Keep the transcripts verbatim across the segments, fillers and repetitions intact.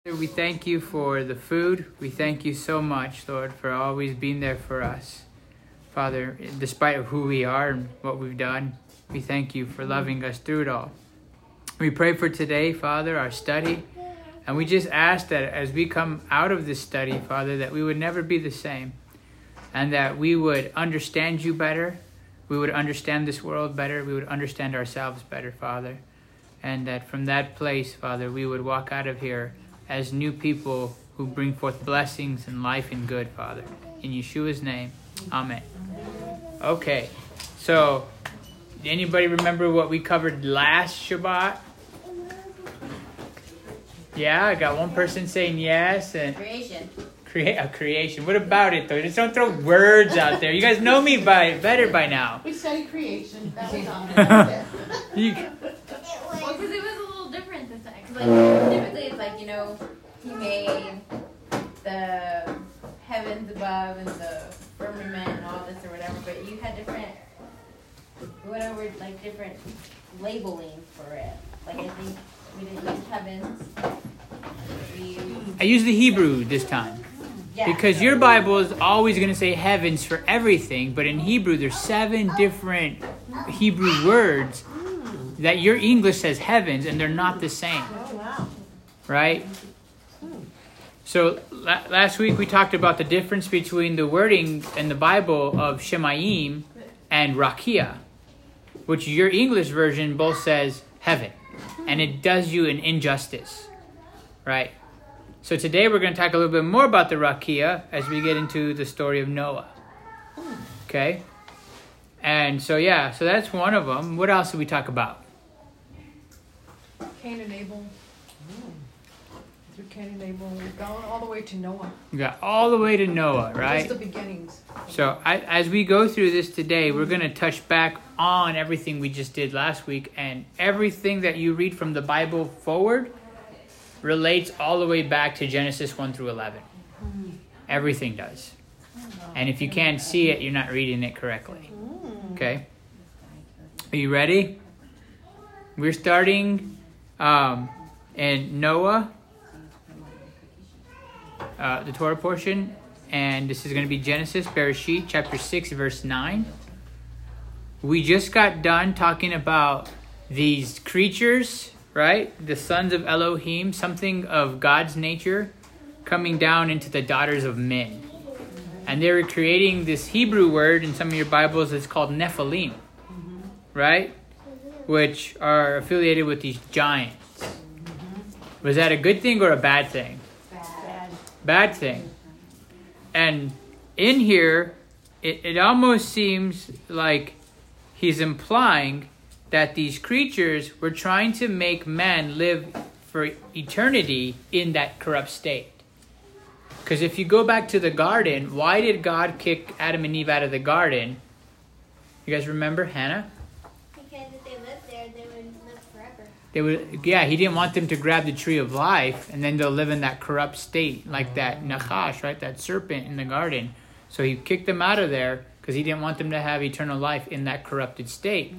We thank you for the food. We thank you so much, Lord, for always being there for us. Father, despite of who we are and what we've done, we thank you for loving us through it all. We pray for today, Father, our study. And we just ask that as we come out of this study, Father, that we would never be the same. And that we would understand you better. We would understand this world better. We would understand ourselves better, Father. And that from that place, Father, we would walk out of here as new people who bring forth blessings and life and good, Father. In Yeshua's name, amen. Okay, so anybody remember what we covered last Shabbat? Yeah, I got one person saying yes. And creation. Create a creation. What about it, though? Just don't throw words out there. You guys know me by better by now. We studied creation. That was on it. You, Well, because it was a little different this time. 'Cause, like, typically it's like, you know, he made the heavens above and the firmament and all this or whatever, but you had different, whatever, like different labeling for it. Like I think we didn't use heavens. We used, I used the Hebrew this time. yeah, Because so- your Bible is always going to say heavens for everything, but in Hebrew there's seven different Hebrew words that your English says heavens, and they're not the same, Oh, wow. right? So la- last week we talked about the difference between the wording in the Bible of Shemayim and Rakia, which your English version both says heaven, and it does you an injustice, right? So today we're going to talk a little bit more about the Rakia as we get into the story of Noah. Okay? And so, yeah, so that's one of them. What else did we talk about? Cain and Abel. Through Cain and Abel, we've gone all the way to Noah. We got all the way to Noah, right? Just the beginnings. So I, as we go through this today, we're going to touch back on everything we just did last week. And everything that you read from the Bible forward relates all the way back to Genesis one through eleven. Everything does. And if you can't see it, you're not reading it correctly. Okay? Are you ready? We're starting um, in Noah, uh, the Torah portion. And this is going to be Genesis, Bereshit, chapter six, verse nine. We just got done talking about these creatures, right? The sons of Elohim, something of God's nature, coming down into the daughters of men. And they were creating this Hebrew word in some of your Bibles. It's called Nephilim, right? Which are affiliated with these giants. Was that a good thing or a bad thing? Bad. Bad thing. And in here, it, it almost seems like he's implying that these creatures were trying to make man live for eternity in that corrupt state. Because if you go back to the garden, why did God kick Adam and Eve out of the garden? You guys remember Hannah? Because if they lived there, they would live forever. They would, yeah, he didn't want them to grab the tree of life and then they'll live in that corrupt state, like that Nachash, right? That serpent in the garden. So he kicked them out of there because he didn't want them to have eternal life in that corrupted state.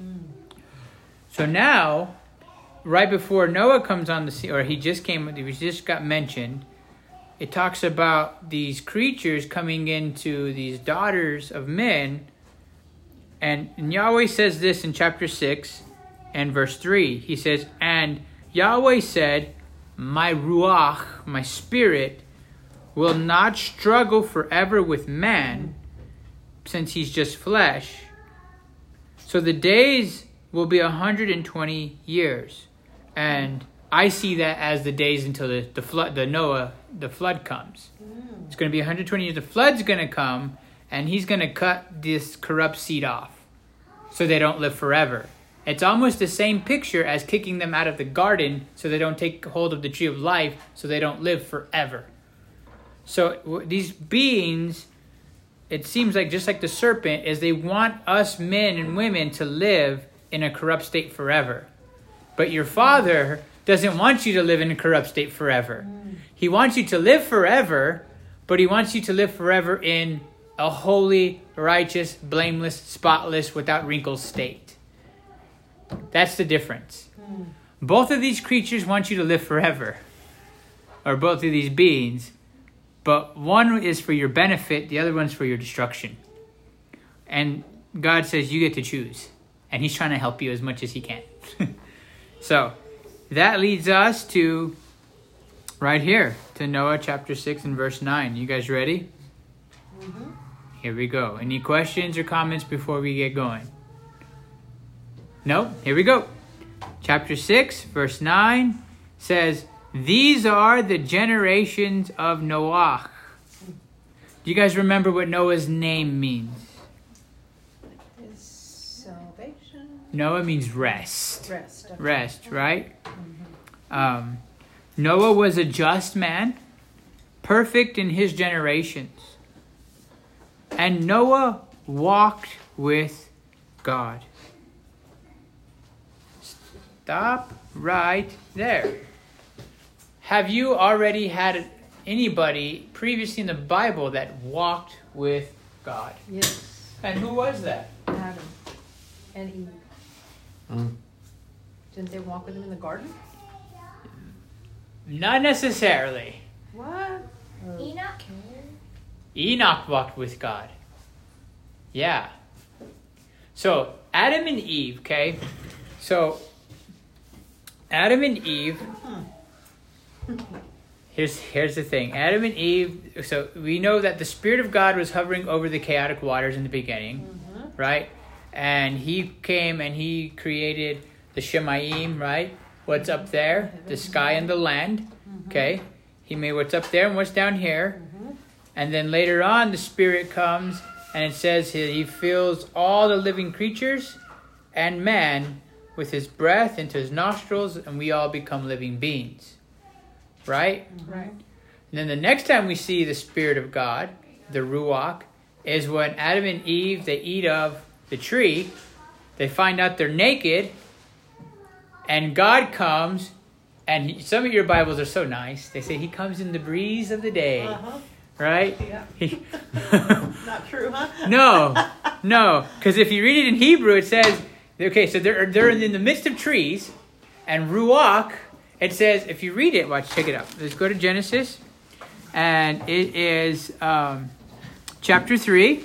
So now, right before Noah comes on the scene, or he just came, he just got mentioned, it talks about these creatures coming into these daughters of men. And, and Yahweh says this in chapter six and verse three. He says, and Yahweh said, my ruach, my spirit, will not struggle forever with man, since he's just flesh. So the days will be one hundred twenty years. And I see that as the days until the, the flood, the Noah, the flood comes. Mm. It's going to be one hundred twenty years. The flood's going to come, and he's going to cut this corrupt seed off so they don't live forever. It's almost the same picture as kicking them out of the garden so they don't take hold of the tree of life so they don't live forever. So w- these beings, it seems like just like the serpent, is they want us men and women to live in a corrupt state forever. But your Father doesn't want you to live in a corrupt state forever. He wants you to live forever, but he wants you to live forever in a holy, righteous, blameless, spotless, without wrinkles state. That's the difference. Both of these creatures want you to live forever. or both of these beings, but one is for your benefit, the other one's for your destruction. And God says you get to choose. And he's trying to help you as much as he can. So that leads us to right here, to Noah chapter six and verse nine. You guys ready? Mm-hmm. Here we go. Any questions or comments before we get going? No? Here we go. Chapter six, verse nine says, these are the generations of Noah. Do you guys remember what Noah's name means? Is salvation? Noah means rest. Rest. Okay. Rest, right? Mm-hmm. Um, Noah was a just man, perfect in his generations. And Noah walked with God. Stop right there. Have you already had anybody previously in the Bible that walked with God? Yes. And who was that? Adam and Eve. Mm. Didn't they walk with him in the garden? Not necessarily. What? Enoch? Enoch walked with God. Yeah. So, Adam and Eve, okay? So, Adam and Eve, here's here's the thing. Adam and Eve, so we know that the Spirit of God was hovering over the chaotic waters in the beginning, Mm-hmm. right? And he came and he created the Shemayim, right? What's up there? The sky and the land, okay? He made what's up there and what's down here. Mm-hmm. And then later on, the Spirit comes and it says he, he fills all the living creatures and man with his breath into his nostrils, and we all become living beings. Right? Right. And then the next time we see the Spirit of God, the Ruach, is when Adam and Eve, they eat of the tree, they find out they're naked, and God comes, and he, some of your Bibles are so nice, they say he comes in the breeze of the day. Uh-huh. Right? Yeah. He- Not true, huh? No, no, because if you read it in Hebrew, it says, okay, so they're they're in the midst of trees, and Ruach, it says, if you read it, watch, check it out. Let's go to Genesis, and it is um, chapter three,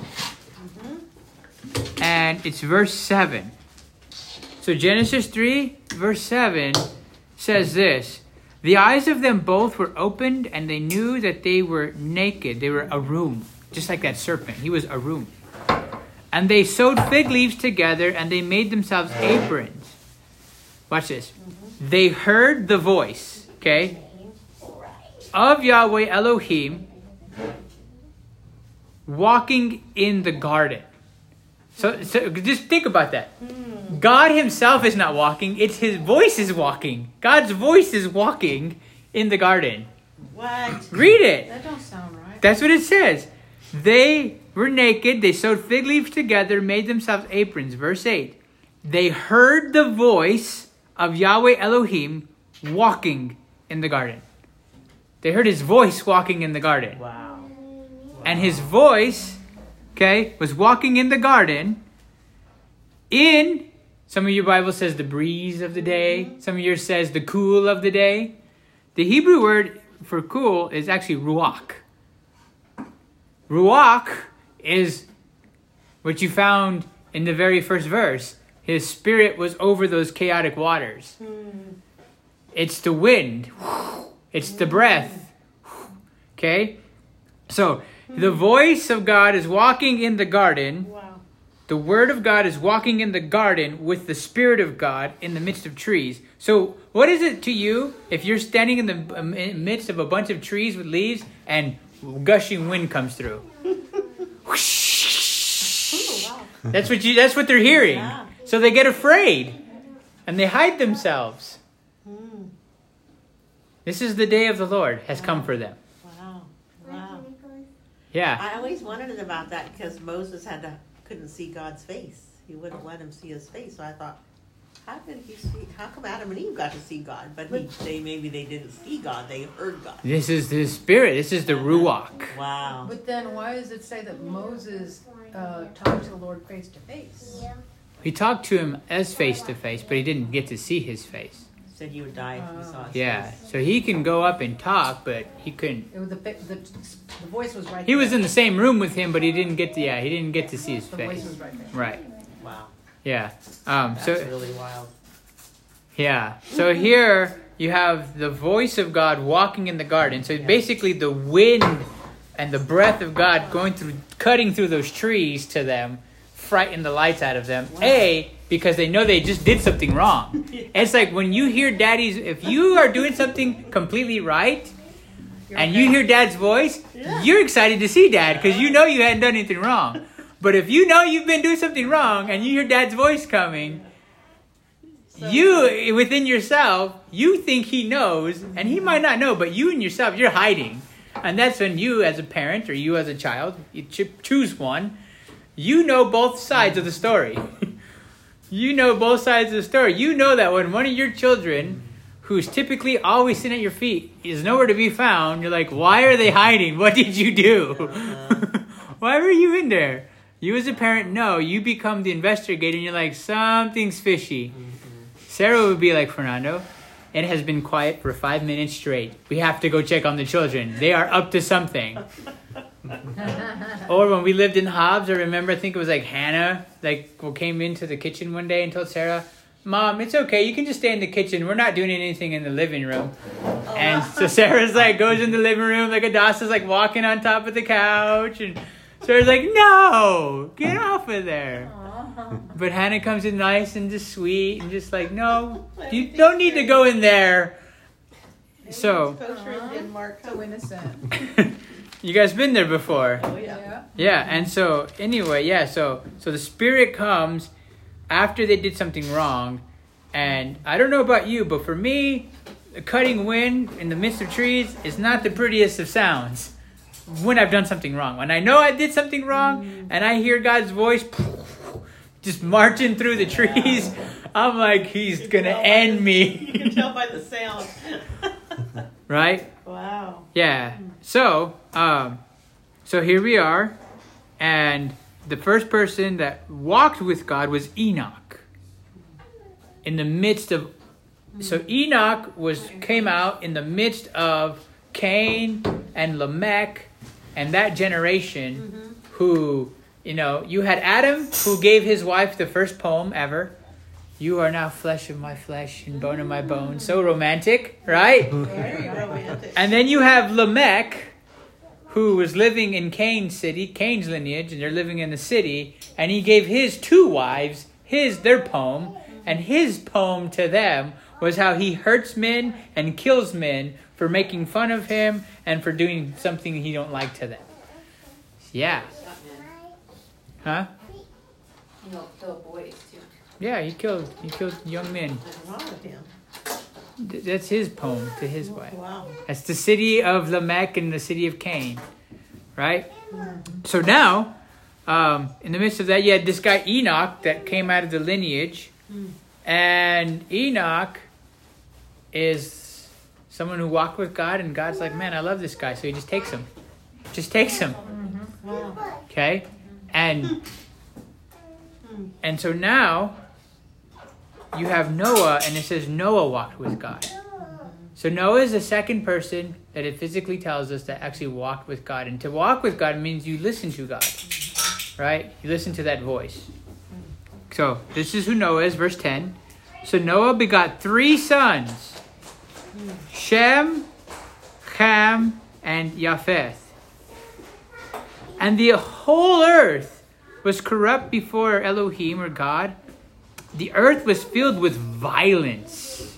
mm-hmm. and it's verse seven. So Genesis three, verse seven says this, the eyes of them both were opened, and they knew that they were naked. They were arum, just like that serpent. He was arum. And they sewed fig leaves together, and they made themselves aprons. Watch this. Mm-hmm. They heard the voice, okay, of Yahweh Elohim walking in the garden. So, so just think about that. Mm. God himself is not walking. It's his voice is walking. God's voice is walking in the garden. What? Read it. That don't sound right. That's what it says. They were naked. They sewed fig leaves together, made themselves aprons. Verse eight. They heard the voice of Yahweh Elohim walking in the garden. They heard his voice walking in the garden. Wow. And his voice, okay, was walking in the garden in, some of your Bible says the breeze of the day. Some of yours says the cool of the day. The Hebrew word for cool is actually ruach. Ruach is what you found in the very first verse. His spirit was over those chaotic waters. Hmm. It's the wind. It's the breath. Okay? So, the voice of God is walking in the garden. Wow. The word of God is walking in the garden with the Spirit of God in the midst of trees. So, what is it to you if you're standing in the midst of a bunch of trees with leaves and gushing wind comes through? Ooh, wow. That's what you. That's what they're hearing. Yeah. So they get afraid, and they hide themselves. Hmm. This is the day of the Lord has come for them. Wow. Wow. Yeah. I always wondered about that because Moses had to couldn't see God's face. He wouldn't let him see his face. So I thought, how did he see? How come Adam and Eve got to see God, but he, they maybe they didn't see God. They heard God. This is the Spirit. This is the Ruach. Wow. But then why does it say that Moses uh, talked to the Lord face to face? Yeah. He talked to him as face to face, but he didn't get to see his face. said he would die if he saw his Yeah, face. so he can go up and talk, but he couldn't. It was the, fa- the the voice was right He there. was in the same room with him, but he didn't get to. Yeah, he didn't get to see his The voice face. was right there. Right. Wow. Yeah. Um. That's So really wild. yeah. So here you have the voice of God walking in the garden. So basically, the wind and the breath of God going through, cutting through those trees to them, frighten the lights out of them. A, because they know they just did something wrong. It's like when you hear daddy's, if you are doing something completely right, and you hear dad's voice, you're excited to see dad because you know you hadn't done anything wrong. But if you know you've been doing something wrong and you hear dad's voice coming, you, within yourself, you think he knows, and he might not know, but you and yourself, you're hiding. And that's when you as a parent or you as a child, you ch- choose one, you know both sides of the story. You know both sides of the story. You know that when one of your children, who's typically always sitting at your feet, is nowhere to be found, you're like, why are they hiding? What did you do? Why were you in there? You as a parent know. You become the investigator and you're like, something's fishy. Sarah would be like, Fernando, it has been quiet for five minutes straight. We have to go check on the children. They are up to something. Or when we lived in Hobbs, I remember, I think it was like Hannah, like came into the kitchen one day and told Sarah, Mom, it's okay. You can just stay in the kitchen. We're not doing anything in the living room. And so Sarah's like, goes in the living room, like Adassa's like walking on top of the couch. And Sarah's like, no, get off of there. But Hannah comes in nice and just sweet and just like, no, you don't need to go in there. So, Kosher in Denmark. So innocent. you guys been there before. Oh yeah. Yeah. Yeah, and so anyway, yeah, so so the Spirit comes after they did something wrong, and I don't know about you, but for me, a cutting wind in the midst of trees is not the prettiest of sounds when I've done something wrong. When I know I did something wrong, and I hear God's voice just marching through the trees, I'm like, he's gonna end me. You can tell by the sound. Right? Wow. Yeah. So, um, so here we are, and the first person that walked with God was Enoch. In the midst of, so Enoch was came out in the midst of Cain and Lamech and that generation, mm-hmm. who, you know, you had Adam who gave his wife the first poem ever. You are now flesh of my flesh and bone of my bone. So romantic, right? Very romantic. And then you have Lamech, who was living in Cain's city, Cain's lineage, and they're living in the city. And he gave his two wives his their poem, and his poem to them was how he hurts men and kills men for making fun of him and for doing something he don't like to them. Yeah. Huh? He'll kill boys too. Yeah, he killed he killed young men. What's wrong with him? Th- That's his poem to his wife. Wow. That's the city of Lamech and the city of Cain, right? So now, um, in the midst of that, you had this guy Enoch that came out of the lineage, and Enoch is someone who walked with God, and God's like, man, I love this guy, so he just takes him, just takes him, Wow. okay, and and so now you have Noah, and it says Noah walked with God. So Noah is the second person that it physically tells us that actually walked with God. And to walk with God means you listen to God, right? You listen to that voice. So this is who Noah is, verse ten. So Noah begot three sons, Shem, Ham, and Japheth. And the whole earth was corrupt before Elohim, or God. The earth was filled with violence.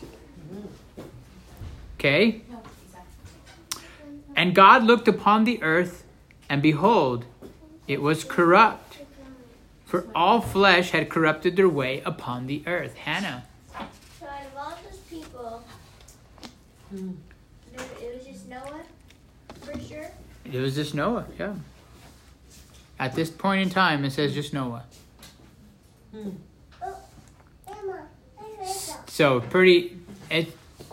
Okay? And God looked upon the earth, and behold, it was corrupt. For all flesh had corrupted their way upon the earth. Hannah. So out of all those people, there, it was just Noah, for sure. It was just Noah, yeah. At this point in time, it says just Noah. Oh, Emma, I heard that. So, pretty... It,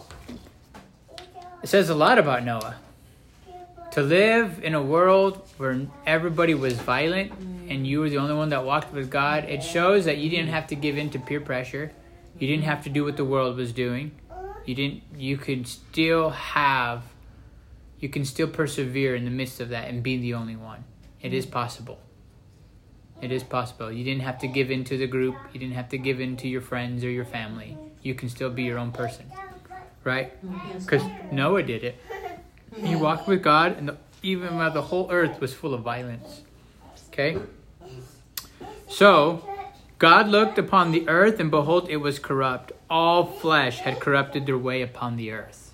it says a lot about Noah. To live in a world where everybody was violent and you were the only one that walked with God, it shows that you didn't have to give in to peer pressure. You didn't have to do what the world was doing. You didn't. You could still have. You can still persevere in the midst of that and be the only one. It is possible. It is possible. You didn't have to give in to the group. You didn't have to give in to your friends or your family. You can still be your own person. Right? Because Noah did it. He walked with God, and the, even while the whole earth was full of violence. Okay? So, God looked upon the earth, and behold, it was corrupt. All flesh had corrupted their way upon the earth.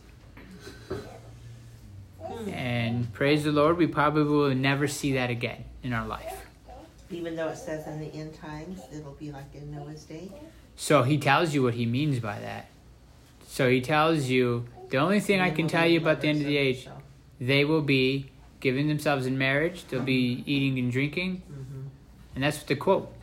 And praise the Lord, we probably will never see that again in our life. Even though it says in the end times, it'll be like in Noah's day. So he tells you what he means by that. So he tells you, the only thing I can tell you about the end of the age, they will be giving themselves in marriage, they'll be eating and drinking, Mm-hmm. and that's the quote.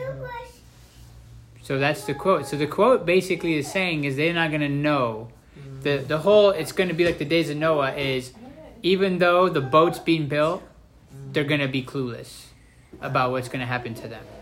So that's the quote. So the quote basically is saying is they're not going to know. The the whole, it's going to be like the days of Noah is, even though the boat's being built, they're going to be clueless about what's going to happen to them.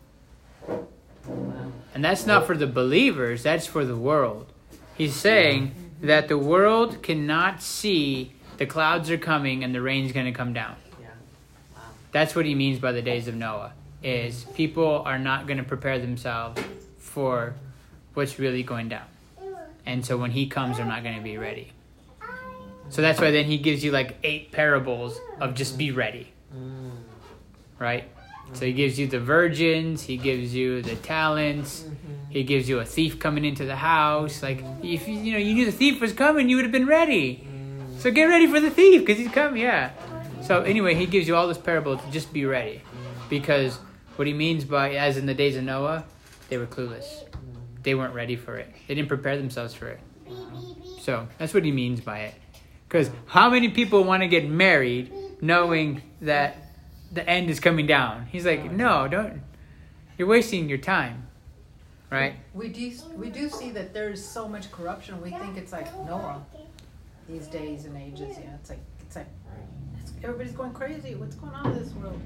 And that's not for the believers, that's for the world. He's saying that the world cannot see the clouds are coming and the rain's going to come down. Yeah. Wow. That's what he means by the days of Noah, is people are not going to prepare themselves for what's really going down. And so when he comes, they're not going to be ready. So that's why then he gives you like eight parables of just be ready. Mm. Right? So he gives you the virgins, he gives you the talents, Mm-hmm. he gives you a thief coming into the house. Like, if you, you know, you knew the thief was coming, you would have been ready. Mm. So get ready for the thief, because he's coming, yeah. So anyway, he gives you all this parable to just be ready. Because what he means by, as in the days of Noah, they were clueless. They weren't ready for it. They didn't prepare themselves for it. So that's what he means by it. Because how many people want to get married knowing that the end is coming down? He's like, no, don't. You're wasting your time. Right? We do, we do see that there's so much corruption. We think it's like Noah these days and ages. Yeah, it's like it's like it's, everybody's going crazy. What's going on in this world?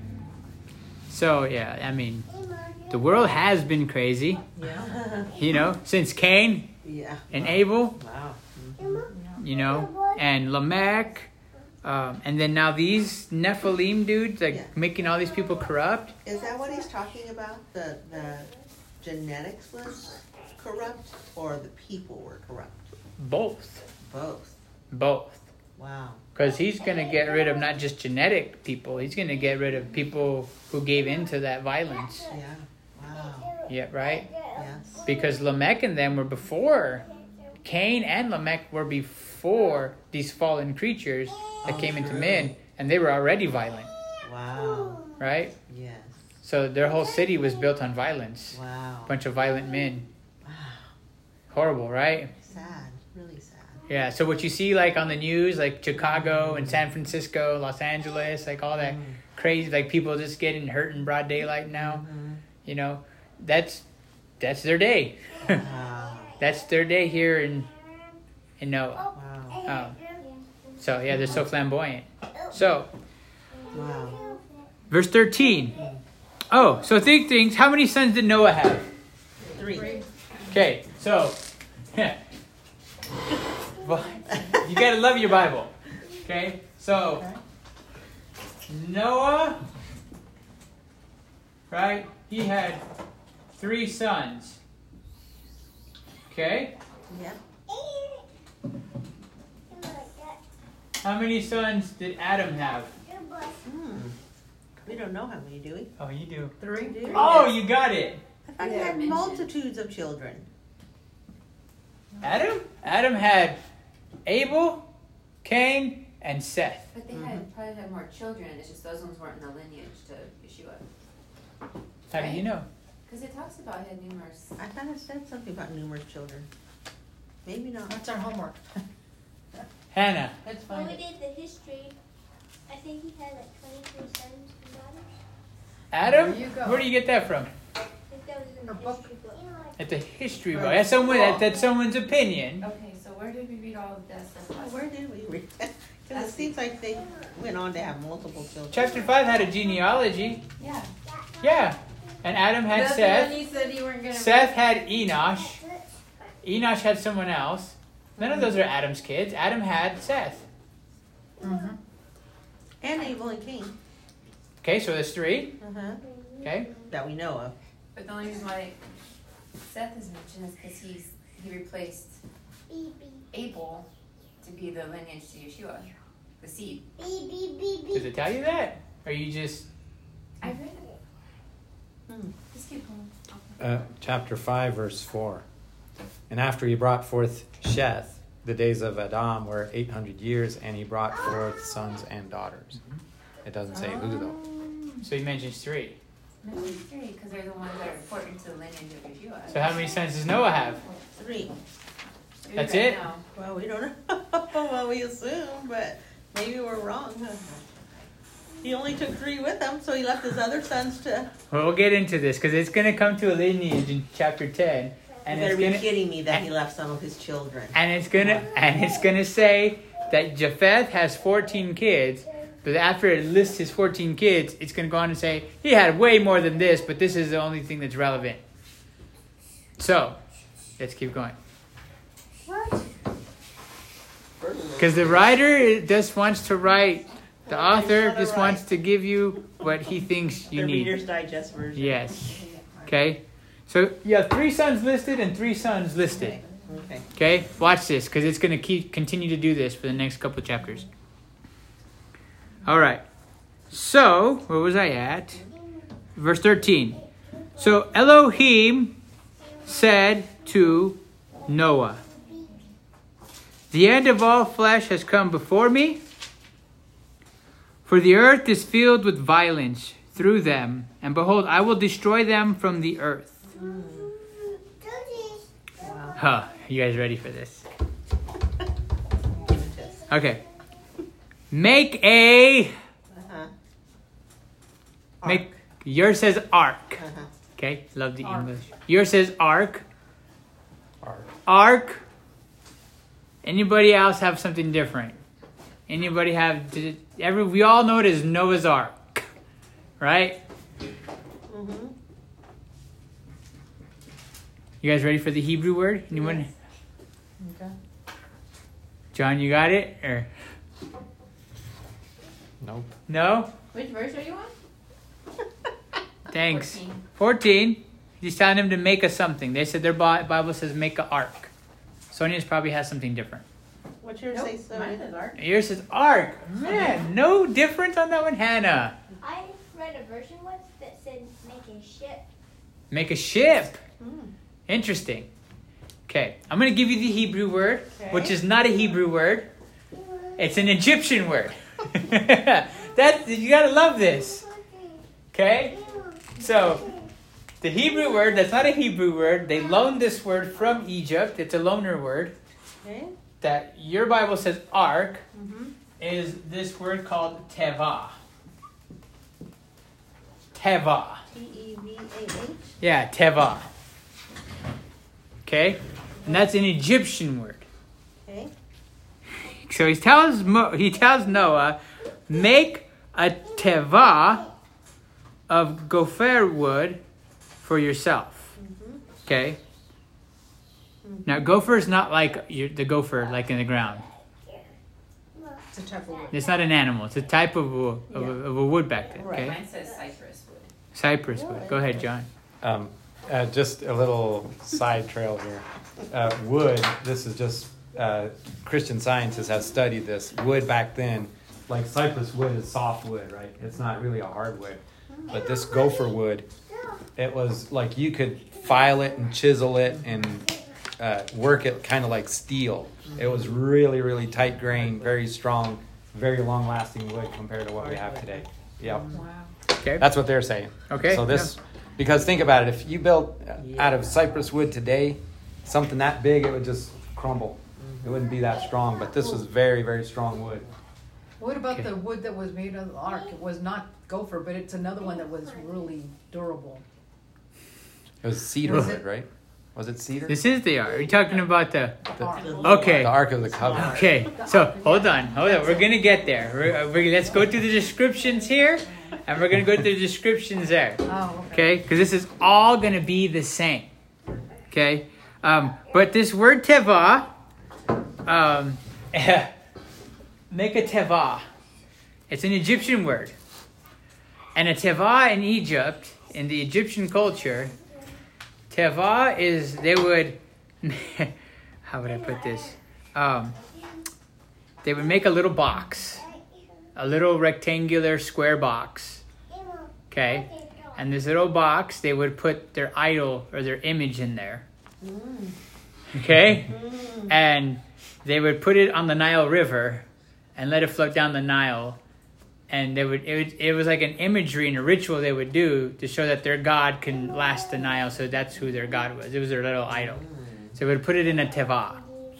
So, yeah, I mean, the world has been crazy, Yeah. you know, since Cain Yeah. and Abel, Wow. you know, and Lamech, um, and then now these Nephilim dudes, like Yeah. making all these people corrupt. Is that what he's talking about? The the genetics was corrupt, or the people were corrupt? Both. Both. Both. Wow. Because he's going to get rid of not just genetic people, he's going to get rid of people who gave in to that violence. Yeah. Wow. Yeah, right? Yes. Because Lamech and them were before. Cain and Lamech were before these fallen creatures that Oh, came into true. men, and they were already violent, Wow. right? Yes. So their whole city was built on violence. Wow. A bunch of violent men. Wow. Horrible, right? Sad. Really sad. Yeah, so what you see like on the news, like Chicago and San Francisco, Los Angeles, like all that crazy, like people just getting hurt in broad daylight now, Mhm. you know, that's that's their day. Wow. That's their day here in in Noah. Wow. Um, so yeah, they're so flamboyant. So Wow. verse thirteen. Oh, so think things. How many sons did Noah have? Three. Okay, so well, you gotta love your Bible. Okay, so Noah, right? He had three sons. Okay, Yep. how many sons did Adam have? Hmm. We don't know how many, do we? Oh, you do. Three. Oh, you got it. I thought he had multitudes of children. Adam? Adam had Abel, Cain, and Seth. But they had probably had more children. It's just those ones weren't in the lineage to Yeshua. How do you know? Because it talks about he had numerous. I thought it said something about numerous children. Maybe not. That's our homework. Hannah. Let's When find we it. did the history, I think he had like twenty-three sons and daughters. Adam? There you go. Where do you get that from? I think that was in the A book. history book. It's a history book. That's someone. That, that's someone's opinion. Okay, so where did we read all of that stuff? Oh, where did we read that? Because it seems like they went on to have multiple children. Chapter five had a genealogy. Yeah. Yeah. And Adam had That's Seth. when you said you weren't gonna. Seth had Enosh. Enosh had someone else. None of those are Adam's kids. Adam had Seth. Mm-hmm. And Abel and Cain. Okay, so there's three. Uh-huh. Okay. That we know of. But the only reason why Seth is mentioned is because he's he replaced Abel to be the lineage to Yeshua, the seed. Does it tell you that? Or you just... I read it. Hmm. Just keep going. Uh, chapter five, verse four. And after he brought forth Sheth, the days of Adam were eight hundred years, and he brought forth sons and daughters. It doesn't say who, though. So he mentions three. No, it's three, because they're the ones that are important to the lineage of Yeshua. So how many sons does Noah have? Three. Three That's right it? now. Well, we don't know. Well, we assume, but maybe we're wrong. Huh? He only took three with him, so he left his other sons to... Well, we'll get into this because it's going to come to a lineage in chapter ten. And you it's better be gonna, kidding me that he left some of his children. and it's gonna and it's gonna say that Japheth has fourteen kids, but after it lists his fourteen kids, it's gonna go on and say he had way more than this, but this is the only thing that's relevant. So, let's keep going. What? Because the writer just wants to write, the author just wants to give you what he thinks you The need. Reader's Digest version. Yes. Okay. So you have three sons listed and three sons listed. Okay. Okay, watch this because it's going to keep continue to do this for the next couple of chapters. All right. So, where was I at? Verse thirteen. So Elohim said to Noah, "The end of all flesh has come before me, for the earth is filled with violence through them, and behold, I will destroy them from the earth." Wow. Huh, you guys ready for this? Give it to us. Okay. Make a Uh-huh. make yours says ark. Uh-huh. Okay, love the Ark. English. Yours says ark. Ark. Ark. Anybody else have something different? Anybody have did, every we all know it as Noah's Ark. Right? Mm-hmm. You guys ready for the Hebrew word? Anyone? Okay. John, you got it? Or Nope. no? Which verse are you on? Thanks. fourteen. fourteen. He's telling them to make a something. They said their Bi- Bible says make a ark. Sonia's probably has something different. What's yours Nope, say, so? mine is art. Yours says ark. Man, no difference on that one, Hannah. I read a version once that said make a ship. Make a ship. Mm. Interesting. Okay, I'm going to give you the Hebrew word, Okay. which is not a Hebrew word. It's an Egyptian word. That you got to love this. Okay? So, the Hebrew word, that's not a Hebrew word. They loaned this word from Egypt. It's a loaner word. Okay. That your Bible says ark Mm-hmm. is this word called teva. Teva. T E V A H. Yeah, teva. Okay? And that's an Egyptian word. Okay. So he tells Mo, he tells Noah, make a teva of gopher wood for yourself. Mm-hmm. Okay? Now gopher is not like your, the gopher like in the ground. It's a type of wood. It's not an animal. It's a type of a, of, a, of a wood back then. Okay? Mine says cypress wood. Cypress wood. Go ahead, John. Um, uh, just a little side trail here. Uh, wood, this is just, uh, Christian scientists have studied this. Wood back then, like cypress wood is soft wood, right? It's not really a hard wood. But this gopher wood, it was like you could file it and chisel it and uh, work it kind of like steel. It was really, really tight grained, very strong, very long lasting wood compared to what we have today. Yep. Wow. Okay. That's what they're saying. Okay. So this, because think about it, if you built out of cypress wood today, something that big, it would just crumble. It wouldn't be that strong. But this was very, very strong wood. What about Okay. the wood that was made of the ark? It was not gopher, but it's another one that was really durable. It was cedar Was wood, it- right? Was it cedar? This is the ark. Are you talking about the... The, Okay. the Ark of the Covenant. Okay, so hold on, hold on. We're gonna get there. We're, uh, we're, let's go through the descriptions here, and we're gonna go through the descriptions there. Oh, okay. Okay, because this is all gonna be the same. Okay, um, but this word teva um, make a teva. It's an Egyptian word. And a teva in Egypt, in the Egyptian culture, teva is, they would, how would I put this? Um, they would make a little box, a little rectangular square box. Okay? And this little box, they would put their idol or their image in there. Okay? And they would put it on the Nile River and let it float down the Nile. And they would it, would, it was like an imagery and a ritual they would do to show that their god can last the Nile. So that's who their god was. It was their little idol. So they would put it in a teva.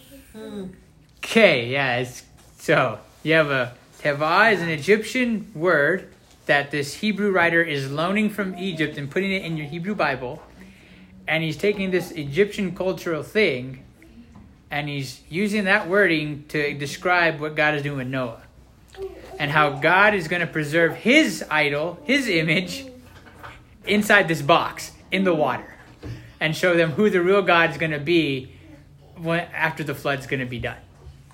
Okay, yeah. It's, so you have a teva is an Egyptian word that this Hebrew writer is loaning from Egypt and putting it in your Hebrew Bible. And he's taking this Egyptian cultural thing and he's using that wording to describe what God is doing with Noah. And how God is going to preserve his idol, his image, inside this box, in the water. And show them who the real God is going to be when, after the flood's going to be done.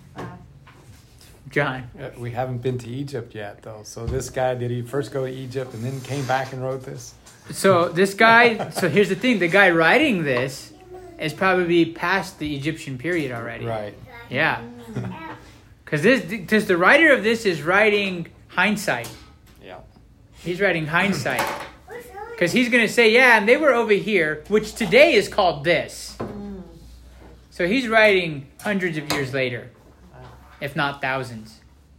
John. Uh, we haven't been to Egypt yet, though. So this guy, did he first go to Egypt and then came back and wrote this? So this guy, so here's the thing. The guy writing this is probably past the Egyptian period already. Right. Yeah. Because this, because the writer of this is writing hindsight. Yeah. He's writing hindsight. Because he's going to say, yeah, and they were over here, which today is called this. So he's writing hundreds of years later, if not thousands.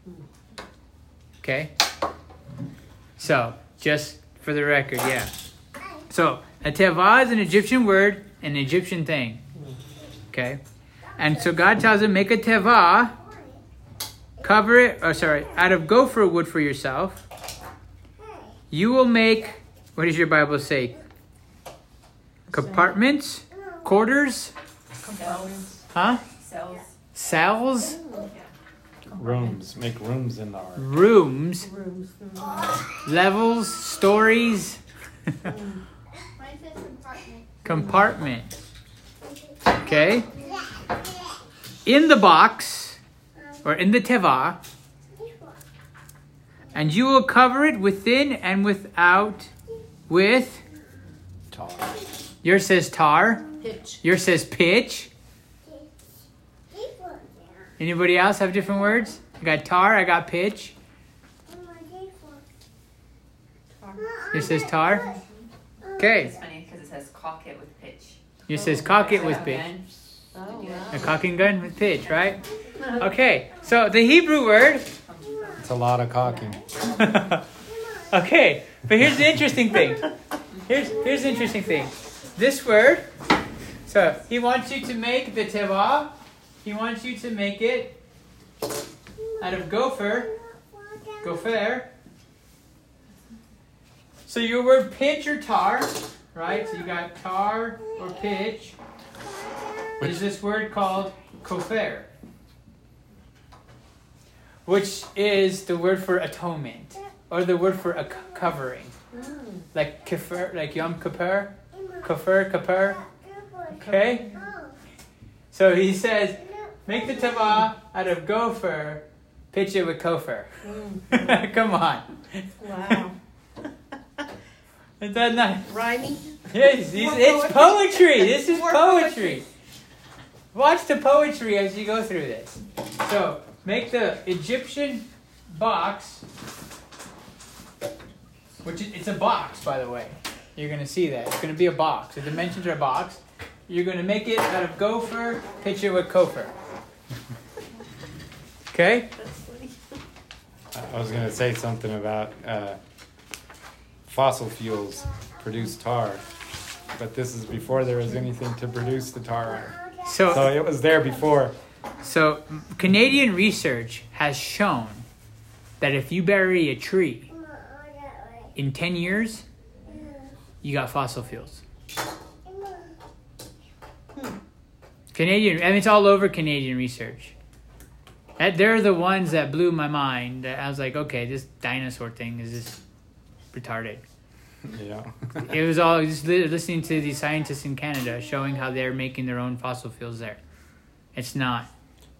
Okay? So, just for the record, yeah. So, a teva is an Egyptian word, an Egyptian thing. Okay? And so God tells him, make a teva, cover it, oh sorry, out of gopher wood for yourself. You will make, what does your Bible say? Compartments? Quarters? Components. Huh? Cells. Cells? Rooms. Make rooms in the ark. Rooms? Rooms. Levels? Stories? Mine says compartment. Compartment. Okay? In the box, or in the teva, and you will cover it within and without with, Tar. yours says tar, Pitch. yours says pitch. Anybody else have different words? I got tar, I got pitch. Yours says tar. Okay. It's funny because it says cock it with pitch. Yours says cock it with pitch. Oh, wow. A cocking gun with pitch, right? Okay, so the Hebrew word. It's a lot of caulking. Okay, but here's the interesting thing. Here's here's the interesting thing. This word. So he wants you to make the teva. He wants you to make it out of gopher. Gopher. So your word pitch or tar, right? So you got tar or pitch. Is this word called kofer, which is the word for atonement, or the word for a c- covering, like kafir, like Yom Kippur, kafir, kippur. Okay. So he says, make the teva out of gopher, pitch it with kofar. Come on. Wow. Is that not? Rhyming? Yes, these, More it's poetry. poetry. This is More poetry. Watch the poetry as you go through this. So, make the Egyptian box, which is, it's a box, by the way. You're going to see that. It's going to be a box. The dimensions are a box. You're going to make it out of gopher, pitch it with kofar. Okay? I was going to say something about uh, fossil fuels produce tar, but this is before there was anything to produce the tar on. So, So it was there before. so Canadian research has shown that if you bury a tree in ten years, you got fossil fuels. Canadian, I mean, it's all over Canadian research. That, they're the ones that blew my mind. That I was like, okay, this dinosaur thing is just retarded. Yeah. It was all just li- listening to these scientists in Canada showing how they're making their own fossil fuels there. It's not.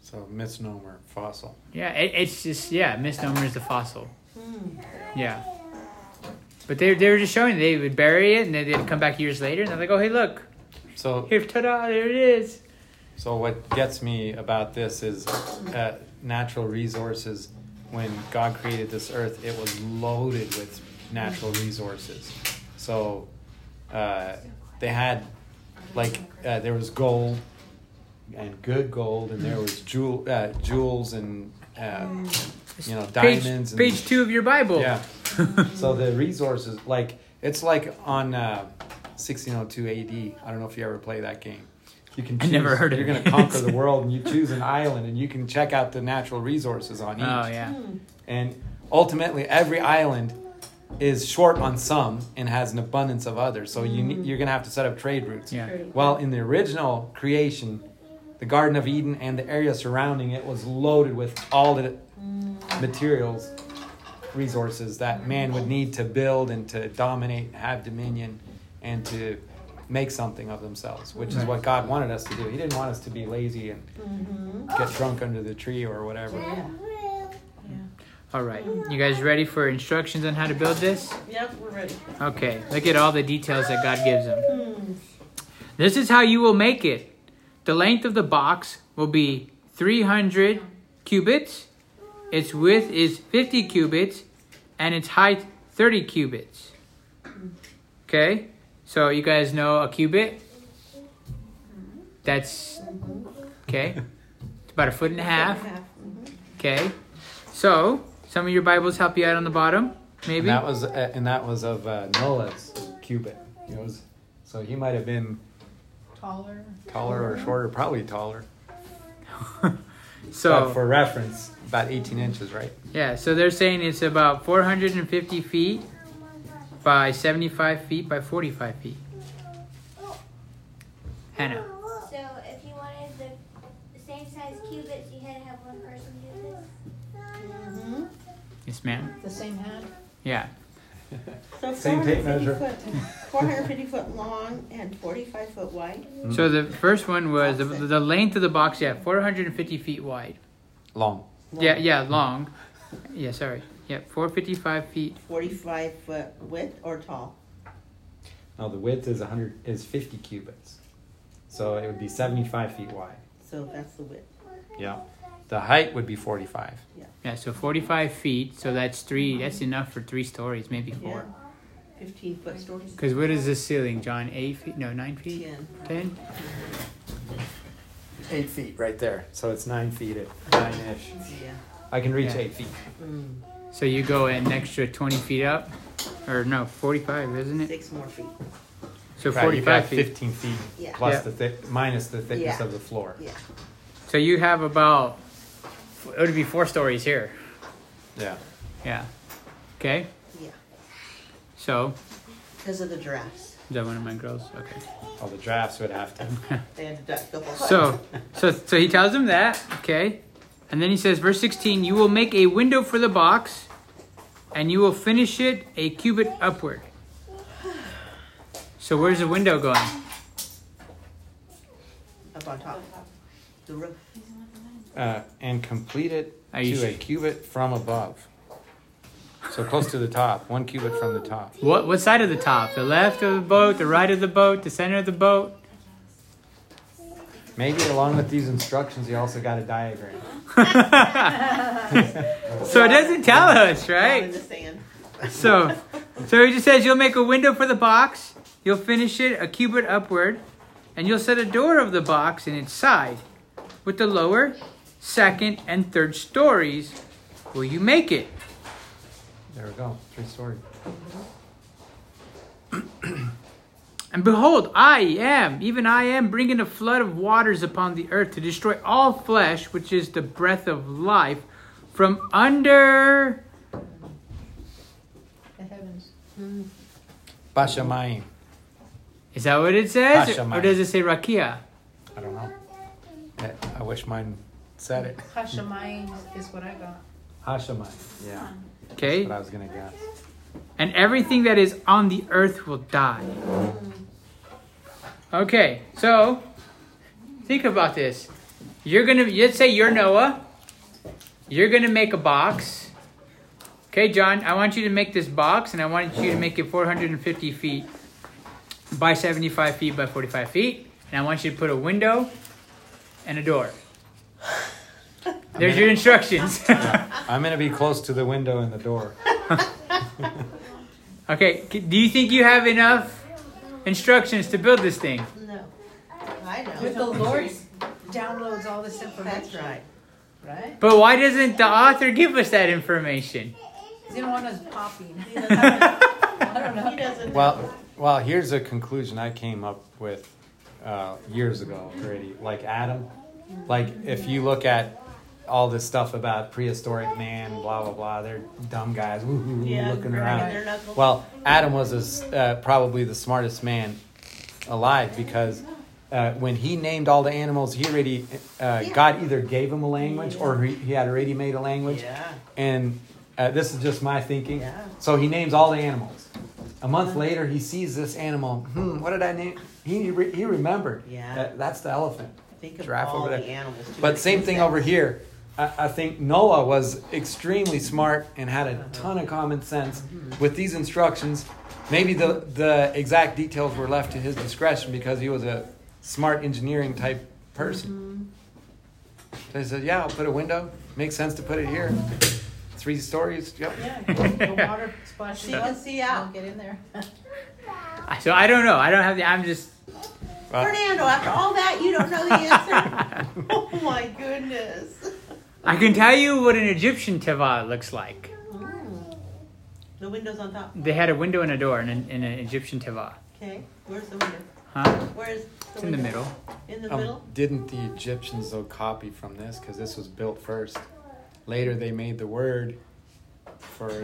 So misnomer, fossil. Yeah, it, it's just, yeah, misnomer is the fossil. Hmm. Yeah. But they, they were just showing they would bury it and then they'd come back years later and they're like, oh, hey, look. So Here, ta-da, there it is. So what gets me about this is uh, natural resources. When God created this earth, it was loaded with natural resources. So uh, they had, like, uh, there was gold and good gold, and there was jewel, uh, jewels and, uh, you know, diamonds. Page, and, page two of your Bible. Yeah. So the resources, like, it's like on uh, sixteen oh two A D. I don't know if you ever play that game. You can I choose, never heard of You're it. going to conquer the world, and you choose an island, and you can check out the natural resources on each. Oh, yeah. And ultimately, every island is short on some and has an abundance of others. So you ne- you're going to have to set up trade routes. Yeah. Well, in the original creation, the Garden of Eden and the area surrounding it was loaded with all the materials, resources that man would need to build and to dominate, have dominion, and to make something of themselves, which is what God wanted us to do. He didn't want us to be lazy and Mm-hmm. get drunk under the tree or whatever. Yeah. All right. You guys ready for instructions on how to build this? Yep, we're ready. Okay. Look at all the details that God gives them. Hmm. This is how you will make it. The length of the box will be three hundred cubits. Its width is fifty cubits. And its height thirty cubits. Okay? So you guys know a cubit? That's, okay. It's about a foot and a half. Okay. So, some of your Bibles help you out on the bottom, maybe? And that was uh, and that was of uh, Noah's cubit. It was, so he might have been Taller. taller or shorter, probably taller. So, But for reference, about eighteen inches, right? yeah, so they're saying it's about four hundred fifty feet by seventy-five feet by forty-five feet. Hannah. So if you wanted the, the same size cubits, you had to have one person do this. Mm-hmm. Yes, ma'am. The same hand. Yeah. So Same tape measure. four hundred fifty foot long and forty-five foot wide. So the first one was the, the length of the box, yeah, four hundred fifty feet wide. Long. Yeah, yeah, long. Yeah, sorry. Yeah, four hundred fifty-five feet. forty-five foot width or tall? No, the width is one hundred is fifty cubits, so it would be seventy-five feet wide. So that's the width. Yeah. The height would be forty-five. Yeah, so forty-five feet. So that's three. That's enough for three stories, maybe four. Yeah. fifteen foot stories. Because what is this ceiling, John? Eight feet? No, nine feet? Ten. Ten? Eight feet right there. So it's nine feet at nine-ish. Yeah. I can reach Yeah. eight feet. Mm. So you go an extra twenty feet up? Or no, forty-five, isn't it? Six more feet. So Right, you got forty-five feet. fifteen feet Yeah. plus Yeah. the thick minus the thickness Yeah. of the floor. Yeah. So you have about, it would be four stories here. Yeah. Yeah. Okay? Yeah. So, Because of the giraffes. is that one of my girls? Okay. All the drafts would have to. They had to duck the whole hut. So, so, so he tells them that, okay? And then he says, verse sixteen, you will make a window for the box, and you will finish it a cubit upward. So where's the window going? Up on top. The roof. Uh, and complete it Are you to a sure? cubit from above. So close to the top, one cubit from the top. What what side of the top? The left of the boat, the right of the boat, the center of the boat? Maybe along with these instructions, you also got a diagram. So it doesn't tell us, Down in right? the sand. So, so he just says you'll make a window for the box, you'll finish it a cubit upward, and you'll set a door of the box in its side. With the lower, second, and third stories, will you make it? There we go, three story. And behold, I am, even I am, bringing a flood of waters upon the earth to destroy all flesh, which is the breath of life, from under The heavens. Bashamayim. Is that what it says? Hashamayim. Or does it say Rakia? I don't know. I- I wish mine said it. Hashemayim is what I got. Hashamayim. Yeah. Okay. That's what I was going to guess. And everything that is on the earth will die. Okay, so think about this. You're gonna let's say you're Noah. You're gonna make a box. Okay, John. I want you to make this box, and I want you to make it four hundred fifty feet by seventy-five feet by forty-five feet, and I want you to put a window and a door. There's your instructions. I'm going to be close to the window and the door. Okay. Do you think you have enough instructions to build this thing? No. I know. But the Lord downloads all this information. That's right. Right? But why doesn't the author give us that information? You don't want us popping. He doesn't, I don't know. he doesn't Well, well, here's a conclusion I came up with uh, years ago already. Like Adam, like if you look at all this stuff about prehistoric man, blah blah blah, they're dumb guys, woo-hoo, yeah, looking right, around. their knuckles. Well, Adam was a s uh, probably the smartest man alive because uh, when he named all the animals, he already uh, God either gave him a language or he, he had already made a language. Yeah. And uh, this is just my thinking. Yeah. So he names all the animals. A month later, he sees this animal. Hmm, what did I name? He re- he remembered. Yeah. That, that's the elephant. Think of Giraffe all over there. the animals. too. But same thing over here. I, I think Noah was extremely smart and had a ton of common sense with these instructions. Maybe the, the exact details were left to his discretion because he was a smart engineering type person. So he said, yeah, I'll put a window. Makes sense to put it here. Three stories. Yep. Yeah, the water splashes See up. in, see out. Don't get in there. So I don't know. I don't have the. I'm just. Well, Fernando, after all that, you don't know the answer? Oh my goodness. I can tell you what an Egyptian teva looks like. Mm. The window's on top. They had a window and a door in an, in an Egyptian teva. Okay, where's the window? Huh? Where's the It's in the window? middle. In the um, middle? didn't the Egyptians though copy from this because this was built first? Later, they made the word for.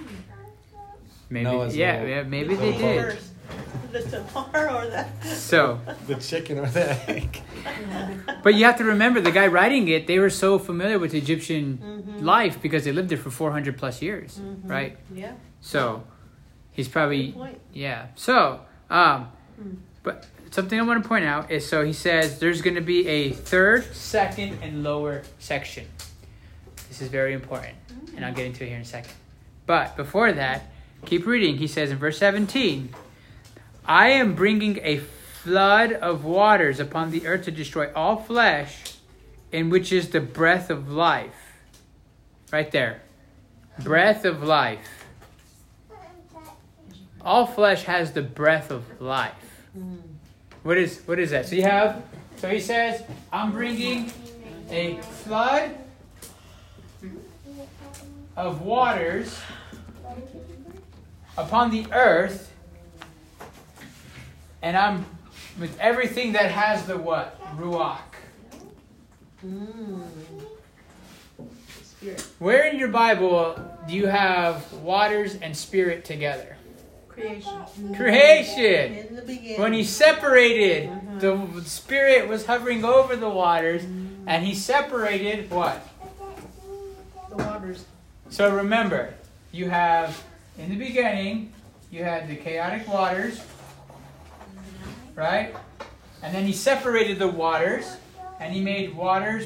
Maybe. Noah's Yeah, little- yeah. Maybe they Which did. first? The tomorrow or the... So, The chicken or the egg. but you have to remember the guy writing it. They were so familiar with Egyptian Mhm. life because they lived there for four hundred plus years, Mhm. right? Yeah, So, he's probably. good point. Yeah. So, um, Hmm. but something I want to point out is so he says there's going to be a third, second, and lower section. This is very important, and I'll get into it here in a second. But before that, keep reading. He says in verse seventeen, I am bringing a flood of waters upon the earth to destroy all flesh, in which is the breath of life. Right there. Breath of life. All flesh has the breath of life. Mm. What is what is that? So you have, so he says, I'm bringing a flood of waters upon the earth, and I'm with everything that has the what? Ruach. Mm. Spirit. Where in your Bible do you have waters and spirit together? Creation. Creation. In the beginning. When he separated, Mhm. the spirit was hovering over the waters, and he separated what? The waters. So remember, you have, in the beginning, you had the chaotic waters, right? And then he separated the waters, and he made waters,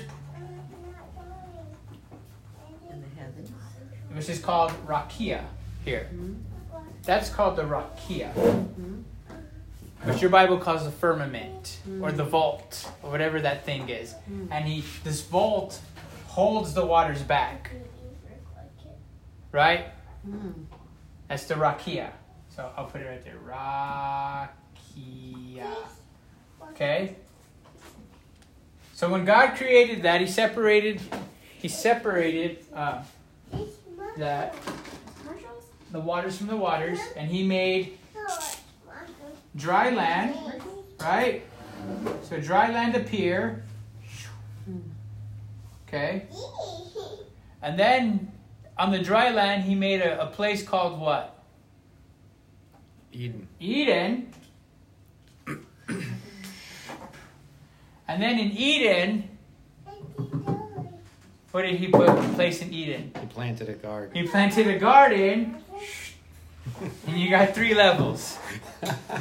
In the heavens. which is called rakia here. That's called the rakia. Which your Bible calls the firmament, or the vault, or whatever that thing is. And he, this vault holds the waters back. Right? Mm. That's the rakia. So I'll put it right there. Rakia. Okay? So when God created that, he separated he separated uh, that the waters from the waters, and he made dry land, right? So dry land appear. Okay? And then on the dry land, he made a, a place called what? Eden. Eden. And then in Eden, what did he put in place in Eden? He planted a garden. He planted a garden, and you got three levels.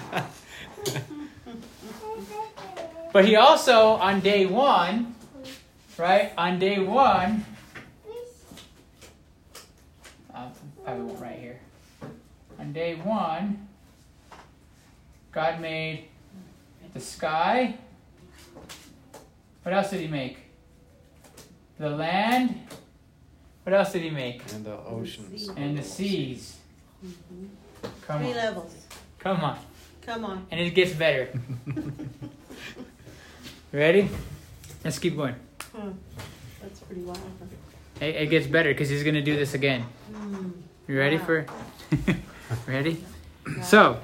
But he also, on day one, right? On day one, I probably won't right here. On day one, God made the sky. What else did he make? The land. What else did he make? And the oceans. And the seas. Come Three on. levels. Come on. Come on. And it gets better. Ready? Let's keep going. Huh. That's pretty wild. It, it gets better because he's going to do this again. Hmm. You ready Wow. for Ready? So,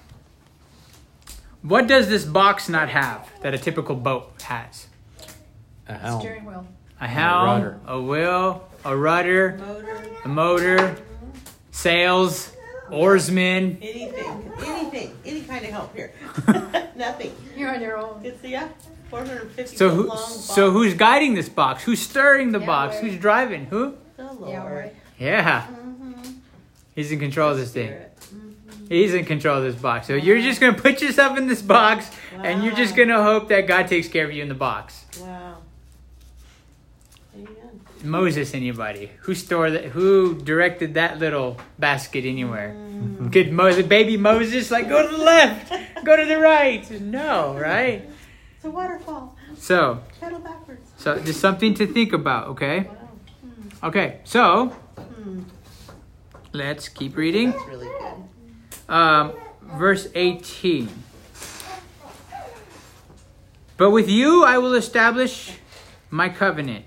what does this box not have that a typical boat has? A helm. Steering wheel. A helm, rudder. a wheel, a rudder, Motor. a motor, sails, oarsmen. Anything. Anything. Any kind of help here. Nothing. You're on your own. It's yeah. four hundred fifty So foot who, long so box. who's guiding this box? Who's stirring the Yeah, box? right. Who's driving? Who? The Lord. Yeah, right. Yeah, Mm-hmm. he's in control of this thing. Spirit. Mhm. He's in control of this box. So you're just going to put yourself in this box and you're just Wow. going to hope that God takes care of you in the box. Wow. Amen. Moses, anybody? Who stored that? Who directed that little basket anywhere? Mm. Good Moses, baby Moses, like go to the left, go to the right. No, right? It's a waterfall. So, Pedal backwards. so just something to think about, okay? Wow. Hmm. Okay, so Hmm. let's keep reading. That's really good. Um, verse eighteen. But with you I will establish my covenant.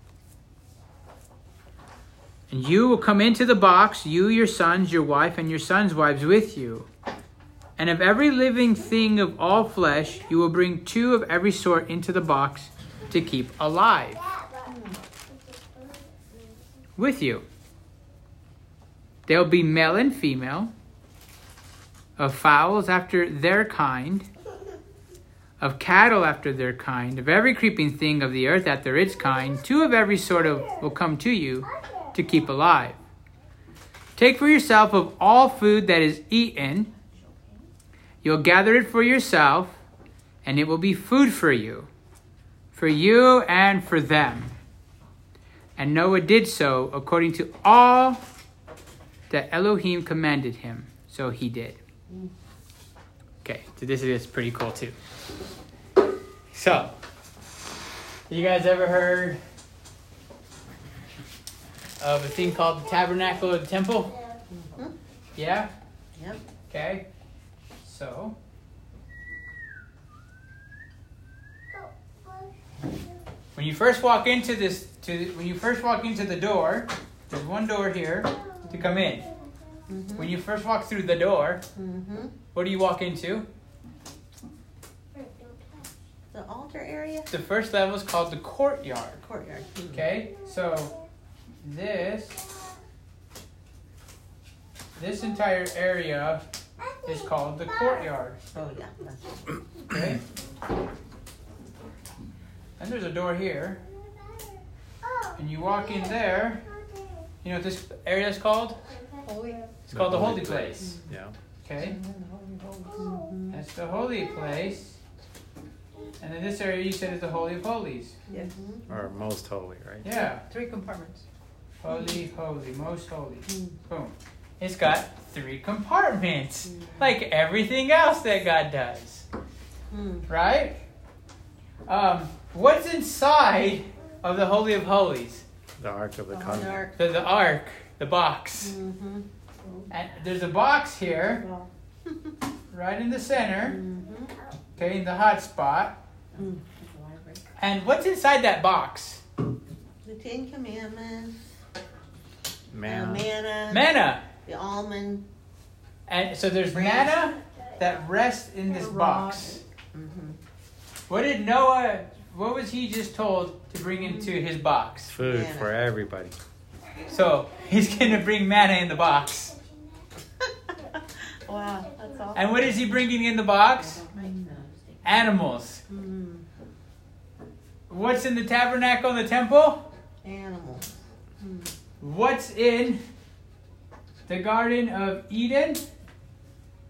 And you will come into the box, you, your sons, your wife, and your sons' wives with you. And of every living thing of all flesh, you will bring two of every sort into the box to keep alive. With you. They'll be male and female, of fowls after their kind, of cattle after their kind, of every creeping thing of the earth after its kind. Two of every sort of will come to you to keep alive. Take for yourself of all food that is eaten. You'll gather it for yourself, and it will be food for you, for you and for them. And Noah did so according to all that Elohim commanded him. So he did. Okay, so this is pretty cool too. So, you guys ever heard of a thing called the tabernacle or the temple? Mhm. Yeah? Yep. Okay. So, when you first walk into this, to when you first walk into the door, there's one door here to come in. Mm-hmm. When you first walk through the door, Mm-hmm. what do you walk into? The altar area. The first level is called the courtyard. Courtyard. Mhm. Okay, so this this entire area is called the courtyard. Oh yeah. That's right. Okay, and there's a door here, and you walk in there. You know what this area is called? Holy. It's called the holy place. Yeah. Okay, Mhm. that's the holy place. And then this area you said is the holy of holies. Yes. Mhm. Or most holy, right? Yeah. Three compartments. Holy, holy, most holy. Mm. Boom. It's got three compartments, like everything else that God does, Mm. right? Um, what's inside of the Holy of Holies? The Ark of the The Covenant. ark. The, the ark, the box. Mhm. And there's a box here, Well. right in the center, Mhm. okay, in the hot spot. Mm. And what's inside that box? The Ten Commandments. Man. The manna. Manna. The almond. And so there's Branch. manna that rests in this A rod. box. Mm-hmm. What did Noah, what was he just told to bring into his box? Food Manna. for everybody. So he's going to bring manna in the box. Wow, that's awesome. And what is he bringing in the box? Animals. Mm. What's in the tabernacle and the temple? Animals. Mm. What's in the Garden of Eden?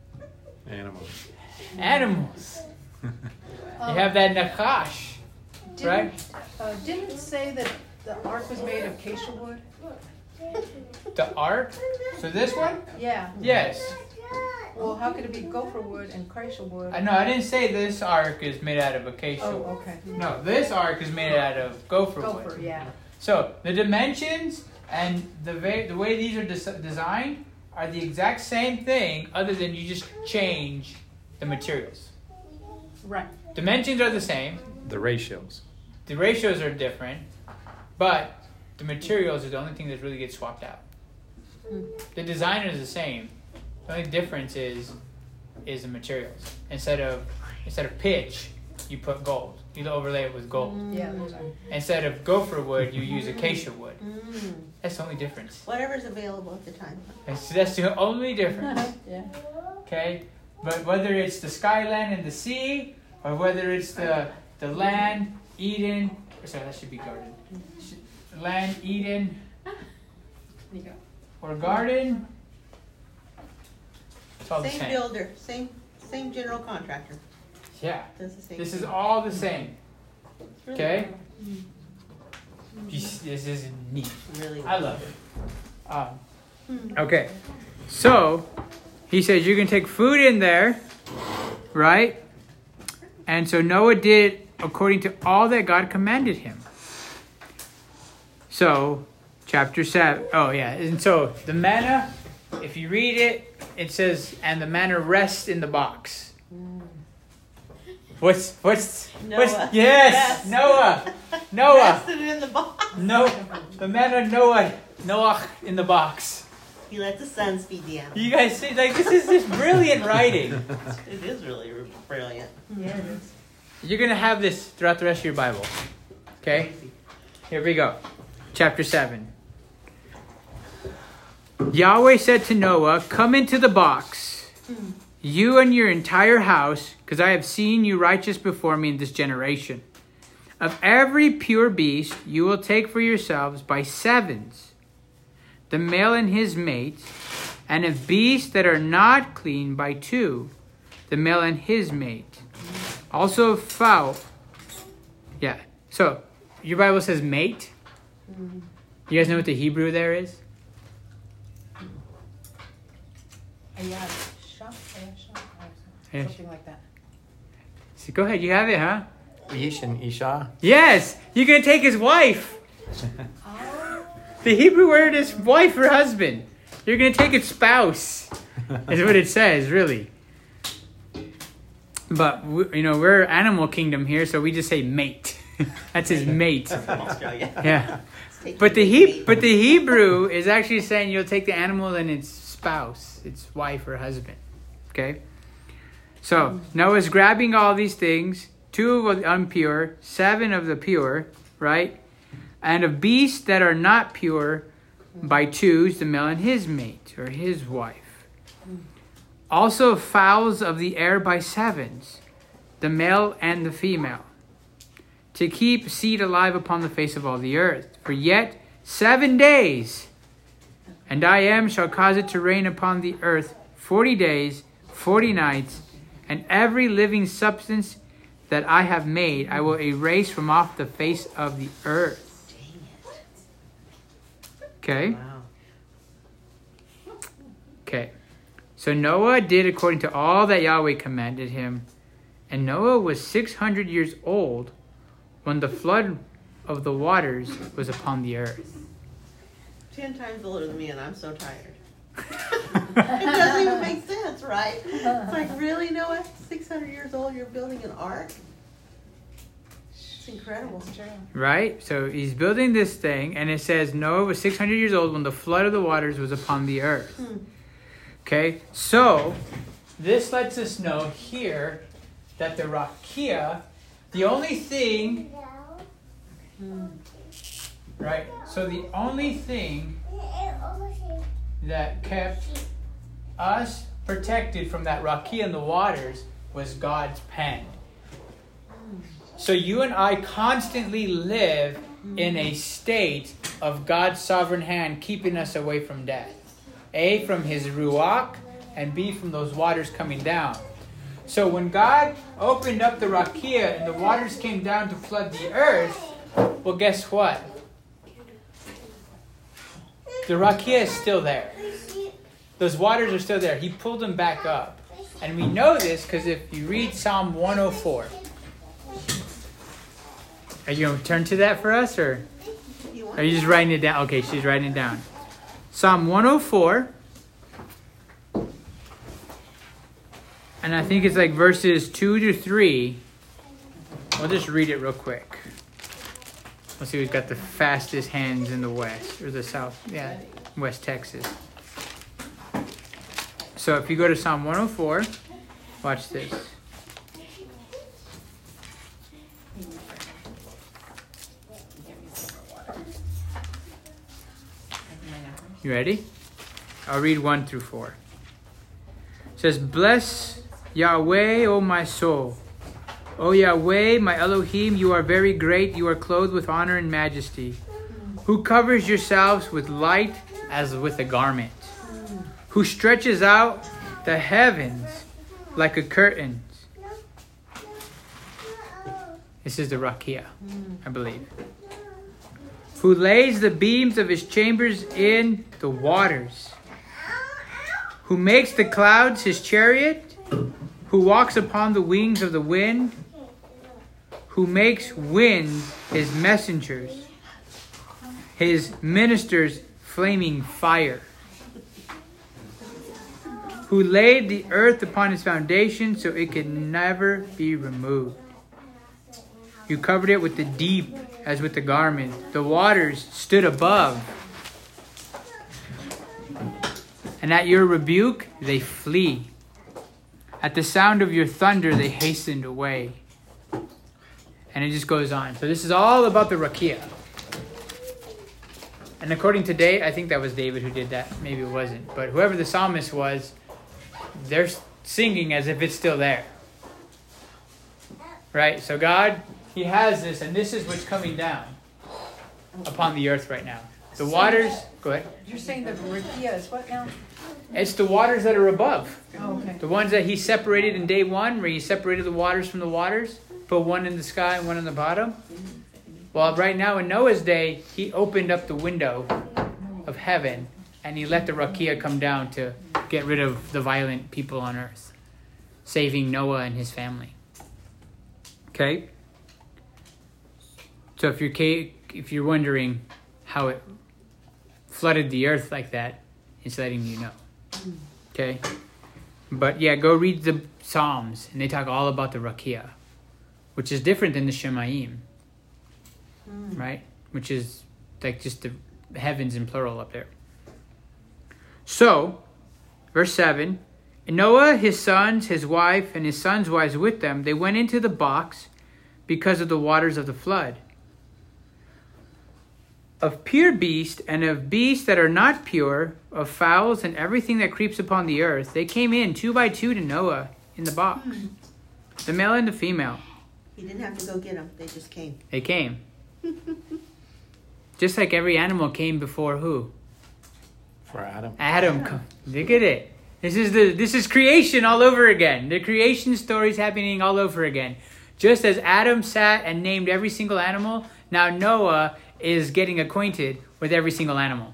Animals. Animals. You have that Nachash. Didn't, right? Uh, didn't it say that the ark was made of acacia wood? The ark. So this one? Yeah. Yes. Well, how could it be gopher wood and acacia wood? I know. I didn't say this ark is made out of acacia. Oh, okay. No, this ark is made out of gopher, Gopher, wood. yeah. So the dimensions and the va- the way these are des- designed are the exact same thing, other than you just change the materials. Right. Dimensions are the same. The ratios. The ratios are different, but the materials are the only thing that really gets swapped out. The design is the same. The only difference is is the materials. Instead of instead of pitch, you put gold. You overlay it with gold. Yeah. There's a, Instead of gopher wood, you use acacia wood. Mm. That's the only difference. Whatever's available at the time. That's, that's the only difference. yeah. Okay, but whether it's the skyland and the sea, or whether it's the the land, Eden. Or sorry, that should be garden. Land, Eden, You go. or garden. It's all the Same same. builder, same same general contractor. Yeah, Does the same this thing. is all the same. It's really Okay, This this is neat. cool. Really. I love it. Um, Hmm. okay, so he says you can take food in there, right? And so Noah did according to all that God commanded him. So, chapter seven. Oh, yeah. And so the manna, if you read it, it says, and the manna rests in the box. What's, what's, what's, Noah. yes, Yes. Noah, Noah, Rested in the box. no, the manna Noah, Noah in the box. He let the sun feed the animals. You guys see, like, this is just brilliant writing. It is really brilliant. Yeah, it is. You're going to have this throughout the rest of your Bible. Okay? Here we go. Chapter seven. Yahweh said to Noah, come into the box, you and your entire house, because I have seen you righteous before me in this generation. Of every pure beast you will take for yourselves by sevens, the male and his mate, and of beasts that are not clean by two, the male and his mate. Also fowl. Yeah. So, your Bible says mate. You guys know what the Hebrew there is? Ayad shop, ayad shop, or Ayad. something like that. So go ahead, you have it, huh? Ish and Isha. Yes! You're going to take his wife. The Hebrew word is wife or husband. You're going to take its spouse. Is what it says, really. But, we, you know, we're animal kingdom here, so we just say mate. That's his mate. From Australia. Yeah. Take But the your he- but the Hebrew is actually saying you'll take the animal and its spouse, its wife or husband. Okay? So, Noah's grabbing all these things, two of the impure, seven of the pure, right? And of beasts that are not pure, by twos, the male and his mate, or his wife. Also fowls of the air by sevens, the male and the female, to keep seed alive upon the face of all the earth. For yet seven days, and I am shall cause it to rain upon the earth forty days, forty nights, and every living substance that I have made I will erase from off the face of the earth. Okay? Wow. Okay. So Noah did according to all that Yahweh commanded him. And Noah was six hundred years old when the flood of the waters was upon the earth. Ten times older than me, and I'm so tired. It doesn't even make sense, right? It's like, really, Noah? six hundred years old, you're building an ark? It's incredible. That's true. Right? So he's building this thing, and it says Noah was six hundred years old when the flood of the waters was upon the earth. Hmm. Okay? So this lets us know here that the rakia, the only thing, right? So the only thing that kept us protected from that rakia in the waters was God's pen. So you and I constantly live in a state of God's sovereign hand keeping us away from death. A, from his ruach, and B, from those waters coming down. So when God opened up the Rakia and the waters came down to flood the earth, well, guess what? The Rakia is still there. Those waters are still there. He pulled them back up. And we know this because if you read Psalm one oh four. Are you going to turn to that for us, or are you just writing it down? Okay, she's writing it down. Psalm one oh four. And I think it's like verses two to three. We'll just read it real quick. Let's see who's got the fastest hands in the West, or the South, yeah, West Texas. So if you go to Psalm one oh four, watch this. You ready? I'll read one through four. It says, bless Yahweh, O my soul. O Yahweh, my Elohim, you are very great. You are clothed with honor and majesty. Who covers yourselves with light as with a garment. Who stretches out the heavens like a curtain. This is the Rakia, I believe. Who lays the beams of his chambers in the waters. Who makes the clouds his chariot. Who walks upon the wings of the wind. Who makes wind his messengers. His ministers flaming fire. Who laid the earth upon its foundation so it could never be removed. You covered it with the deep as with the garment. The waters stood above. And at your rebuke, they flee. At the sound of your thunder, they hastened away. And it just goes on. So this is all about the Rakia. And according to Dave, I think that was David who did that. Maybe it wasn't. But whoever the psalmist was, they're singing as if it's still there. Right? So God, He has this, and this is what's coming down upon the earth right now. The waters, go ahead. You're saying the Rakia is what now? It's the waters that are above. Oh, okay. The ones that He separated in day one, where He separated the waters from the waters, put one in the sky and one in the bottom. Well, right now in Noah's day, He opened up the window of heaven and He let the Rakia come down to get rid of the violent people on earth, saving Noah and his family. Okay? So if you're if you're wondering how it flooded the earth like that, it's letting you know. Okay? But yeah, go read the Psalms, and they talk all about the Rakia, which is different than the Shemaim, mm. right? Which is like just the heavens in plural up there. So, verse seven, and Noah, his sons, his wife, and his sons' wives with them, they went into the box because of the waters of the flood. Of pure beasts and of beasts that are not pure, of fowls and everything that creeps upon the earth, they came in two by two to Noah in the box, mm. the male and the female. He didn't have to go get them. They just came. They came. Just like every animal came before who? For Adam. Adam. Adam. Look at it. This is the this is creation all over again. The creation story is happening all over again. Just as Adam sat and named every single animal, now Noah is getting acquainted with every single animal.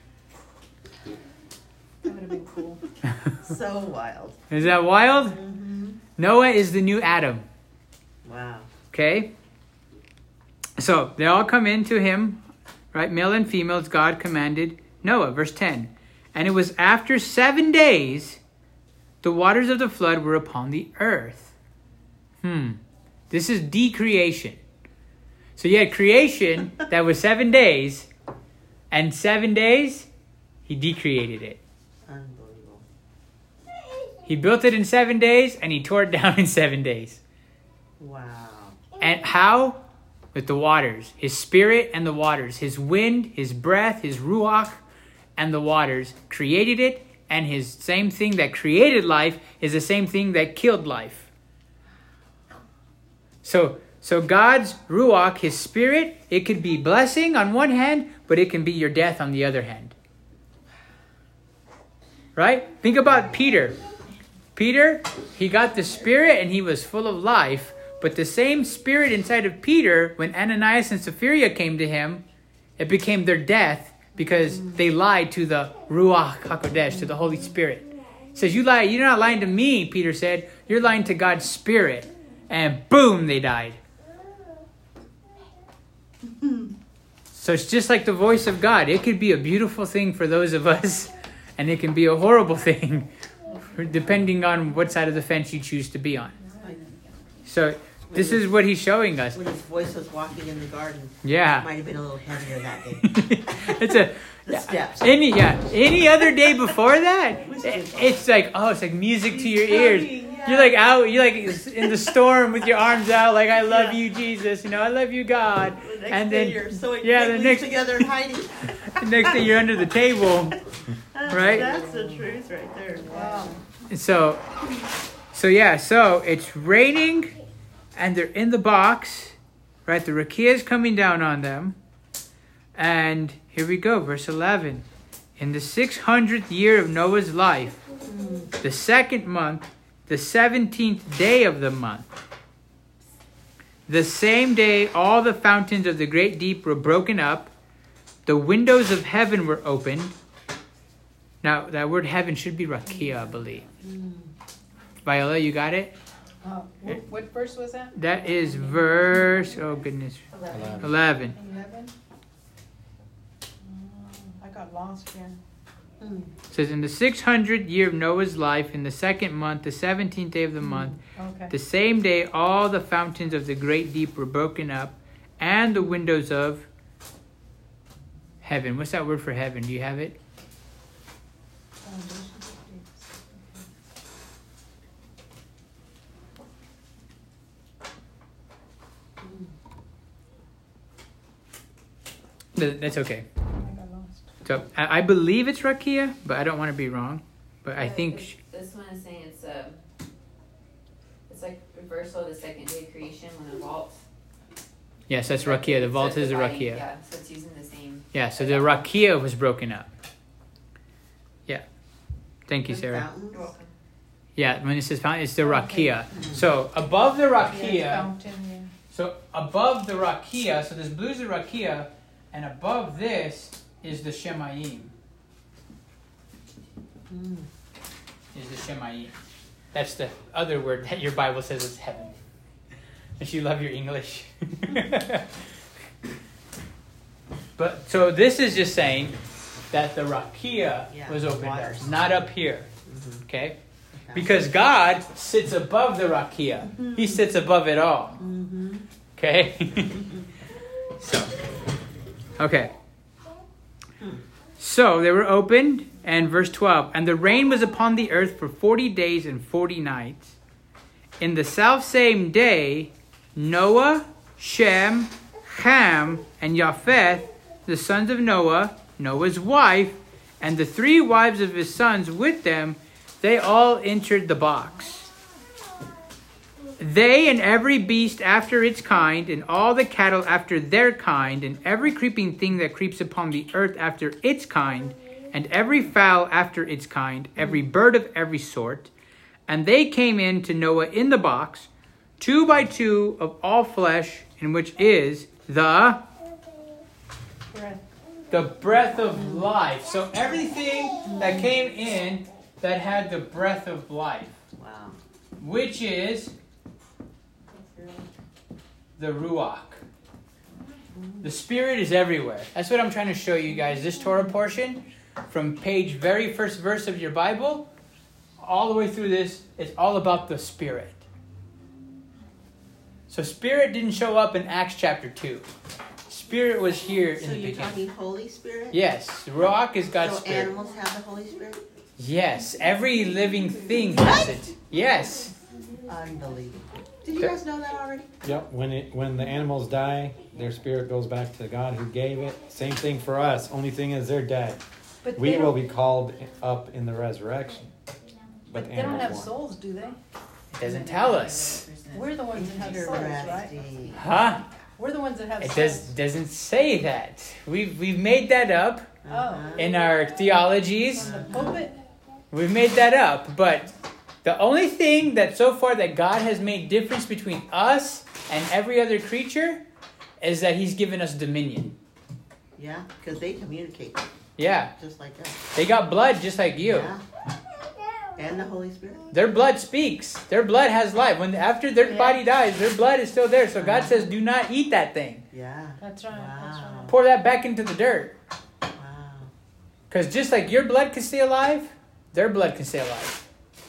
That would have been cool. So wild. Is that wild? Mm-hmm. Noah is the new Adam. Wow. Okay? So, they all come in to him, right? Male and female, as God commanded Noah. Verse ten. And it was after seven days, the waters of the flood were upon the earth. Hmm. This is decreation. So you had creation that was seven days, and seven days, He decreated it. Unbelievable. He built it in seven days, and He tore it down in seven days. Wow. And how? With the waters. His spirit and the waters. His wind, His breath, His ruach, and the waters created it. And His same thing that created life is the same thing that killed life. So, so God's ruach, His spirit, it could be blessing on one hand, but it can be your death on the other hand. Right? Think about Peter. Peter, he got the Spirit and he was full of life. But the same Spirit inside of Peter, when Ananias and Sapphira came to him, it became their death because they lied to the Ruach HaKodesh, to the Holy Spirit. He says, you lie, you're not lying to me, Peter said. You're lying to God's Spirit. And boom, they died. So it's just like the voice of God. It could be a beautiful thing for those of us, and it can be a horrible thing, depending on what side of the fence you choose to be on. So this is what he's showing us. When his voice was walking in the garden, Yeah. it might have been a little heavier that day. It's a The steps. any yeah any other day before that, it, it's like oh it's like music to your ears. You're like out, you're like in the storm with your arms out, like I love Yeah. you, Jesus. You know, I love you, God. The next And day then you're so yeah, the tightly next together and hiding. the next day you're under the table. Right? That's the truth right there. Wow. So, so yeah, so it's raining, and they're in the box, right? The rakia is coming down on them, and here we go, verse eleven. In the six hundredth year of Noah's life, the second month, the seventeenth day of the month, the same day all the fountains of the great deep were broken up, the windows of heaven were opened. Now, that word heaven should be rakia, I believe. Viola, you got it? Uh, what, what verse was that? That is verse, oh goodness, Eleven. eleven. Eleven? Mm, I got lost here. Mm. It says, in the six hundredth year of Noah's life, in the second month, the seventeenth day of the month, Okay. the same day all the fountains of the great deep were broken up, and the windows of heaven. What's that word for heaven? Do you have it? Th- That's okay. I got lost. So I, I believe it's rakia, but I don't want to be wrong. But I think sh- This one is saying it's a, it's like reversal of the second day of creation when the vault. yes, that's rakia. The vault So is a dividing- rakia. Yeah, so it's using the same. Yeah, so the rakia was broken up. Yeah. Thank you, And Sarah. fountains. You're welcome. Yeah, when it says fountain, it's the Okay. rakia. So above the Yeah, rakia, fountain, yeah. so above the rakia, so this blue's the rakia, and above this is the shemayim. Mm. Is the shemayim. That's the other word that your Bible says is heaven. Don't you love your English? But so this is just saying that the rakia Yeah, was opened up, waters. not up here. Mhm. Okay? Because God sits above the rakia. He sits above it all. Mm-hmm. Okay? So, okay. So they were opened, and verse twelve, and the rain was upon the earth for forty days and forty nights. In the selfsame day, Noah, Shem, Ham, and Japheth, the sons of Noah, Noah's wife, and the three wives of his sons with them, they all entered the box. They and every beast after its kind, and all the cattle after their kind, and every creeping thing that creeps upon the earth after its kind, and every fowl after its kind, every bird of every sort. And they came in to Noah in the box, two by two of all flesh, in which is the Breath. the breath of life. So everything that came in that had the breath of life, Wow. which is the Ruach. The Spirit is everywhere. That's what I'm trying to show you guys. This Torah portion, from page very first verse of your Bible, all the way through this, is all about the Spirit. So Spirit didn't show up in Acts chapter two. Spirit was here in So the you're beginning. talking Holy Spirit? Yes, Ruach is God's So Spirit. animals have the Holy Spirit? Yes, every living thing has it. Yes. Unbelievable. Did you guys know that already? Yep. When it when the animals die, their spirit goes back to the God who gave it. Same thing for us. Only thing is they're dead. But We they will don't, be called up in the resurrection. But the they don't have animals won't. souls, do they? It doesn't tell us. We're the ones that have souls, right? Interesting. Huh? We're the ones that have It souls. does, doesn't say that. We've, we've made that up Oh. in our theologies. On the pulpit? We've made that up, but The only thing that so far that God has made difference between us and every other creature is that he's given us dominion. Yeah, because they communicate Yeah. just like us. They got blood just like you. Yeah. And the Holy Spirit. Their blood speaks. Their blood has life. When after their Yeah. body dies, their blood is still there. So God says, do not eat that thing. Yeah. That's right. That's Wow. right. Pour that back into the dirt. Wow. Because just like your blood can stay alive, their blood can stay alive.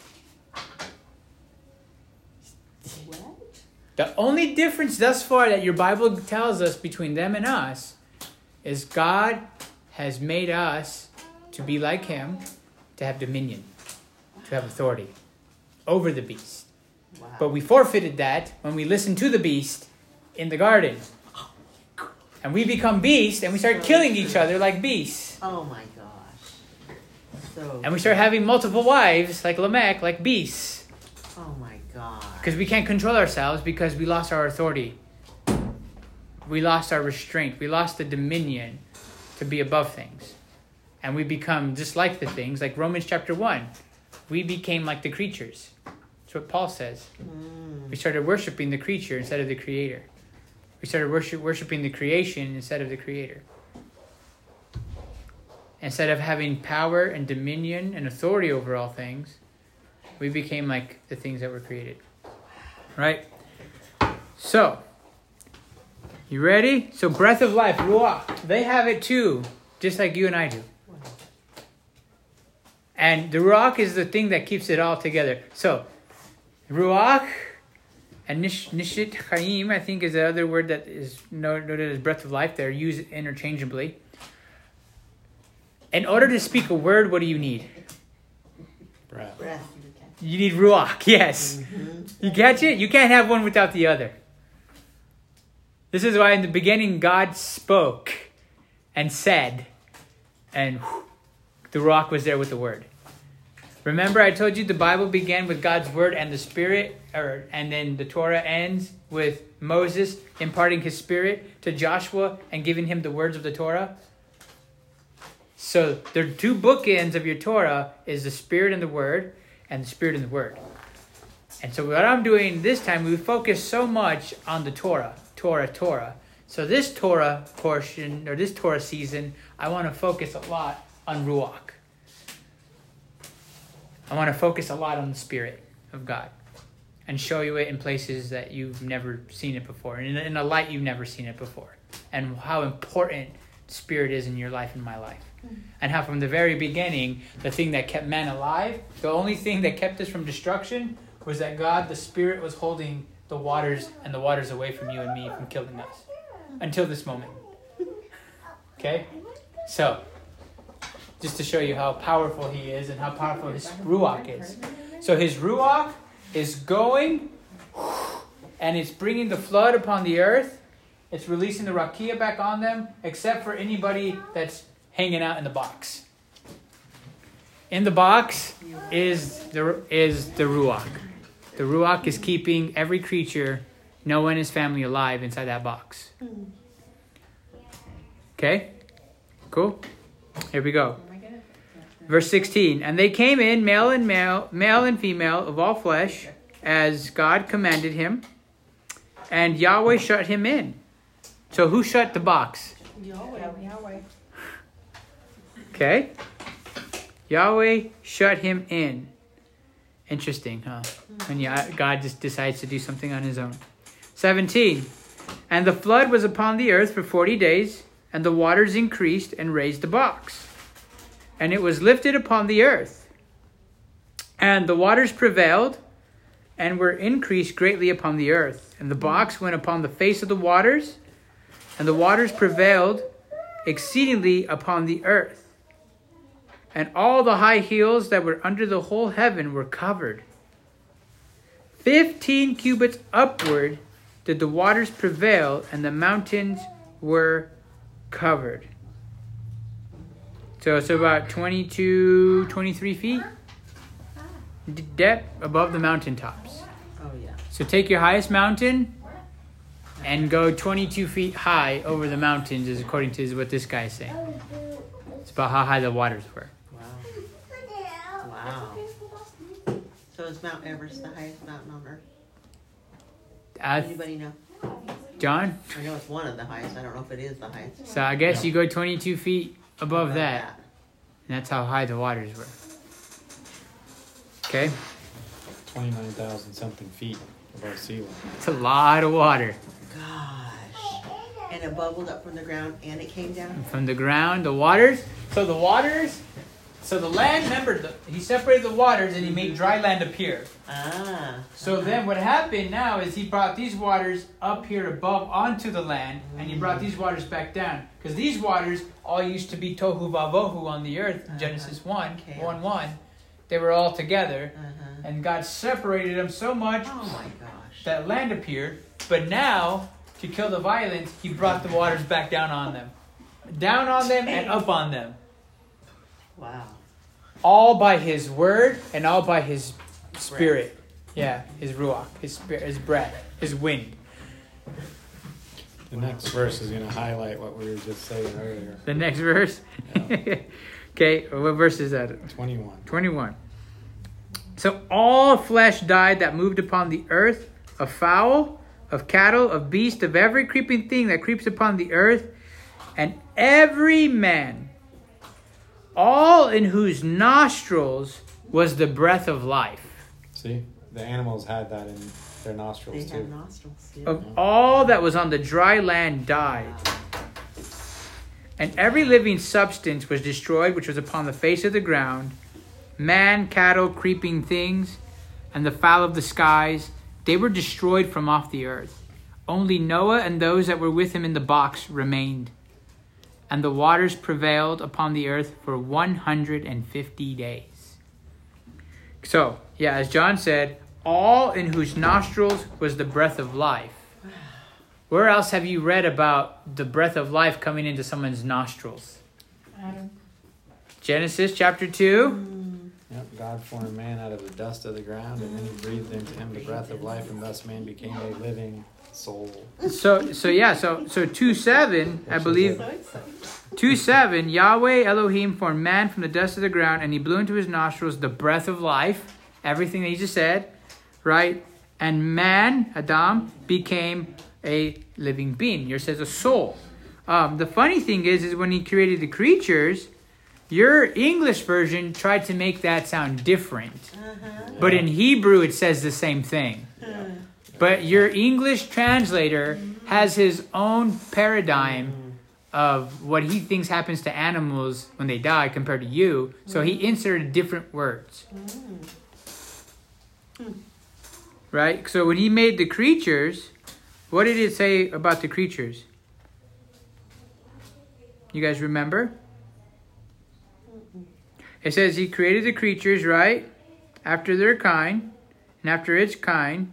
What? The only difference thus far that your Bible tells us between them and us is God has made us to be like him, to have dominion, to have authority over the beast. Wow. But we forfeited that when we listened to the beast in the garden. And we become beasts and we start killing each other like beasts. Oh my gosh. So. And we start having multiple wives like Lamech, like beasts. Oh my God. Because we can't control ourselves because we lost our authority. We lost our restraint. We lost the dominion to be above things. And we become just like the things, like Romans chapter one. We became like the creatures. That's what Paul says. Mm. We started worshiping the creature instead of the creator. We started worship, worshiping the creation instead of the creator. Instead of having power and dominion and authority over all things, we became like the things that were created. Right? So, you ready? So breath of life, ruach. They have it too, just like you and I do. And the ruach is the thing that keeps it all together. So, ruach and nish, nishit chaim, I think, is the other word that is noted as breath of life. They're used interchangeably. In order to speak a word, what do you need? Breath. Breath. You need ruach, yes. Mm-hmm. You catch it? You can't have one without the other. This is why in the beginning God spoke and said, and whew, the ruach was there with the word. Remember I told you the Bible began with God's word and the Spirit, or and then the Torah ends with Moses imparting his Spirit to Joshua and giving him the words of the Torah? So the two bookends of your Torah is the Spirit and the Word, and the Spirit and the Word. And so what I'm doing this time, we focus so much on the Torah, Torah, Torah. So this Torah portion, or this Torah season, I want to focus a lot on Ruach. I want to focus a lot on the Spirit of God and show you it in places that you've never seen it before, and in, in a light you've never seen it before, and how important Spirit is in your life and my life. And how from the very beginning, the thing that kept man alive, the only thing that kept us from destruction, was that God, the Spirit, was holding the waters and the waters away from you and me from killing us. Until this moment. Okay? So, just to show you how powerful he is and how powerful his Ruach is. So his Ruach is going, and it's bringing the flood upon the earth. It's releasing the Rakia back on them, except for anybody that's hanging out in the box. In the box is the is the Ruach. The Ruach is keeping every creature, Noah and his family, alive inside that box. Okay? Cool? Here we go. Verse sixteen. And they came in, male and male, male and female, of all flesh, as God commanded him. And Yahweh shut him in. So who shut the box? Yahweh. Okay. Yahweh shut him in. Interesting, huh? When Yah- God just decides to do something on his own. seventeen. And the flood was upon the earth for forty days, and the waters increased and raised the box. And it was lifted upon the earth. And the waters prevailed, and were increased greatly upon the earth. And the box went upon the face of the waters, and the waters prevailed exceedingly upon the earth. And all the high hills that were under the whole heaven were covered. Fifteen cubits upward did the waters prevail, and the mountains were covered. So it's about twenty-two, twenty-three feet d- depth above the mountaintops. Oh yeah. So take your highest mountain and go twenty-two feet high over the mountains, is according to what this guy is saying. It's about how high the waters were. Wow. Wow. So is Mount Everest the highest mountain on earth? Uh, Anybody know? John? I know it's one of the highest. I don't know if it is the highest. So I guess you go twenty-two feet above Above that. And that's how high the waters were. Okay? twenty-nine thousand something feet above sea level. It's a lot of water. Gosh. And it bubbled up from the ground and it came down? From the ground, the waters. So the waters, so the land, remember, the, he separated the waters and he made dry land appear. Ah. So uh-huh. then what happened now is he brought these waters up here above onto the land, and he brought these waters back down. Because these waters all used to be tohu vavohu on the earth, in Genesis one, Okay. one one. They were all together, Uh-huh. and God separated them so much Oh my gosh. that land appeared. But now, to kill the violence, he brought the waters back down on them. Down on them and up on them. Wow. All by his word and all by his spirit. Yeah, his ruach, his spirit, his breath, his wind. The next verse is going to highlight what we were just saying earlier. The next verse. Yeah. Okay, what verse is that? twenty-one. twenty-one. So all flesh died that moved upon the earth, of fowl, of cattle, of beast, of every creeping thing that creeps upon the earth, and every man, all in whose nostrils was the breath of life. See? The animals had that in their nostrils They too. have nostrils. Yeah. Of all that was on the dry land died. And every living substance was destroyed which was upon the face of the ground, man, cattle, creeping things, and the fowl of the skies. They were destroyed from off the earth. Only Noah and those that were with him in the box remained. And the waters prevailed upon the earth for one hundred fifty days. So, yeah, as John said, all in whose nostrils was the breath of life. Where else have you read about the breath of life coming into someone's nostrils? Adam. Genesis chapter two. Yep, God formed man out of the dust of the ground, and then he breathed into him the breath of life, and thus man became a living soul. So, so yeah, so so two seven, I Which is believe. So exciting. two seven, Yahweh Elohim formed man from the dust of the ground, and he blew into his nostrils the breath of life, everything that he just said, right? And man, Adam, became a living being. Yours says a soul. Um, the funny thing is, is when he created the creatures, your English version tried to make that sound different. Uh-huh. But in Hebrew, it says the same thing. But your English translator has his own paradigm of what he thinks happens to animals when they die compared to you. So he inserted different words. Right? So when he made the creatures, what did it say about the creatures? You guys remember? It says he created the creatures, right? After their kind, and after its kind,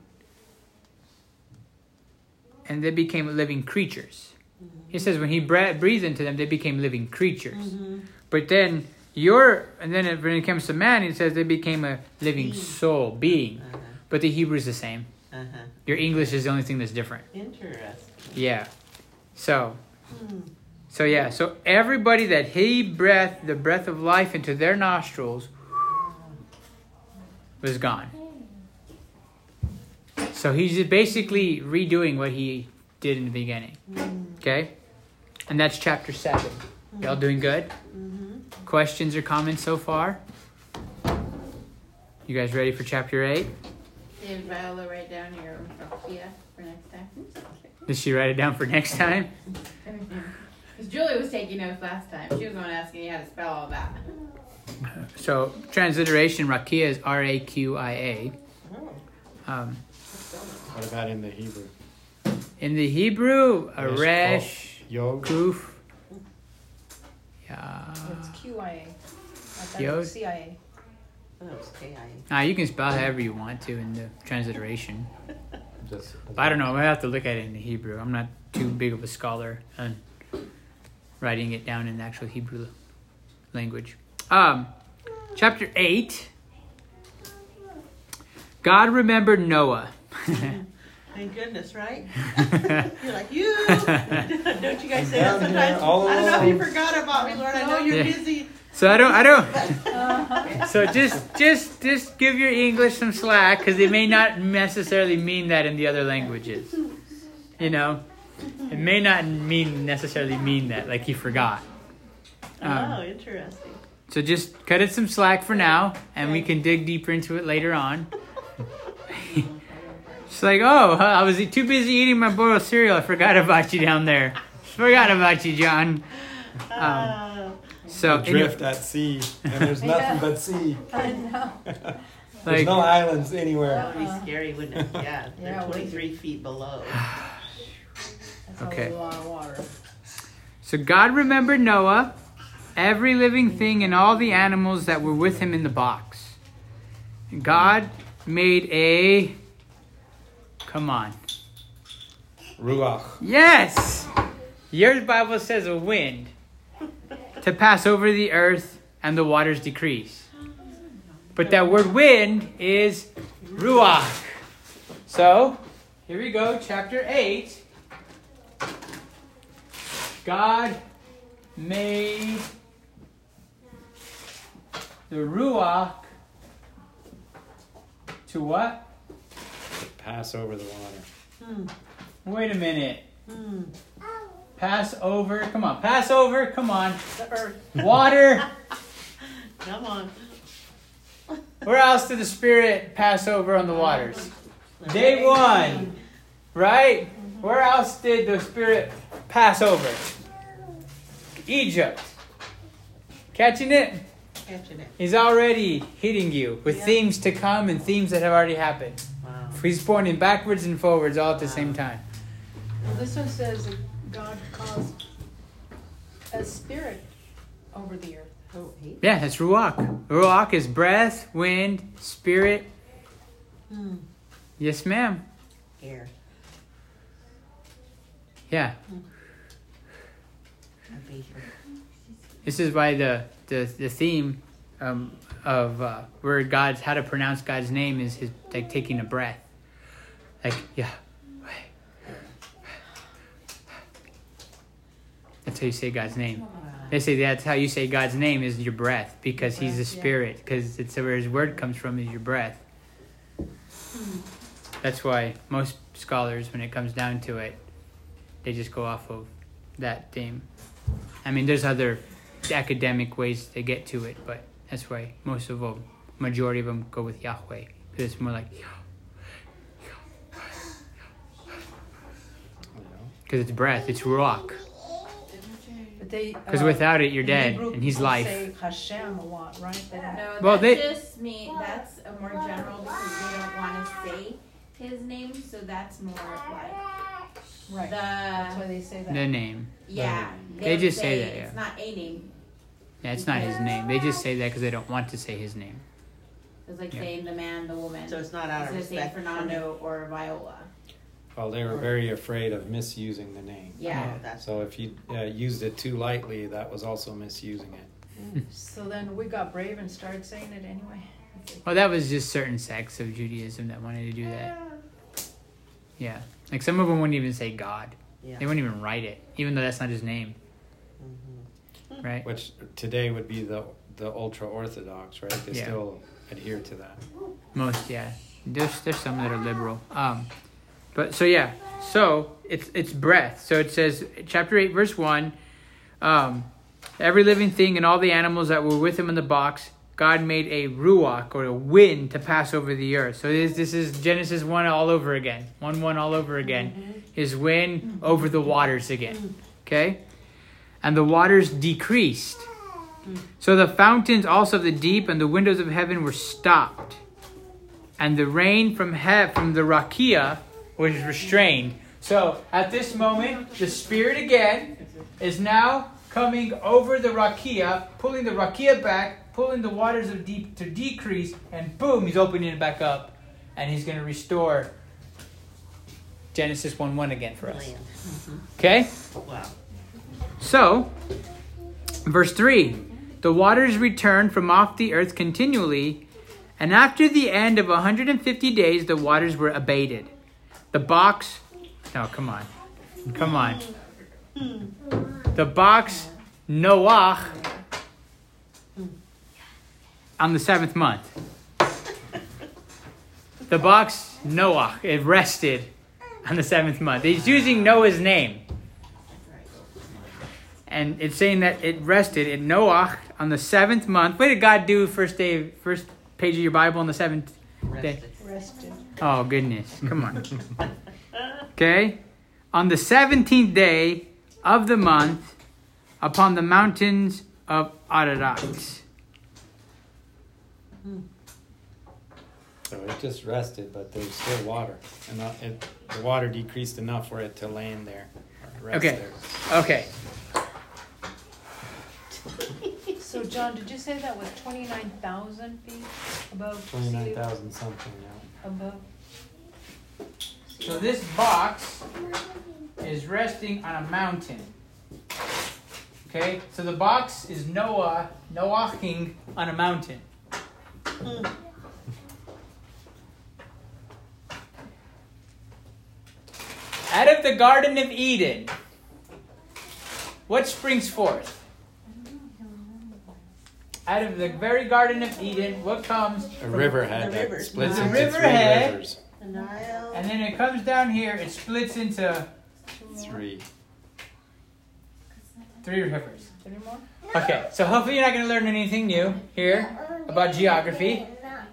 and they became living creatures. He says when he breathed into them, they became living creatures. Mm-hmm. But then your, and then when it comes to man, it says they became a living Being. soul, being. Uh-huh. But the Hebrew is the same. Uh-huh. Your English is the only thing that's different. Interesting. Yeah. So, Hmm. so yeah. So everybody that he breathed the breath of life into their nostrils was gone. So he's just basically redoing what he did in the beginning. Okay? And that's chapter seven. Y'all doing good? Mm-hmm. Questions or comments so far? You guys ready for chapter eight? Did Viola write down your Rakia for next time? Did she write it down for next time? Because Julie was taking notes last time. She was the one asking you how to spell all that. So transliteration, Rakia is R A Q I A. Um, What about in the Hebrew? in the Hebrew, a Resh, resh, Yod. kuf. Yeah. It's Q I A. I thought it Yod. was C I A. Oh, it's K I A. Ah, you can spell however you want to in the transliteration. Just, But I don't know. I have to look at it in the Hebrew. I'm not too big of a scholar on writing it down in the actual Hebrew language. Um, chapter eight. God remembered Noah. Thank goodness, right? You're like, you. Don't you guys say that sometimes? All I don't know if you alone. forgot about me, Lord. I know you're Yeah. busy So I don't, I don't. So just, just, just give your English some slack because it may not necessarily mean that in the other languages. You know, it may not mean necessarily mean that, like you forgot. Um, oh, interesting. So just cut it some slack for now, and we can dig deeper into it later on. It's like, oh, I was too busy eating my boiled cereal. I forgot about you down there. Forgot about you, John. Um, Uh, so Drift at sea, and there's nothing but sea. I know. There's Like- no islands anywhere. that would be scary, wouldn't it? Yeah, they're Yeah, it would. twenty-three feet below. That's Okay. a lot of water. So God remembered Noah, every living thing, and all the animals that were with him in the box. God made a. Come on. Ruach. Yes! Your Bible says a wind to pass over the earth and the waters decrease. But that word wind is ruach. So, here we go, chapter eight. God made the ruach to what? Pass over the water. Hmm. Wait a minute. Hmm. Pass over. Come on. Pass over. Come on. The earth. Water. Come on. Where else did the Spirit pass over on the waters? Day one. Right? Where else did the Spirit pass over? Egypt. Catching it? Catching it. He's already hitting you with Yeah. themes to come and themes that have already happened. Wow. He's pointing backwards and forwards all at the same time. Well, this one says that God caused a spirit over the earth. Oh, he. Yeah, that's Ruach. Ruach is breath, wind, spirit. Hmm. Yes, ma'am. Air. Yeah. A vapor. This is why the the, the theme um, of uh, where God's how to pronounce God's name is his like taking a breath. Like yeah. That's how you say God's name. Wow. They say that's how you say God's name is your breath because he's the Breath, yeah. spirit because it's where his word comes from is your breath. That's why most scholars, when it comes down to it, they just go off of that theme. I mean, there's other academic ways to get to it, but that's why most of them, majority of them, go with Yahweh because it's more like because it's breath, it's ruach. But they Because uh, without it, you're in dead, Hebrew, and he's people life. Say Hashem a lot, right? They don't- No, Well, that they- just mean that's a more general because they don't want to say his name, so that's more like Right. the That's why they say that. The name. yeah. They don't just say that, It's yeah. not a name. Yeah, it's not his name. They just say that because they don't want to say his name. It's like Yeah. saying the man, the woman. So it's not out of Instead of saying respect for Fernando or Viola. Well, they were very afraid of misusing the name. Yeah. Oh, that's So if you uh, used it too lightly, that was also misusing it. So then we got brave and started saying it anyway. Well, that was just certain sects of Judaism that wanted to do that. Yeah. Like some of them wouldn't even say God. Yeah. They wouldn't even write it, even though that's not his name, Mhm. right? Which today would be the the ultra orthodox, right? They Yeah. still adhere to that. Most, yeah. There's there's some that are liberal. Um, but so yeah, so it's it's breath. So it says chapter eight, verse one. Um, every living thing and all the animals that were with him in the box, God made a ruach or a wind to pass over the earth. So this this is Genesis one all over again. One one all over again. His wind over the waters again. Okay, and the waters decreased. So the fountains also of the deep and the windows of heaven were stopped. And the rain from he- from the rakia was restrained. So at this moment, the Spirit again is now coming over the rakia, pulling the rakia back, pulling the waters of deep to decrease, and boom, he's opening it back up. And he's going to restore Genesis one one again for us. Land. Okay? Wow. So, verse three. The waters returned from off the earth continually, and after the end of one hundred fifty days, the waters were abated. The box... No, come on. Come on. The box, Noach, on the seventh month. The box, Noah, it rested on the seventh month. He's using Noah's name. And it's saying that it rested in Noah on the seventh month. What did God do first day, first page of your Bible on the seventh day? Rested. Oh, goodness. Come on. Okay. On the seventeenth day of the month, upon the mountains of Ararat. So it just rested, but there's still water. And uh, it, the water decreased enough for it to land there. Or rest Okay. there. Okay. So John, did you say that was twenty-nine thousand feet above sea twenty-nine level? thousand something, yeah. Above. So this box is resting on a mountain. Okay? So the box is Noah, Noahing on a mountain. Out of the Garden of Eden, what springs forth? Out of the very Garden of Eden, what comes? A river head the that rivers. splits The into river three head. rivers. The Nile. And then it comes down here, it splits into Three. three rivers. Any more? Okay, so hopefully you're not going to learn anything new here about geography.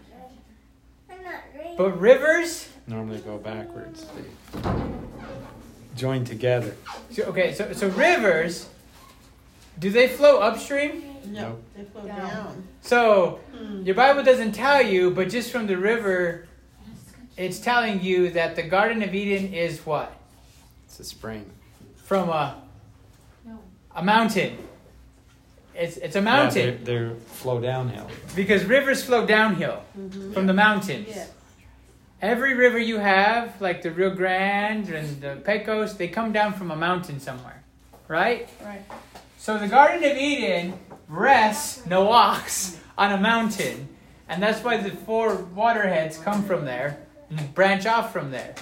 But rivers, Normally go backwards. They join together. so, okay, so so rivers, do they flow upstream? No, Nope. they flow Down. down. So Hmm. your Bible doesn't tell you, but just from the river, it's telling you that the Garden of Eden is what? It's a spring. From a No. a mountain. It's it's a Yeah, mountain they, they flow downhill. because rivers flow downhill Mhm. from the mountains. Yeah. Every river you have, like the Rio Grande and the Pecos, they come down from a mountain somewhere, right? Right. So the Garden of Eden rests, Noachs, on a mountain, and that's why the four waterheads come from there and branch off from there.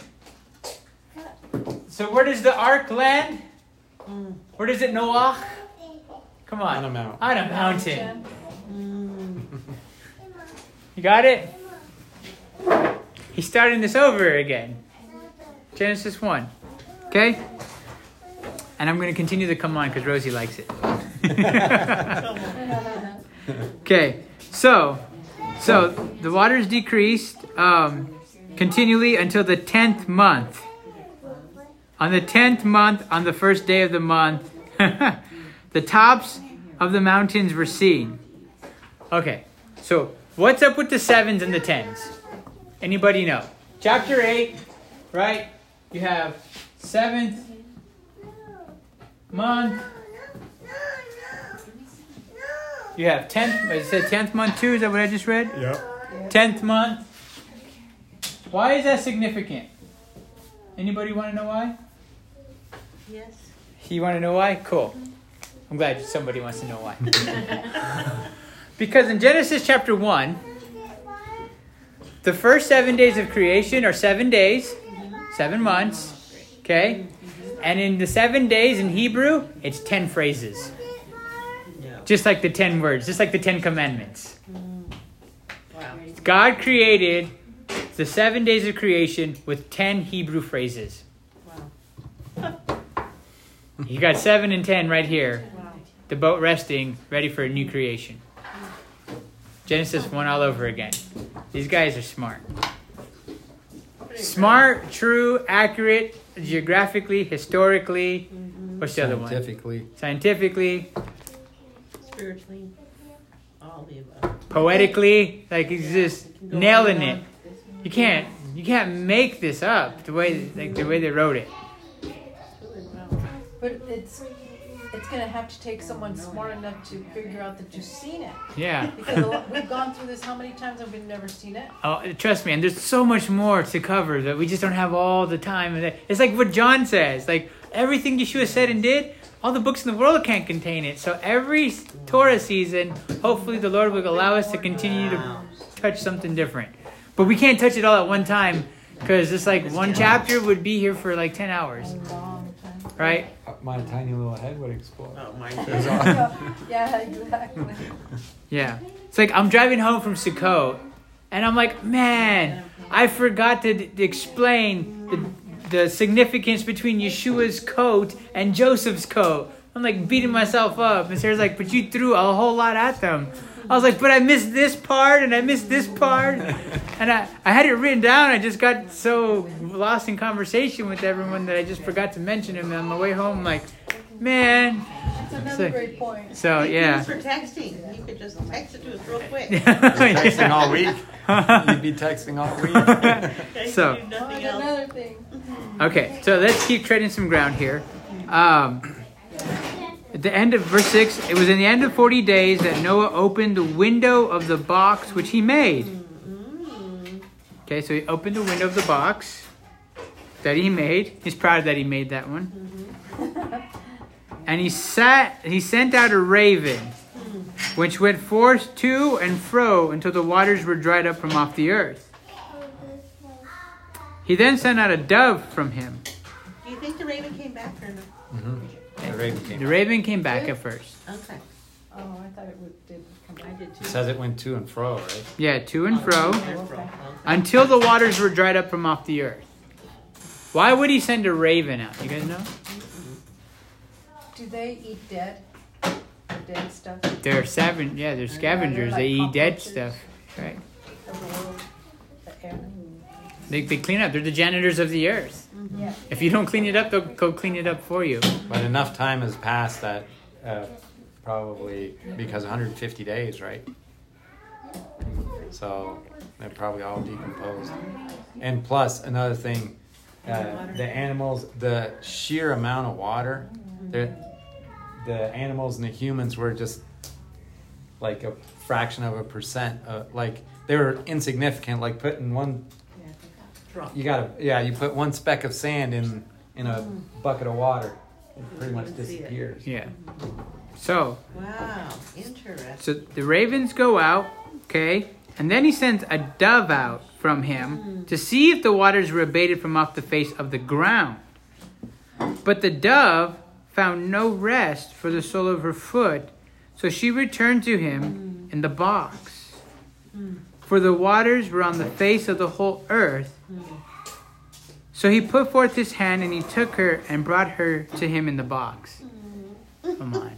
So where does the ark land? Mm. Where does it Noach? Come on. On a mountain. On a mountain. Mm. You got it? He's starting this over again. Genesis one. Okay? And I'm going to continue to come on because Rosie likes it. Okay. So, so the waters decreased um, continually until the tenth month. On the tenth month, on the first day of the month, the tops of the mountains were seen. Okay. So, what's up with the sevens and the tens? Anybody know? Chapter eight, right? You have seventh month. You have tenth. It said tenth month too. Is that what I just read? Yep. Tenth month. Why is that significant? Anybody want to know why? Yes. You want to know why? Cool. I'm glad somebody wants to know why. Because in Genesis chapter one, the first seven days of creation are seven days, seven months, okay? And in the seven days in Hebrew, it's ten phrases. Yeah. Just like the ten words, just like the ten commandments. Wow. God created the seven days of creation with ten Hebrew phrases. Wow. You got seven and ten right here. Wow. The boat resting, ready for a new creation. Genesis one all over again. These guys are smart. Smart, true, accurate, geographically, historically. What's the other one? Scientifically. Scientifically, Spiritually. All the above. poetically. Like he's just You can go nailing on it. and on. You can't, you can't make this up the way, like the way they wrote it. But it's it's gonna have to take someone smart enough to figure out that you've seen it. Yeah. Because a lot, we've gone through this how many times and we've never seen it. Oh, trust me, and there's so much more to cover that we just don't have all the time. And it's like what John says, like everything Yeshua said and did, all the books in the world can't contain it. So every Torah season, hopefully the Lord will allow us to continue to touch something different. But we can't touch it all at one time because it's like one chapter would be here for like ten hours. A long time. right? My tiny little head would explode. Oh, mine There's too. all- Yeah, exactly. Yeah. It's like I'm driving home from Sukkot, and I'm like, man, I forgot to d- explain the, the significance between Yeshua's coat and Joseph's coat. I'm like beating myself up. And Sarah's like, but you threw a whole lot at them. I was like, but I missed this part and I missed this part. And I, I had it written down. I just got so lost in conversation with everyone that I just forgot to mention him. And on my way home, I'm like, man. That's another So- great point. So, Thank yeah. you for texting. You could just text it to us real quick. Texting all week. You'd be texting all week. So- You do Oh, nothing and else. another thing. Okay, so let's keep treading some ground here. Um, at the end of verse six, it was in the end of forty days that Noah opened the window of the box which he made. Okay, so he opened the window of the box that he made. He's proud that he made that one. And he sat. He sent out a raven, which went forth to and fro until the waters were dried up from off the earth. He then sent out a dove from him. Do you think the raven came back or no? Mm-hmm. The raven came. The raven came back at first. Okay. Oh, I thought it would, did come I back. did It too. says it went to and fro, right? Yeah, to and fro. Okay. Until the waters were dried up from off the earth. Why would he send a raven out? You guys know? Do they eat dead? The dead stuff They're seven. Yeah, they're scavengers. They eat dead stuff. Right. of the world? The air? They, they clean up. They're the janitors of the earth. Yeah. If you don't clean it up, they'll go clean it up for you. But enough time has passed that uh, probably because one hundred fifty days, right? So they're probably all decomposed. And plus another thing, uh, the animals, the sheer amount of water, they're- the animals and the humans were just like a fraction of a percent. Uh, like they were insignificant. Like putting one, Drop. you gotta, yeah, you put one speck of sand in in a bucket of water, it pretty much disappears. Yeah. So, Wow. Interesting. so the ravens go out, okay, and then he sends a dove out from him to see if the waters were abated from off the face of the ground. But the dove found no rest for the sole of her foot, so she returned to him in the box. For the waters were on the face of the whole earth. So he put forth his hand and he took her and brought her to him in the box. Come on.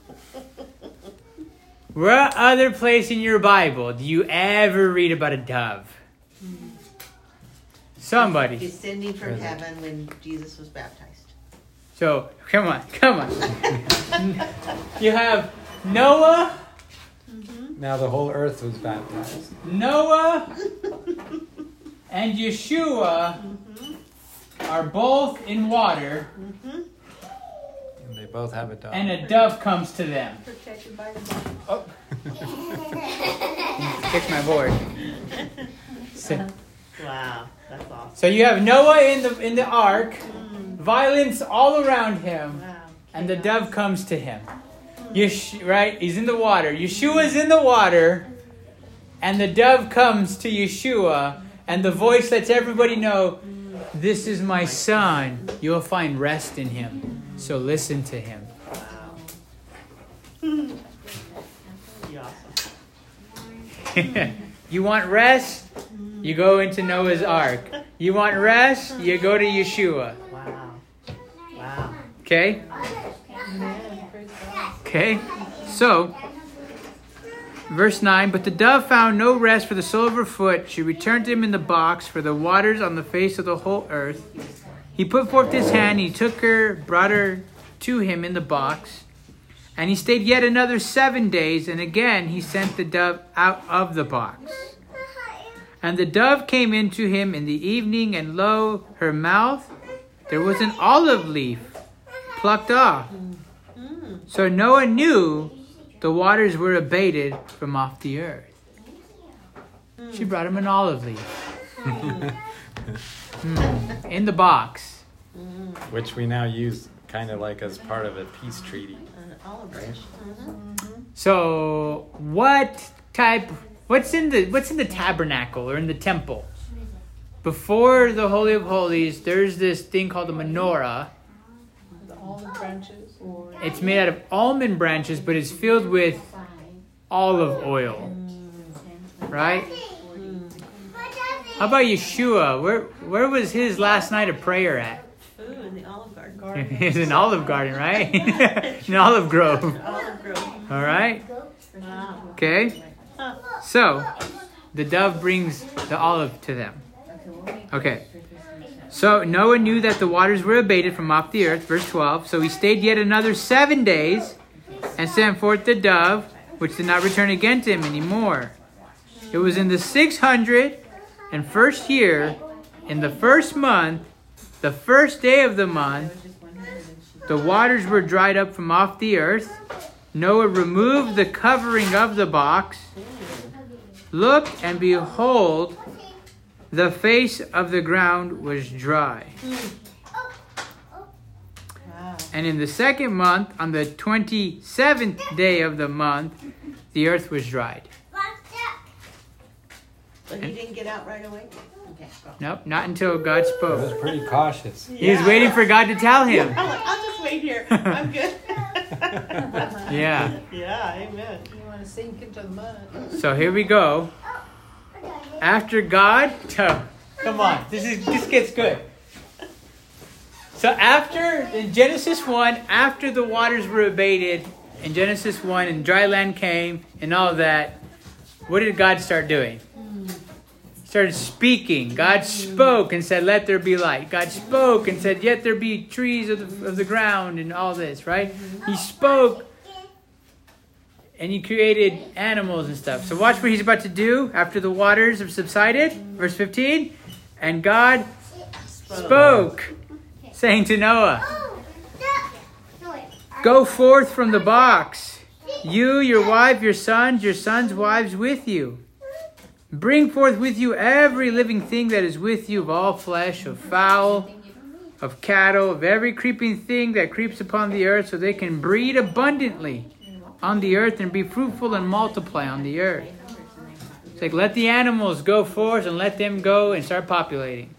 What other place in your Bible do you ever read about a dove? Somebody. Descending from heaven when Jesus was baptized. So, come on, come on. You have Noah, Now the whole earth was baptized. Noah, and Yeshua are both in water, And they both have a dove. and a dove comes to them. Protected by the body. Kick my board. So, Wow. That's awesome. so you have Noah in the in the ark, violence all around him, Wow. and the dove comes to him. Yesh- right? He's in the water. Yeshua's in the water, and the dove comes to Yeshua, and the voice lets everybody know, this is my son. You will find rest in him. So listen to him. Wow. Pretty awesome. You want rest? You go into Noah's ark. You want rest? You go to Yeshua. Wow. Wow. Okay? Amen. Praise God. Okay? So, verse nine, but the dove found no rest for the sole of her foot. She returned to him in the box, for the waters on the face of the whole earth. He put forth his hand, he took her, brought her to him in the box. And he stayed yet another seven days, and again he sent the dove out of the box. And the dove came into him in the evening, and lo, her mouth, there was an olive leaf plucked off. So Noah knew the waters were abated from off the earth. She brought him an olive leaf. Mm, in the box. Which we now use kind of like as part of a peace treaty. An olive branch. So what type what's in the what's in the tabernacle or in the temple? Before the Holy of Holies, there's this thing called the menorah. Olive branches or? It's made out of almond branches, but it's filled with olive oil. Right? How about Yeshua? Where where was his last night of prayer at? Ooh, in the Olive Garden. It's an olive garden, right? An olive grove. Olive Grove. All right. Wow. Okay. So the dove brings the olive to them. Okay. So Noah knew that the waters were abated from off the earth, verse twelve. So he stayed yet another seven days and sent forth the dove, which did not return again to him anymore. It was in the six hundred and first year, in the first month, the first day of the month, the waters were dried up from off the earth. Noah removed the covering of the box, looked, and behold, the face of the ground was dry. And in the second month, on the twenty-seventh day of the month, the earth was dried. But he didn't get out right away? Okay, go. Nope, not until God It spoke. was pretty cautious. He was waiting for God to tell him. I'm like, I'll just wait here. I'm good. Yeah. Yeah, amen. You want to sink into the mud? So here we go. After God, oh, come on, this is this gets good. So after in Genesis one, after the waters were abated, in Genesis one, and dry land came, and all of that, what did God start doing? He started speaking. God spoke and said, "Let there be light." God spoke and said, "Yet there be trees of the, of the ground," and all this, right? He spoke. And he created animals and stuff. So watch what he's about to do after the waters have subsided. Verse fifteen. And God spoke, saying to Noah, "Go forth from the box, you, your wife, your sons, your sons' wives with you. Bring forth with you every living thing that is with you, of all flesh, of fowl, of cattle, of every creeping thing that creeps upon the earth, so they can breed abundantly on the earth and be fruitful and multiply on the earth." It's like, let the animals go forth and let them go and start populating.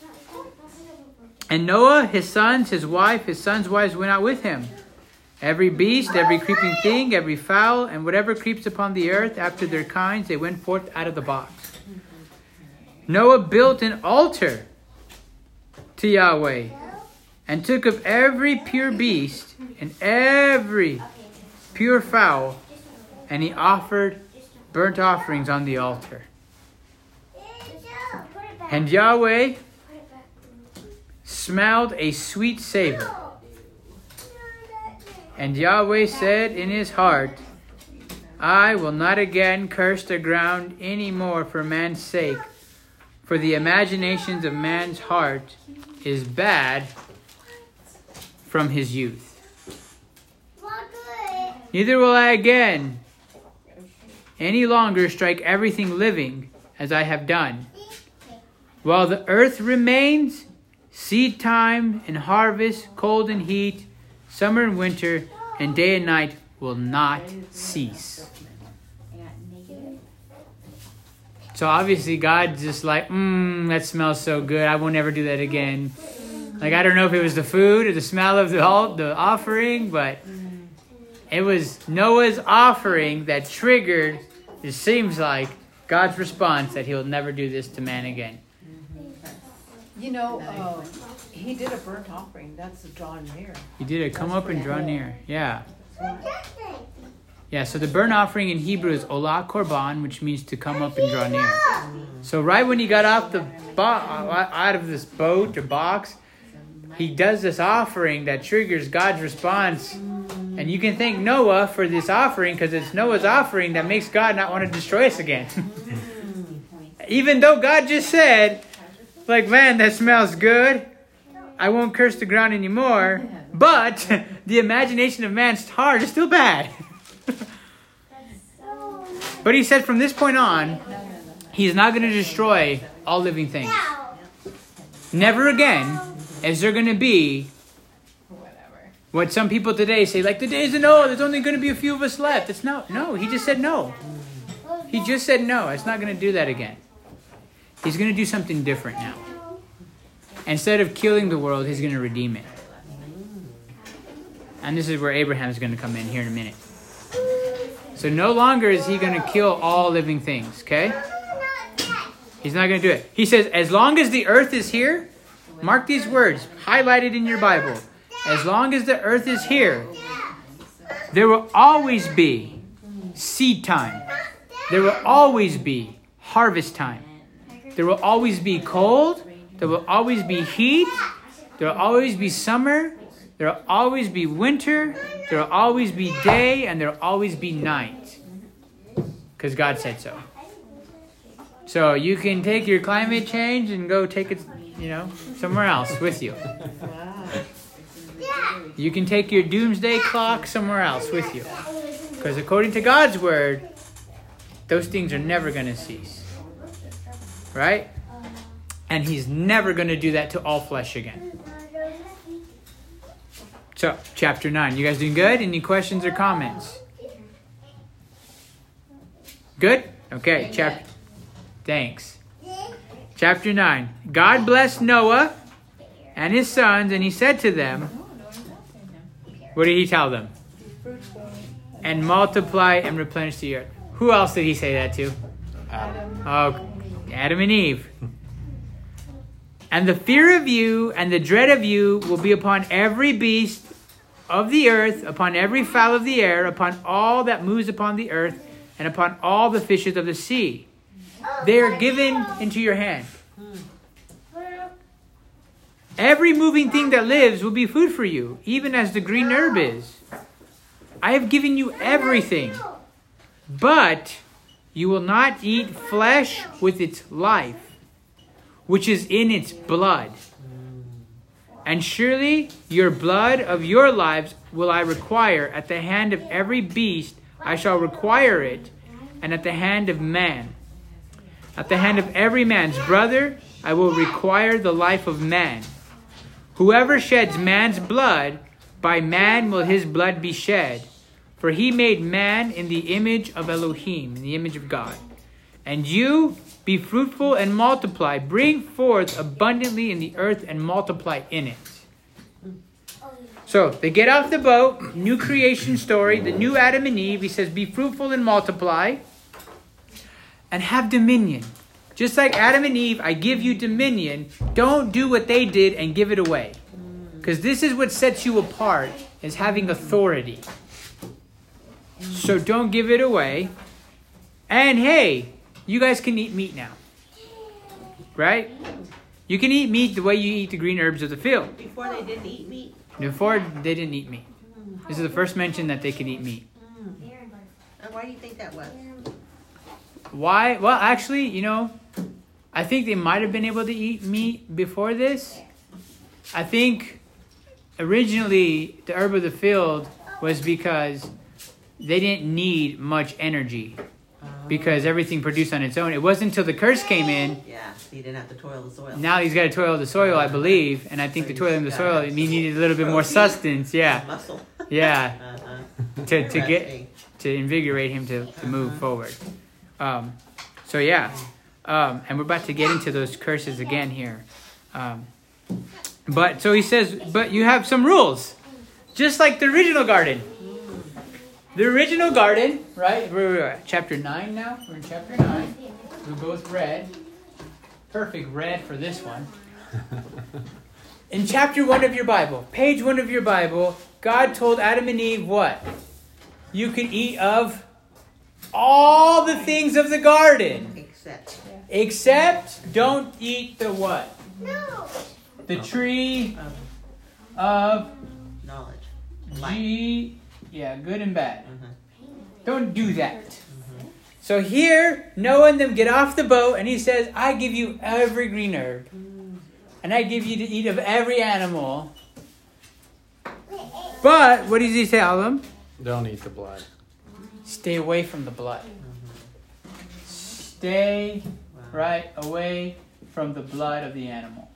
And Noah, his sons, his wife, his sons' wives went out with him. Every beast, every creeping thing, every fowl, and whatever creeps upon the earth after their kinds, they went forth out of the box. Noah built an altar to Yahweh and took of every pure beast and every pure fowl, and he offered burnt offerings on the altar. And Yahweh smelled a sweet savor. And Yahweh said in his heart, "I will not again curse the ground any more for man's sake, for the imaginations of man's heart is bad from his youth. Neither will I again any longer strike everything living as I have done. While the earth remains, seed time and harvest, cold and heat, summer and winter, and day and night will not cease." So obviously God's just like, mmm, that smells so good. I will never do that again. Like, I don't know if it was the food or the smell of the, the offering, but it was Noah's offering that triggered, it seems like, God's response that he'll never do this to man again. You know, uh, he did a burnt offering. That's a draw near. He did it. Come up and draw near. Yeah. Yeah, so the burnt offering in Hebrew is olah korban, which means to come up and draw near. So right when he got off the bo- out of this boat or box, he does this offering that triggers God's response. And you can thank Noah for this offering, because it's Noah's offering that makes God not want to destroy us again. Even though God just said, like, man, that smells good, I won't curse the ground anymore. But the imagination of man's heart is still bad. But he said from this point on, he's not going to destroy all living things. Never again is there going to be what some people today say, like, the days of Noah, there's only going to be a few of us left. It's no, no, he just said no. He just said no, it's not going to do that again. He's going to do something different now. Instead of killing the world, he's going to redeem it. And this is where Abraham's going to come in here in a minute. So no longer is he going to kill all living things, okay? He's not going to do it. He says, as long as the earth is here, mark these words, highlighted in your Bible. As long as the earth is here, there will always be seed time. There will always be harvest time. There will always be cold. There will always be heat. There will always be summer. There will always be winter. There will always be day. And there will always be night. Because God said so. So you can take your climate change and go take it, you know, somewhere else with you. You can take your doomsday clock somewhere else with you. Because according to God's word, those things are never going to cease. Right? And he's never going to do that to all flesh again. So, chapter nine. You guys doing good? Any questions or comments? Good? Okay, chapter... Thanks. Chapter nine. God blessed Noah and his sons, and he said to them, what did he tell them? And multiply and replenish the earth. Who else did he say that to? Adam. Oh, Adam and Eve. And the fear of you and the dread of you will be upon every beast of the earth, upon every fowl of the air, upon all that moves upon the earth, and upon all the fishes of the sea. They are given into your hand. Every moving thing that lives will be food for you, even as the green herb is. I have given you everything, but you will not eat flesh with its life, which is in its blood. And surely your blood of your lives will I require. At the hand of every beast I shall require it, and at the hand of man. At the hand of every man's brother I will require the life of man. Whoever sheds man's blood, by man will his blood be shed. For he made man in the image of Elohim, in the image of God. And you, be fruitful and multiply. Bring forth abundantly in the earth and multiply in it. So, they get off the boat, new creation story, the new Adam and Eve. He says, be fruitful and multiply. And have dominion. Just like Adam and Eve, I give you dominion. Don't do what they did and give it away. Because this is what sets you apart, is having authority. So don't give it away. And hey, you guys can eat meat now. Right? You can eat meat the way you eat the green herbs of the field. Before they didn't eat meat? Before they didn't eat meat. This is the first mention that they could eat meat. And why do you think that was? Why? Well, actually, you know, I think they might have been able to eat meat before this. I think originally the herb of the field was because they didn't need much energy because everything produced on its own. It wasn't until the curse came in. Yeah, he didn't have to toil the soil. Now he's got to toil the soil, I believe. And I think the toiling the soil, he needed a little bit more sustenance. Yeah. Muscle. Yeah. Uh-huh. To, to get, to invigorate him to, to move forward. Um, so yeah, um, and we're about to get into those curses again here. Um, but so he says, but you have some rules, just like the original garden. The original garden, right? We're at chapter nine now. We're in chapter nine. We both read. Perfect read for this one. In chapter one of your Bible, page one of your Bible, God told Adam and Eve what? You can eat of all the things of the garden. Except. Except don't eat the what? No. The tree of Knowledge. G, yeah, good and bad. Uh-huh. Don't do that. Mm-hmm. So here, Noah and them get off the boat and he says, I give you every green herb. And I give you to eat of every animal. But, what does he tell them? Don't eat the blood. Stay away from the blood. Stay right away from the blood of the animal.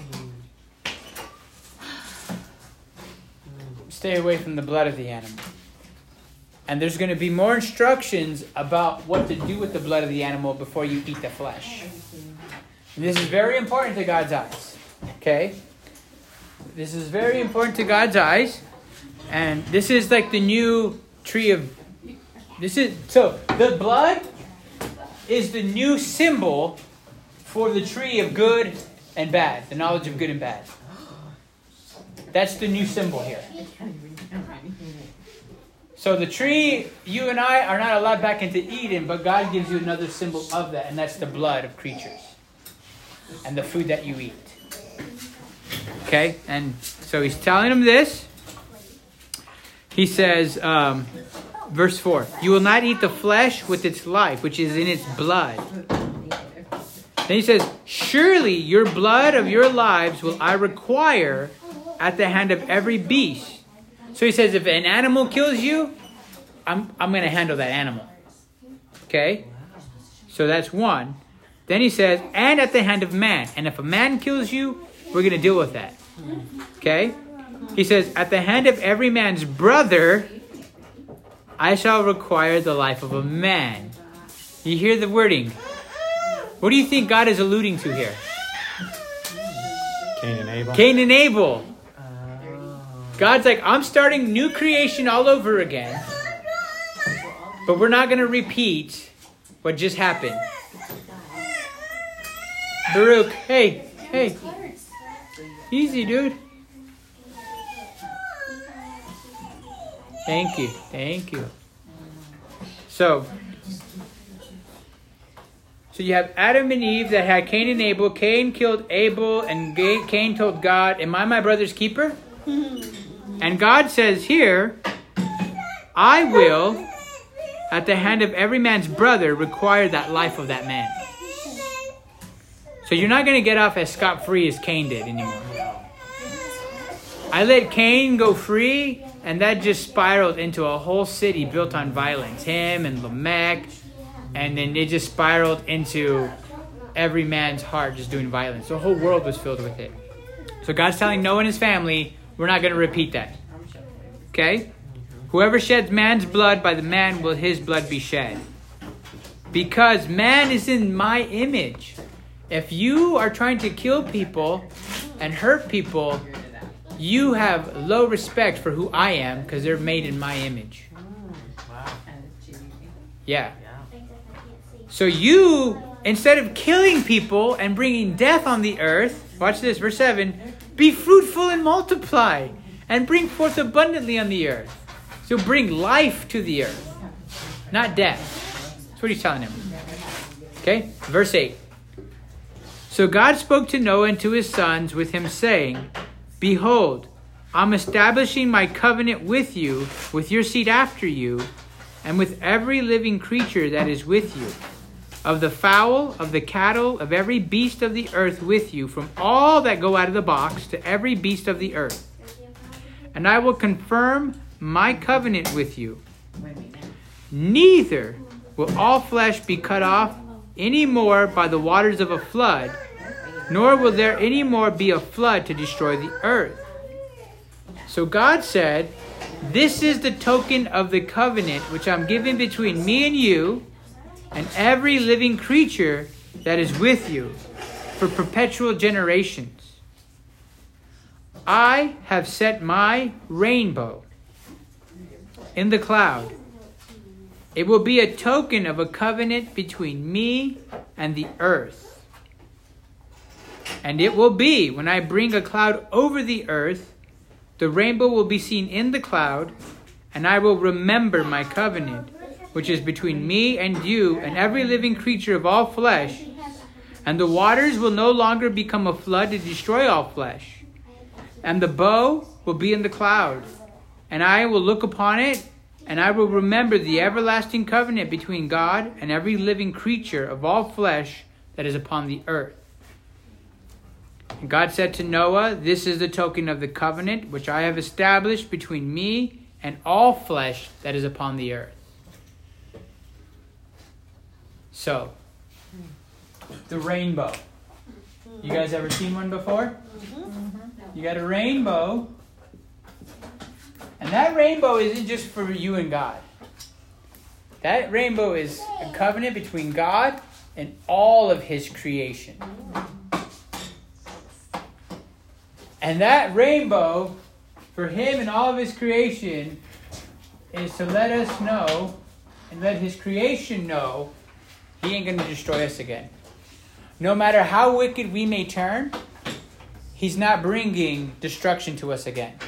Stay away from the blood of the animal. And there's going to be more instructions about what to do with the blood of the animal before you eat the flesh. And this is very important to God's eyes. Okay? This is very important to God's eyes And this is like the new tree of, this is, so the blood is the new symbol for the tree of good and bad, the knowledge of good and bad. That's the new symbol here. So the tree, you and I are not allowed back into Eden, but God gives you another symbol of that, and that's the blood of creatures and the food that you eat. Okay? And so he's telling them this. He says, um, verse four, you will not eat the flesh with its life, which is in its blood. Then he says, surely your blood of your lives will I require at the hand of every beast. So he says, if an animal kills you, I'm I'm going to handle that animal. Okay? So that's one. Then he says, and at the hand of man. And if a man kills you, we're going to deal with that. Okay? He says, at the hand of every man's brother, I shall require the life of a man. You hear the wording. What do you think God is alluding to here? Cain and Abel. Cain and Abel. God's like, I'm starting new creation all over again. But we're not going to repeat what just happened. Baruch, hey, hey. Easy, dude. Thank you, thank you. So, so you have Adam and Eve that had Cain and Abel. Cain killed Abel, and Cain told God, am I my brother's keeper? And God says here, I will, at the hand of every man's brother, require that life of that man. So you're not going to get off as scot-free as Cain did anymore. I let Cain go free, and that just spiraled into a whole city built on violence. Him and Lamech, and then it just spiraled into every man's heart just doing violence. The whole world was filled with it. So God's telling Noah and his family, we're not going to repeat that. Okay? Whoever sheds man's blood, by the man will his blood be shed. Because man is in my image. If you are trying to kill people and hurt people, you have low respect for who I am because they're made in my image. Yeah. So you, instead of killing people and bringing death on the earth, watch this, verse seven, be fruitful and multiply and bring forth abundantly on the earth. So bring life to the earth, not death. That's what he's telling him. Okay, verse eight. So God spoke to Noah and to his sons with him, saying, behold, I'm establishing my covenant with you, with your seed after you, and with every living creature that is with you, of the fowl, of the cattle, of every beast of the earth with you, from all that go out of the box to every beast of the earth. And I will confirm my covenant with you. Neither will all flesh be cut off any more by the waters of a flood, nor will there any more be a flood to destroy the earth. So God said, this is the token of the covenant which I'm giving between me and you and every living creature that is with you for perpetual generations. I have set my rainbow in the cloud. It will be a token of a covenant between me and the earth. And it will be, when I bring a cloud over the earth, the rainbow will be seen in the cloud, and I will remember my covenant, which is between me and you and every living creature of all flesh. And the waters will no longer become a flood to destroy all flesh. And the bow will be in the cloud, and I will look upon it, and I will remember the everlasting covenant between God and every living creature of all flesh that is upon the earth. And God said to Noah, this is the token of the covenant which I have established between me and all flesh that is upon the earth. So, the rainbow. You guys ever seen one before? You got a rainbow. And that rainbow isn't just for you and God. That rainbow is a covenant between God and all of his creation. And that rainbow for him and all of his creation is to let us know and let his creation know he ain't going to destroy us again. No matter how wicked we may turn, he's not bringing destruction to us again.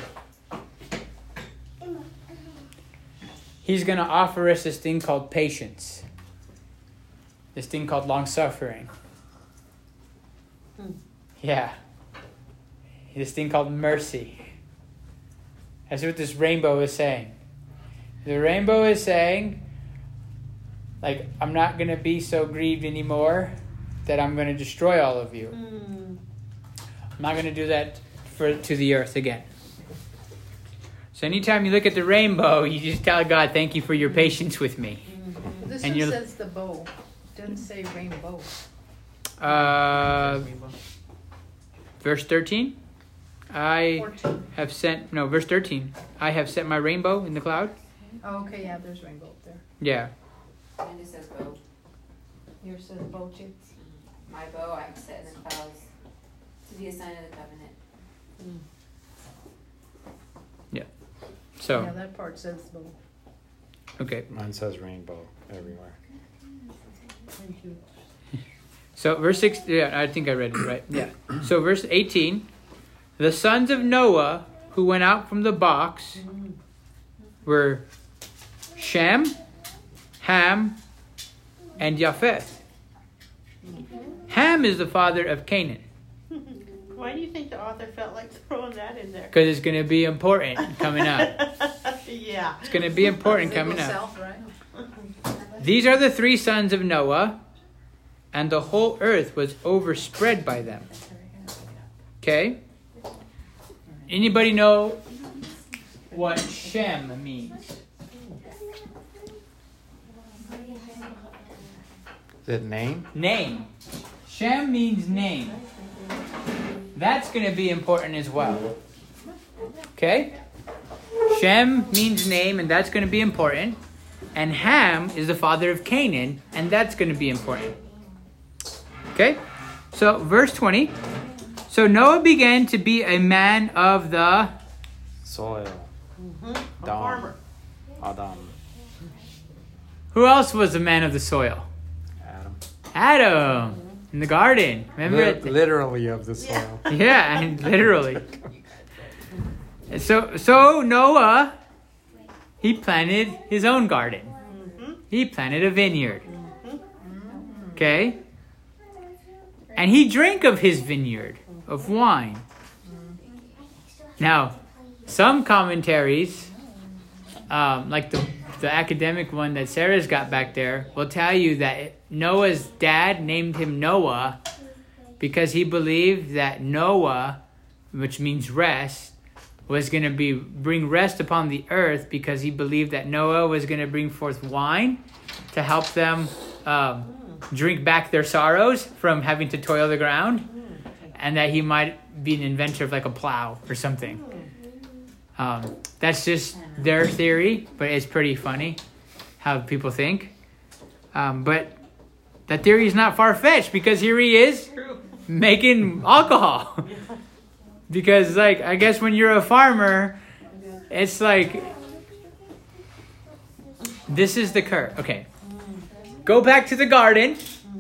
He's going to offer us this thing called patience. This thing called long-suffering. Hmm. Yeah. This thing called mercy. That's what this rainbow is saying. The rainbow is saying, like, I'm not going to be so grieved anymore that I'm going to destroy all of you. Mm. I'm not going to do that for to the earth again. So anytime you look at the rainbow, you just tell God, thank you for your patience with me. This And one you're- says the bow. It doesn't say rainbow. Uh, verse thirteen. I fourteen. have sent, no, verse thirteen. I have set my rainbow in the cloud. Oh, okay, yeah, there's rainbow up there. Yeah. And it says bow. Yours says bow too. My bow I have set in the clouds to be a sign of the covenant. So, Yeah, that part says bow. okay. Mine says rainbow everywhere. Thank you. So verse six, yeah, I think I read it right. Yeah. So verse eighteen, the sons of Noah who went out from the box were Shem, Ham, and Japheth. Ham is the father of Canaan Why do you think the author felt like throwing that in there? because it's going to be important coming up. Yeah. It's going to be important They go coming up. south, right? These are the three sons of Noah, and the whole earth was overspread by them. Okay? Anybody know what Shem means? Is it name? Name. Shem means name. That's going to be important as well. Okay? Shem means name, and that's going to be important. And Ham is the father of Canaan, and that's going to be important. Okay? So, verse twenty. So Noah began to be a man of the... Soil. Mm-hmm. A Dom. farmer. Adam. Who else was a man of the soil? Adam. Adam. In the garden. Remember Li- it? literally of the soil. Yeah, and literally. So, so Noah, he planted his own garden. Mm-hmm. He planted a vineyard. Okay? And he drank of his vineyard of wine. Now, some commentaries, um, like the, the academic one that Sarah's got back there, will tell you that Noah's dad named him Noah because he believed that Noah, which means rest, was going to be bring rest upon the earth because he believed that Noah was going to bring forth wine to help them um, drink back their sorrows from having to toil the ground, and that he might be an inventor of like a plow or something. Um, that's just their theory, but it's pretty funny how people think. Um, but that theory is not far-fetched because here he is making alcohol. Because, like, I guess when you're a farmer, it's like, this is the curve. Okay. Go back to the garden.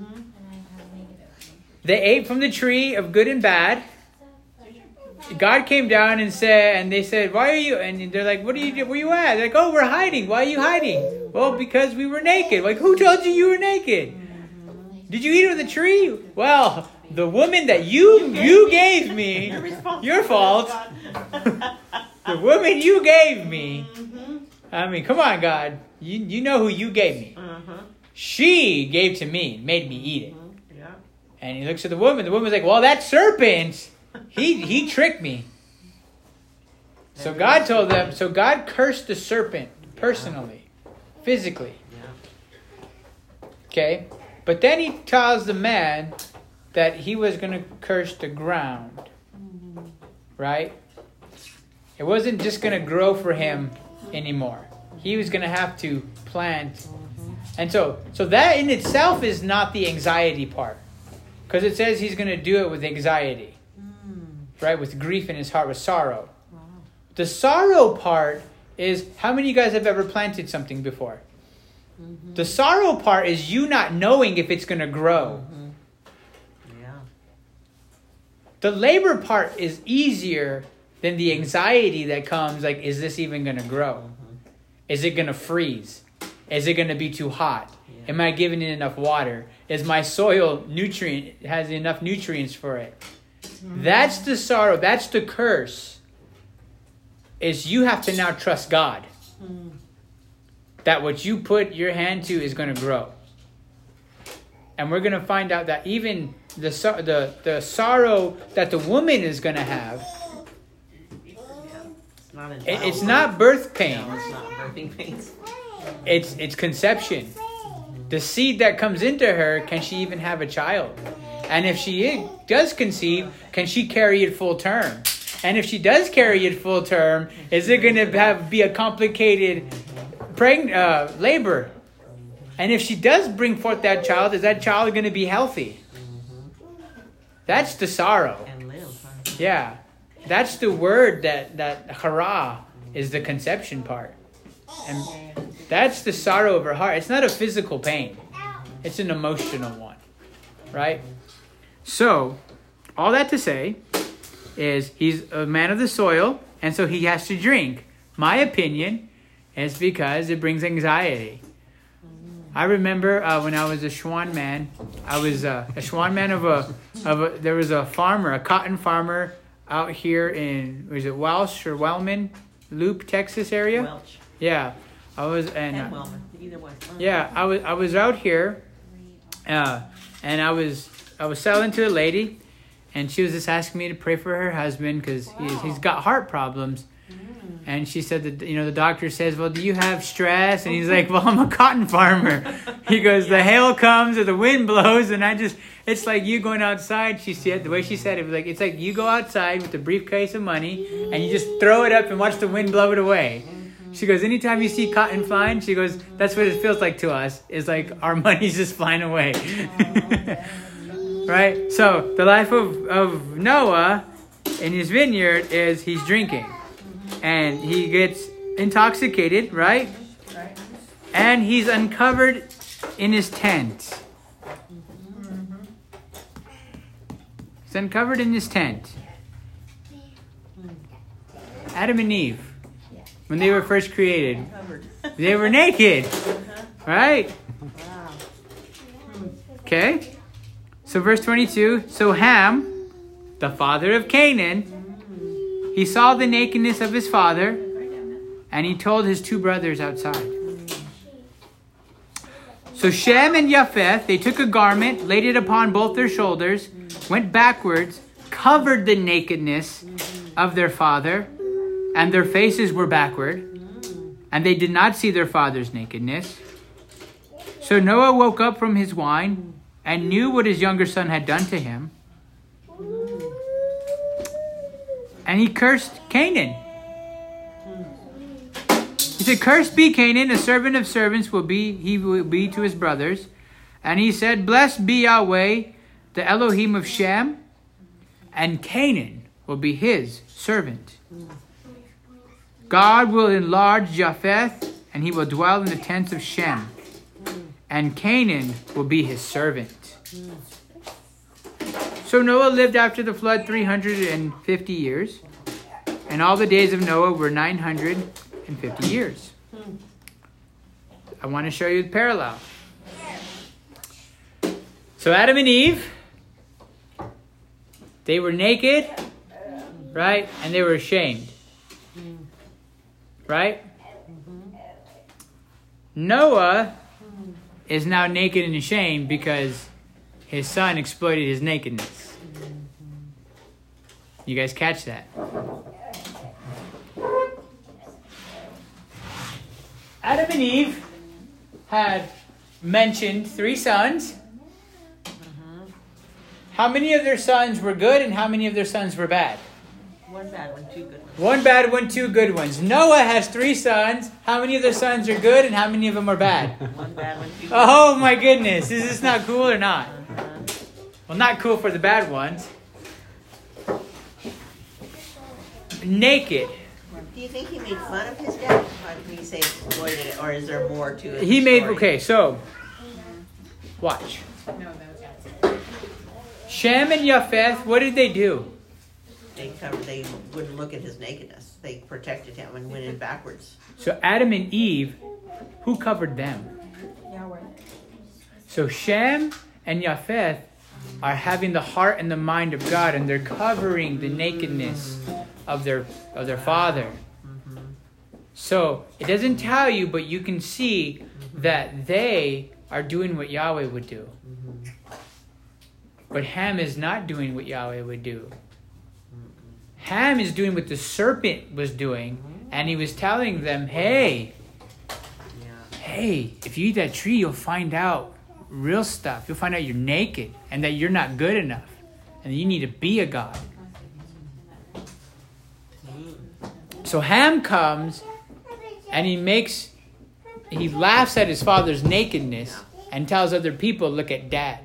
They ate from the tree of good and bad. God came down and said, and they said, why are you, and they're like, what are you, where you at? They're like, oh, we're hiding. Why are you hiding? Well, because we were naked. Like, who told you you were naked? Did you eat of the tree? Well, the woman that you you gave me, your fault. The woman you gave me. I mean, come on, God. You you know who you gave me. She gave to me, made me eat it. Yeah. And he looks at the woman. The woman's like, well, that serpent, he he tricked me. So God told them, so God cursed the serpent personally, physically. Okay? But then he tells the man that he was going to curse the ground. Right? It wasn't just going to grow for him anymore. He was going to have to plant. And so, so that in itself is not the anxiety part. Because it says he's going to do it with anxiety. Right? With grief in his heart, with sorrow. The sorrow part is, how many of you guys have ever planted something before? Mm-hmm. The sorrow part is you not knowing if it's going to grow. Mm-hmm. Yeah. The labor part is easier than the anxiety that comes, like, is this even going to grow? Mm-hmm. Is it going to freeze? Is it going to be too hot? Yeah. Am I giving it enough water? Is my soil nutrient, has enough nutrients for it? Mm-hmm. That's the sorrow. That's the curse. Is you have to now trust God. Mm-hmm. That what you put your hand to is going to grow. And we're going to find out that even the the the sorrow that the woman is going to have, It's not, in it, it's childbirth. not birth pain. No, it's not birthing pains. It's it's conception. The seed that comes into her, can she even have a child? And if she is, does conceive, can she carry it full term? And if she does carry it full term, is it going to have be a complicated preg- uh, labor? And if she does bring forth that child, is that child going to be healthy? That's the sorrow. And live. Huh? Yeah. That's the word that, that hara is the conception part. And that's the sorrow of her heart. It's not a physical pain. It's an emotional one. Right? So, all that to say is he's a man of the soil, and so he has to drink. My opinion is because it brings anxiety. I remember uh, when I was a Schwan man, I was uh, a Schwan man of a, of a, there was a farmer, a cotton farmer out here in, was it Welsh or Wellman, Loop, Texas area? Welch. Yeah. I was, and, And uh, Wellman. Either way. yeah, I was, I was out here, uh, and I was, I was selling to a lady, and she was just asking me to pray for her husband because he's, he's got heart problems. And she said that, you know, the doctor says, well, do you have stress? And he's like, well, I'm a cotton farmer. He goes, the hail comes or the wind blows. And I just, it's like you going outside. She said, the way she said it was like, it's like you go outside with a briefcase of money and you just throw it up and watch the wind blow it away. She goes, anytime you see cotton flying, she goes, that's what it feels like to us. It's like our money's just flying away. Right? So the life of, of Noah in his vineyard is he's drinking. And he gets intoxicated, right? Right. And he's uncovered in his tent. He's uncovered in his tent. Adam and Eve, when they were first created, Covered. they were naked, right? Wow. Okay. So verse twenty-two, so Ham, the father of Canaan, he saw the nakedness of his father, and he told his two brothers outside. So Shem and Japheth, they took a garment, laid it upon both their shoulders, went backwards, covered the nakedness of their father, and their faces were backward, and they did not see their father's nakedness. So Noah woke up from his wine and knew what his younger son had done to him. And he cursed Canaan. He said, cursed be Canaan, a servant of servants will be he will be to his brothers. And he said, blessed be Yahweh, the Elohim of Shem, and Canaan will be his servant. God will enlarge Japheth, and he will dwell in the tents of Shem. And Canaan will be his servant. So Noah lived after the flood three hundred fifty years, and all the days of Noah were nine hundred fifty years. I want to show you the parallel. So Adam and Eve, they were naked, right? And they were ashamed, right? Noah is now naked and ashamed because his son exploited his nakedness. You guys catch that? Adam and Eve had mentioned three sons. How many of their sons were good and how many of their sons were bad? One bad one, two good ones. One bad one, two good ones. Noah has three sons. How many of their sons are good and how many of them are bad? One bad one, two good Oh my goodness. Is this not cool or not? ones. Well, not cool for the bad ones. Naked. Do you think he made fun of his dad? Or did he say exploited it? Or is there more to it? He made, okay, so, watch. No, that was Shem and Japheth, what did they do? They covered, they wouldn't look at his nakedness. They protected him and went in backwards. So Adam and Eve, who covered them? Yahweh. So Shem and Japheth are having the heart and the mind of God, and they're covering the nakedness of their of their father. So it doesn't tell you, but you can see that they are doing what Yahweh would do. But Ham is not doing what Yahweh would do. Ham is doing what the serpent was doing, and he was telling them, hey, hey, if you eat that tree, you'll find out real stuff. You'll find out you're naked and that you're not good enough and that you need to be a god. So Ham comes and he makes, he laughs at his father's nakedness and tells other people, look at dad.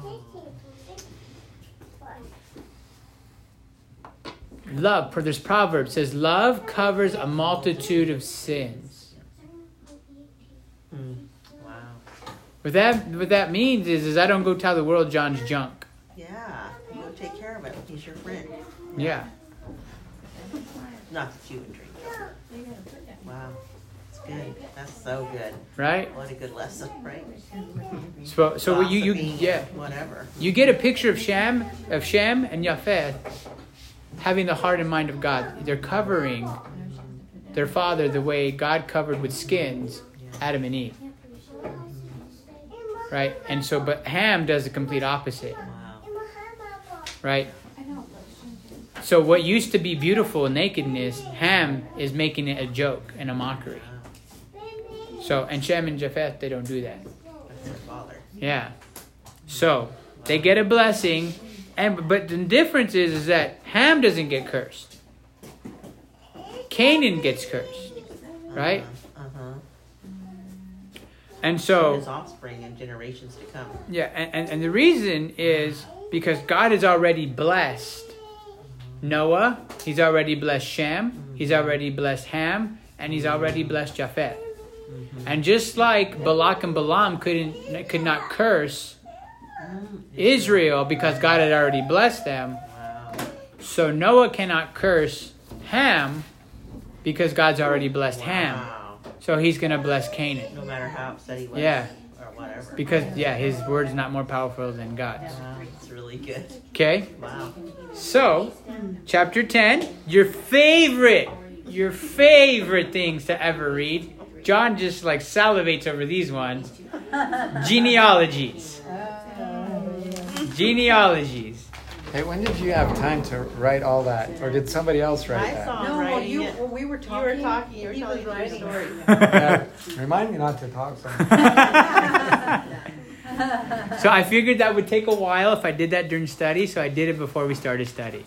Love, for this proverb says, love covers a multitude of sins. Mm. Wow. What that what that means is, is I don't go tell the world John's junk. Yeah. You go take care of it. He's your friend. Yeah. Not that you would drink. Wow. That's good. That's so good. Right? What a good lesson, right? So so what you you Gossiping, yeah. Whatever. You get a picture of Shem of Shem and Japheth having the heart and mind of God. They're covering their father the way God covered with skins Adam and Eve. Right? And so, but Ham does the complete opposite. Wow. Right? So what used to be beautiful nakedness, Ham is making it a joke and a mockery. So, and Shem and Japheth, they don't do that. That's their father. Yeah. So, they get a blessing. And but the difference is, is that Ham doesn't get cursed. Canaan gets cursed, right? Uh huh. And His so, offspring and generations to come. yeah, and, and, and the reason is because God has already blessed Noah, he's already blessed Shem, he's already blessed Ham, and he's already blessed Japheth. And just like Balak and Balaam couldn't could not curse Israel because God had already blessed them, Wow. so Noah cannot curse Ham because God's already blessed Ham. Wow. So he's going to bless Canaan. No matter how upset he was. Yeah. Or whatever. Because, yeah, his word's not more powerful than God's. Wow. It's really good. Okay? Wow. So, chapter ten, your favorite, your favorite things to ever read. John just like salivates over these ones. Genealogies. Genealogies. Hey, when did you have time to write all that? Or did somebody else write I that? saw him No, well, writing you, it. when we were You talking, were talking. You were he telling was me your writing. story. Yeah. Remind me not to talk so much. So I figured that would take a while if I did that during study, so I did it before we started study.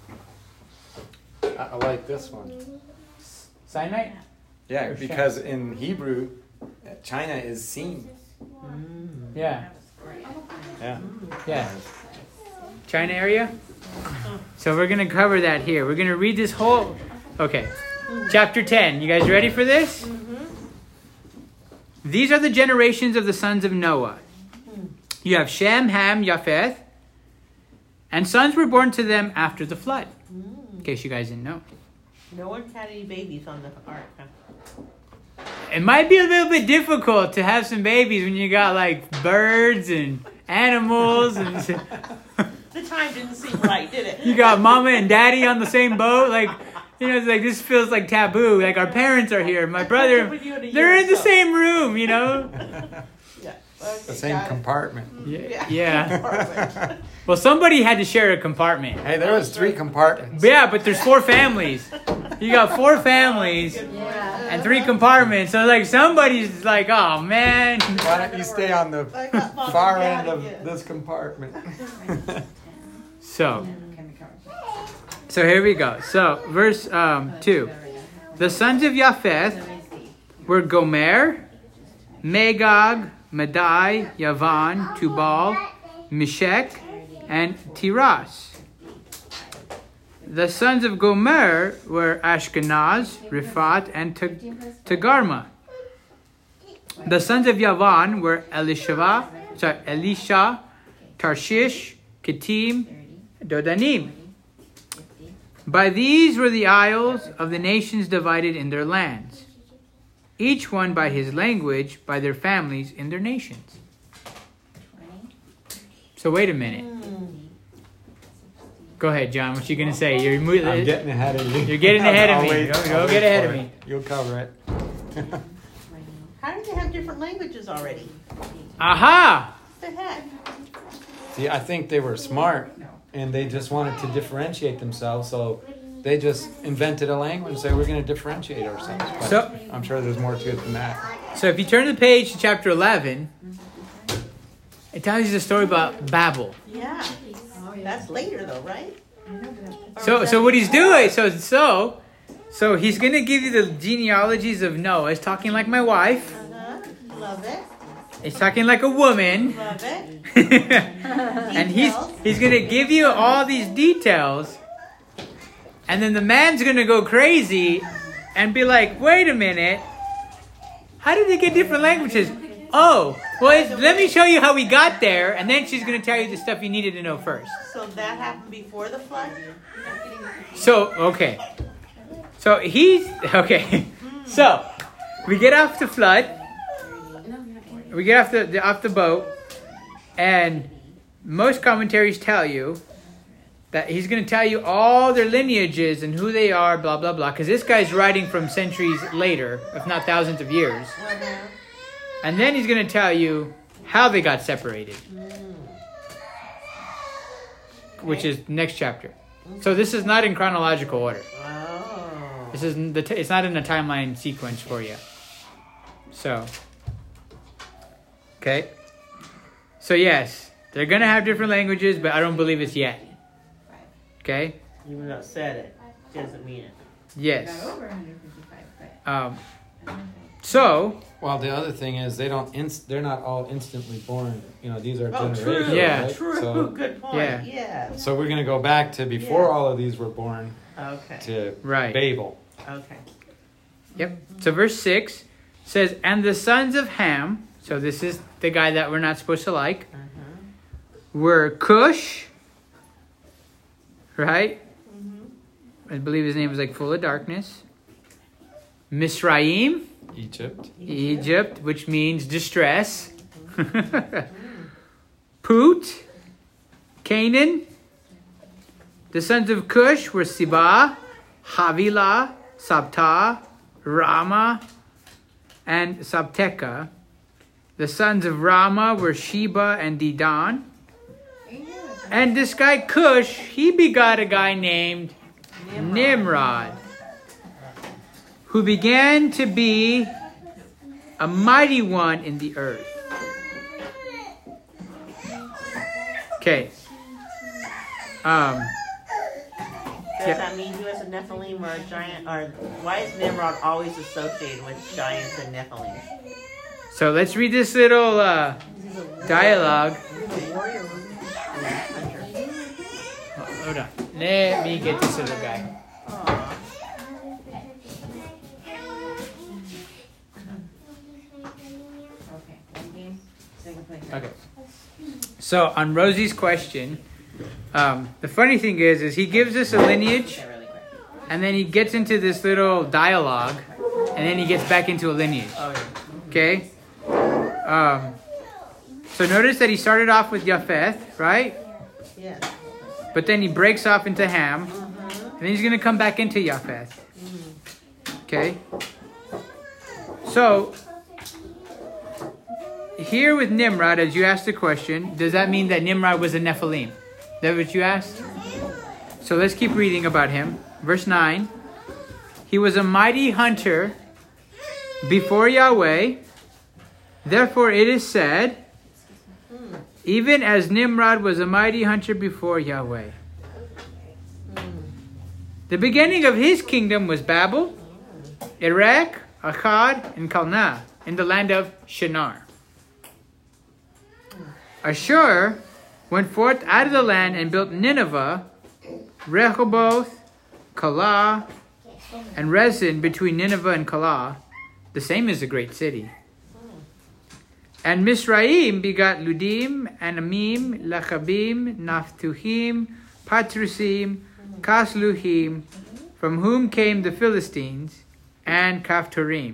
I I like this one. Sinai? Yeah, Or because in Hebrew, China is seen. Yeah. Yeah. Yeah. China area? So we're going to cover that here. We're going to read this whole... Okay. Chapter ten. You guys ready for this? These are the generations of the sons of Noah. You have Shem, Ham, Japheth. And sons were born to them after the flood. In case you guys didn't know. No one had any babies on the ark, huh? It might be a little bit difficult to have some babies when you got like birds and animals and The time didn't seem right, did it? you got mama and daddy on the same boat. Like, you know, it's like this feels like taboo. Like our parents are here. My brother, they're in the same room, you know? Yeah. The same compartment. Yeah. Yeah. Well, somebody had to share a compartment. Hey, there was three compartments. Yeah, but there's four families. You got four families and three compartments. So like somebody's like, oh man. Why don't you stay on the I got mom far and end dad of again. this compartment? So, so here we go. So verse um, two. The sons of Japheth were Gomer, Magog, Madai, Yavan, Tubal, Meshech, and Tiras. the sons of Gomer were Ashkenaz, Rifat, and Togarma. The sons of Yavan were Elishava, sorry, Elisha, Tarshish, Kittim, Dodanim. By these were the isles of the nations divided in their lands, each one by his language, by their families in their nations. So wait a minute. Go ahead, John. What you gonna say? You're mo- I'm getting ahead of you. You're getting ahead of I'll me. wait- Go- I'll go wait get ahead for of it. me. You'll cover it. How did they have different languages already? Aha! What the heck? See, I think they were smart, and they just wanted to differentiate themselves, so they just invented a language and said, we're going to differentiate ourselves. But So- I'm sure there's more to it than that. So if you turn the page to chapter eleven, it tells you the story about Babel. Yeah. That's later though, right? Or So was so that what he's before? doing, so so so he's gonna give you the genealogies of Noah. He's talking like my wife. Uh-huh. Love it. He's talking like a woman. Love it. And he's he's gonna give you all these details. And then the man's gonna go crazy and be like, wait a minute. How did they get different languages? Oh, well, it's, let me show you how we got there, and then she's going to tell you the stuff you needed to know first. So that happened before the flood? So, okay. So he's, okay. So, we get off the flood. We get off the, the off the boat, and most commentaries tell you that he's going to tell you all their lineages and who they are, blah, blah, blah. Because this guy's writing from centuries later, if not thousands of years. Uh-huh. And then he's going to tell you how they got separated. Which is next chapter. So this is not in chronological order. Oh. This is the t- it's not in a timeline sequence for you. So, okay. So yes, they're going to have different languages, but I don't believe it's yet. Okay? Even though it said it, doesn't mean it. Yes. Um, so, Well, the other thing is they don't. Inst- they're not all instantly born. You know, these are Oh, generations. true. Yeah. Right? True. So, Good point. Yeah. Yeah. so we're gonna go back to before Yeah. all of these were born Okay. to right. Babel. Okay. Yep. So verse six says, and the sons of Ham, so this is the guy that we're not supposed to like, Uh-huh. were Cush, right? Mm-hmm. I believe his name was like full of darkness. Misraim, Egypt. Egypt, which means distress. Put, Canaan. The sons of Cush were Seba, Havilah, Sabta, Rama, and Sabteka. The sons of Rama were Sheba and Dedan. And this guy Cush, he begot a guy named Nimrod, who began to be a mighty one in the earth. Okay. Um, Does Yeah. that mean he was a Nephilim or a giant? Or why is Nimrod always associated with giants and Nephilim? so let's read this little uh, dialogue. He's a warrior. Hunter. Oh, hold on. Let me get this little guy. Aw. Okay. So on Rosie's question, um, the funny thing is, is he gives us a lineage, and then he gets into this little dialogue, and then he gets back into a lineage. Oh, yeah. Okay. Um, so notice that he started off with Japheth, right? Yes. But then he breaks off into Ham, and then he's going to come back into Japheth. Okay. So here with Nimrod, as you asked the question, does that mean that Nimrod was a Nephilim? Is that what you asked? So let's keep reading about him. Verse nine. He was a mighty hunter before Yahweh. Therefore it is said, even as Nimrod was a mighty hunter before Yahweh. The beginning of his kingdom was Babel, Iraq, Akkad, and Calneh, in the land of Shinar. Ashur went forth out of the land and built Nineveh, Rehoboth, Calah, and Rezin between Nineveh and Calah. The same is a great city. And Misraim begot Ludim, and Amim, Lachabim, Naphtuhim, Patrusim, Kasluhim, from whom came the Philistines, and Kaphtorim.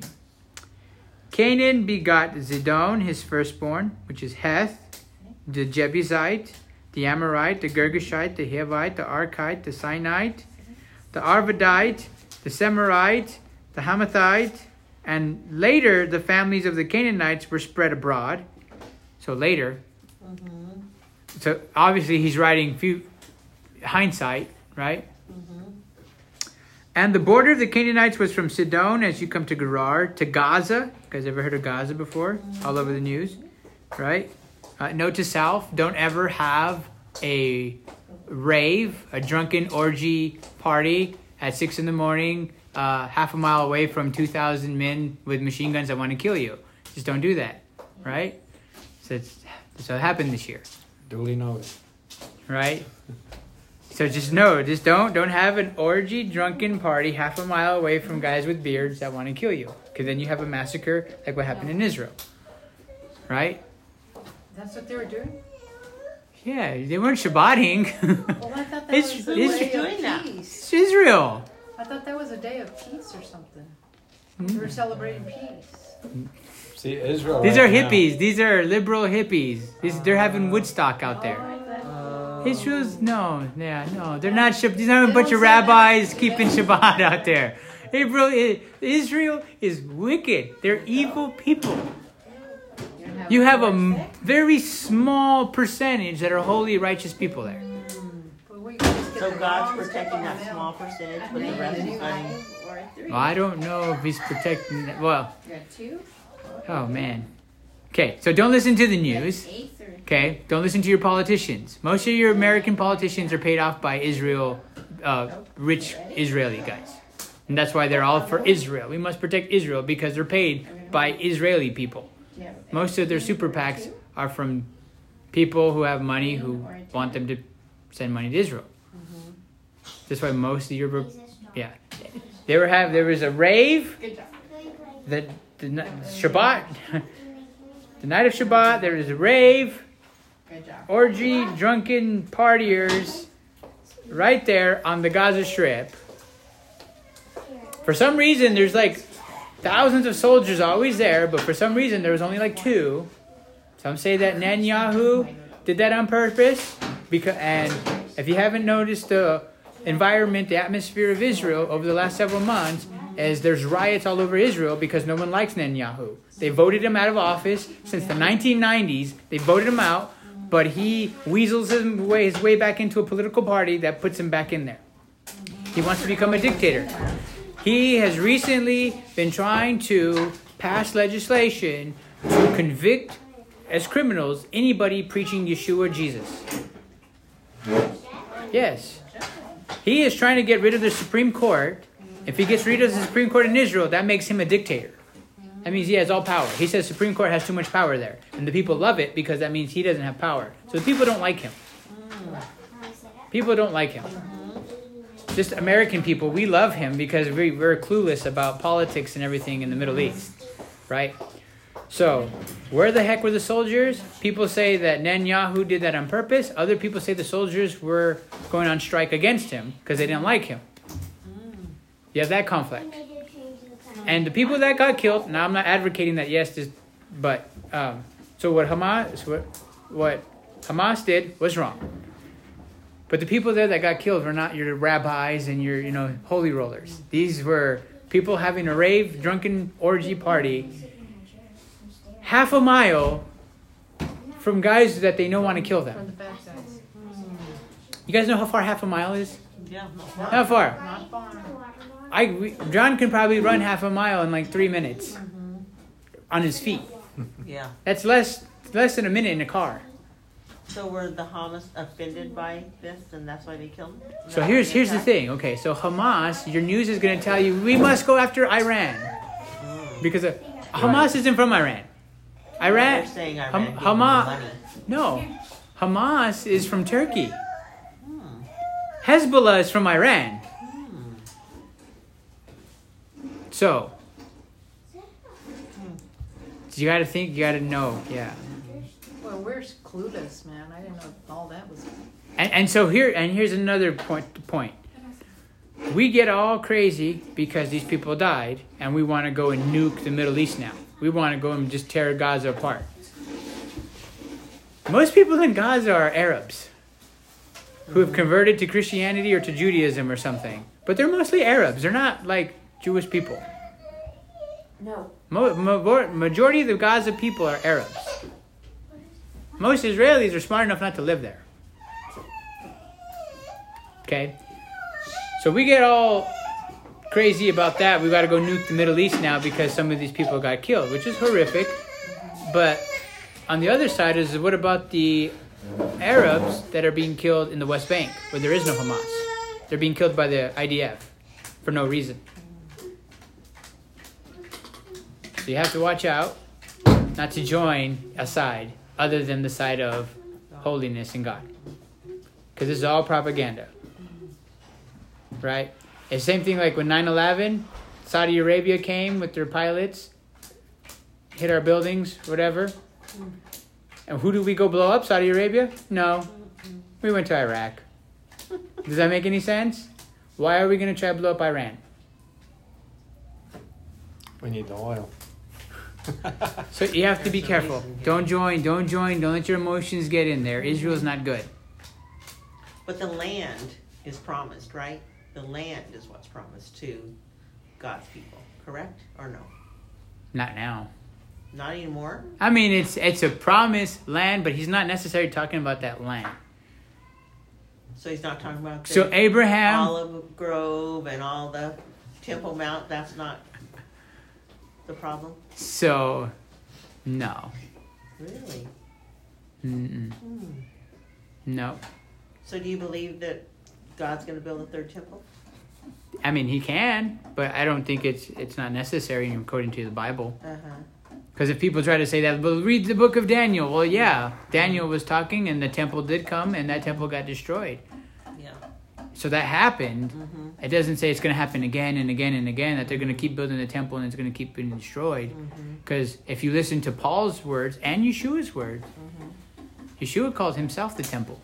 Canaan begot Zidon, his firstborn, which is Heth, the Jebusite, the Amorite, the Girgashite, the Hivite, the Arkite, the Sinite, the Arvadite, the Semirite, the Hamathite, and later the families of the Canaanites were spread abroad. So later. Mm-hmm. So obviously he's writing few hindsight, right? Mm-hmm. And the border of the Canaanites was from Sidon as you come to Gerar to Gaza. You guys ever heard of Gaza before? Mm-hmm. All over the news, right? Uh, note to self, don't ever have a rave, a drunken orgy party at six in the morning, uh, half a mile away from two thousand men with machine guns that want to kill you. Just don't do that, right? So, it's, so it happened this year. Duly noted. Right? So just know, just don't, don't have an orgy drunken party half a mile away from guys with beards that want to kill you. Because then you have a massacre like what happened in Israel. Right? That's what they were doing? Yeah, they weren't Shabbating. Well, I thought that It's- was a it's- day doing of that. peace. It's Israel. I thought that was a day of peace or something. We were celebrating peace. See, Israel. These right are now- hippies. These are liberal hippies. These, they're having Woodstock out there. Israel's, no, yeah, no. They're not, Shab- these aren't a bunch of rabbis keeping Shabbat out there. Israel, Israel is wicked. They're evil people. You have a m- very small percentage that are holy, righteous people there. But we could just get So the God's wrongs protecting put on that them. small percentage, but the rest is un- Well, I don't know if he's protecting. that- Well, You got two? oh man. Okay, so don't listen to the news. Eighth or Okay, don't listen to your politicians. Most of your American politicians are paid off by Israel, uh, rich Israeli guys. And that's why they're all for Israel. We must protect Israel because they're paid by Israeli people. yeah. Most of their super PACs are from people who have money who want them to send money to Israel. That's why most of your, yeah. They were have, there was a rave, Good job. the, the ni- Shabbat, the night of Shabbat, there was a rave, Good job. orgy, drunken partiers, right there on the Gaza Strip. For some reason, there's like thousands of soldiers always there, but for some reason, there was only like two. Some say that Netanyahu did that on purpose. Because, and if you haven't noticed the environment, the atmosphere of Israel over the last several months, as there's riots all over Israel because no one likes Netanyahu. They voted him out of office since the nineteen nineties. They voted him out, but he weasels his way, his way back into a political party that puts him back in there. He wants to become a dictator. He has recently been trying to pass legislation to convict as criminals anybody preaching Yeshua Jesus. Yes. He is trying to get rid of the Supreme Court. If he gets rid of the Supreme Court in Israel, that makes him a dictator. That means he has all power. He says Supreme Court has too much power there. And the people love it because that means he doesn't have power. So the people don't like him. People don't like him. Just American people, we love him because we, we're clueless about politics and everything in the Middle East. Right? So, where the heck were the soldiers? People say that Netanyahu did that on purpose. Other people say the soldiers were going on strike against him because they didn't like him. You have that conflict. And the people that got killed, now I'm not advocating that, yes, this, but, um, so what Hamas, what, what Hamas did was wrong. But the people there that got killed were not your rabbis and your, you know, holy rollers. These were people having a rave, drunken orgy party half a mile from guys that they know want to kill From them. the bad guys. You guys know how far half a mile is? Yeah, not far. How far? Not far. I we, John can probably run half a mile in like three minutes on his feet. Yeah. That's less less than a minute in a car. So were the Hamas offended by this, and that's why they killed him? So here's here's the thing. Okay, so Hamas, your news is going to tell you we must go after Iran because uh, Hamas isn't from Iran. Iran, They're saying Iran Ham- gave them Hamas, money. no, Hamas is from Turkey. Hezbollah is from Iran. So, you got to think, you got to know, yeah. Well, we're clueless, man. I didn't know all that was. And, and so here, and here's another point. Point. We get all crazy because these people died, and we want to go and nuke the Middle East now. We want to go and just tear Gaza apart. Most people in Gaza are Arabs who have converted to Christianity or to Judaism or something. But they're mostly Arabs. They're not like Jewish people. No. Mo- mo- majority of the Gaza people are Arabs. Most Israelis are smart enough not to live there. Okay? So we get all crazy about that. We got to go nuke the Middle East now because some of these people got killed, which is horrific. But on the other side is, what about the Arabs that are being killed in the West Bank where there is no Hamas? They're being killed by the I D F for no reason. So you have to watch out not to join a side other than the side of holiness and God. Because this is all propaganda. Right? It's the same thing like when nine eleven, Saudi Arabia came with their pilots, hit our buildings, whatever. And who did we go blow up? Saudi Arabia? No. We went to Iraq. Does that make any sense? Why are we going to try to blow up Iran? We need the oil. So you have to be There's a careful. reason, yeah. Don't join, don't join, don't let your emotions get in there. Israel's not good. But the land is promised, right? The land is what's promised to God's people, correct? Or no? Not now. Not anymore? I mean, it's it's a promised land, but he's not necessarily talking about that land. So he's not talking about the So Abraham, Olive Grove and all the Temple Mount, that's not the problem? so no. Really? Mm-mm. Hmm. No. So do you believe that God's going to build a third temple? I mean, he can, but I don't think it's it's not necessary according to the Bible. Uh-huh. Because if people try to say that, well, read the book of Daniel. Well, yeah, Daniel was talking, and the temple did come, and that temple got destroyed. Yeah. So that happened. Mm-hmm. It doesn't say it's going to happen again and again and again, that they're going to keep building the temple and it's going to keep being destroyed. Because if you listen to Paul's words and Yeshua's words, Yeshua called himself the temple.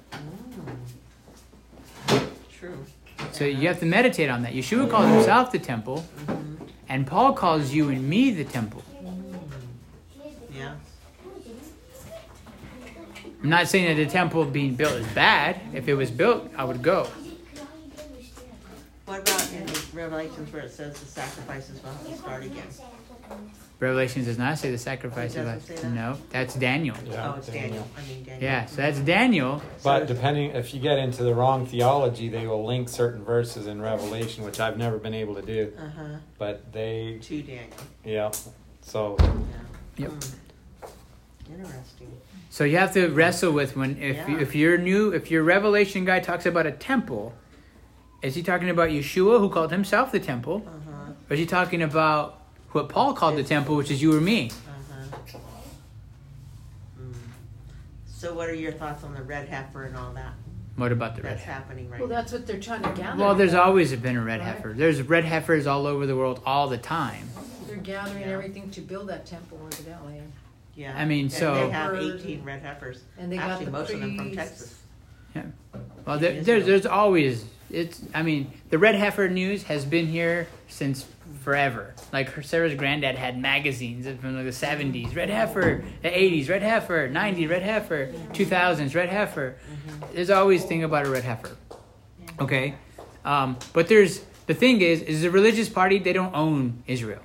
True. So you have to meditate on that. Yeshua called himself the temple, and Paul calls you and me the temple. Yeah. I'm not saying that the temple being built is bad. If it was built, I would go. What about in Revelations where it says the sacrifices will have to start again? Revelation does not say the sacrifice It of doesn't us. say that? No, that's Daniel. Oh, it's Daniel. I mean Daniel. Yeah, so that's Daniel. But depending, if you get into the wrong theology, they will link certain verses in Revelation, which I've never been able to do. Uh-huh. But they, To Daniel. yeah. So Yeah. Yep. Hmm. Interesting. So you have to wrestle with when if Yeah. you, if you're new, if your Revelation guy talks about a temple, is he talking about Yeshua who called himself the temple, Uh-huh. or is he talking about what Paul called the temple, which is you or me? Uh-huh. Mm. So what are your thoughts on the red heifer and all that? What about the red That's heifer? happening right Well, now. that's what they're trying to gather. Well, there's always been a red Right. heifer. There's red heifers all over the world all the time. They're gathering Yeah. everything to build that temple, evidently. Yeah. I mean, And so- they have Bird. eighteen red heifers. And they got Actually, the most of them from priests. Texas. Well, there, there's there's always it's. I mean, the red heifer news has been here since forever. Like her, Sarah's granddad had magazines from like the seventies. Red heifer, the eighties. Red heifer, nineties. Red heifer, two thousands. Red heifer. There's always thing about a red heifer. Okay, um, but there's the thing is, is a religious party. They don't own Israel.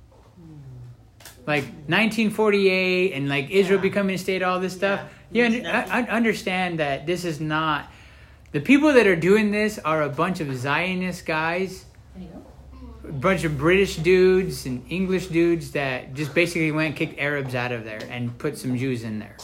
Like nineteen forty-eight and like Israel Yeah. becoming a state, all this stuff. Yeah. You under, I, I understand that this is not. The people that are doing this are a bunch of Zionist guys, a bunch of British dudes and English dudes that just basically went and kicked Arabs out of there and put some Jews in there.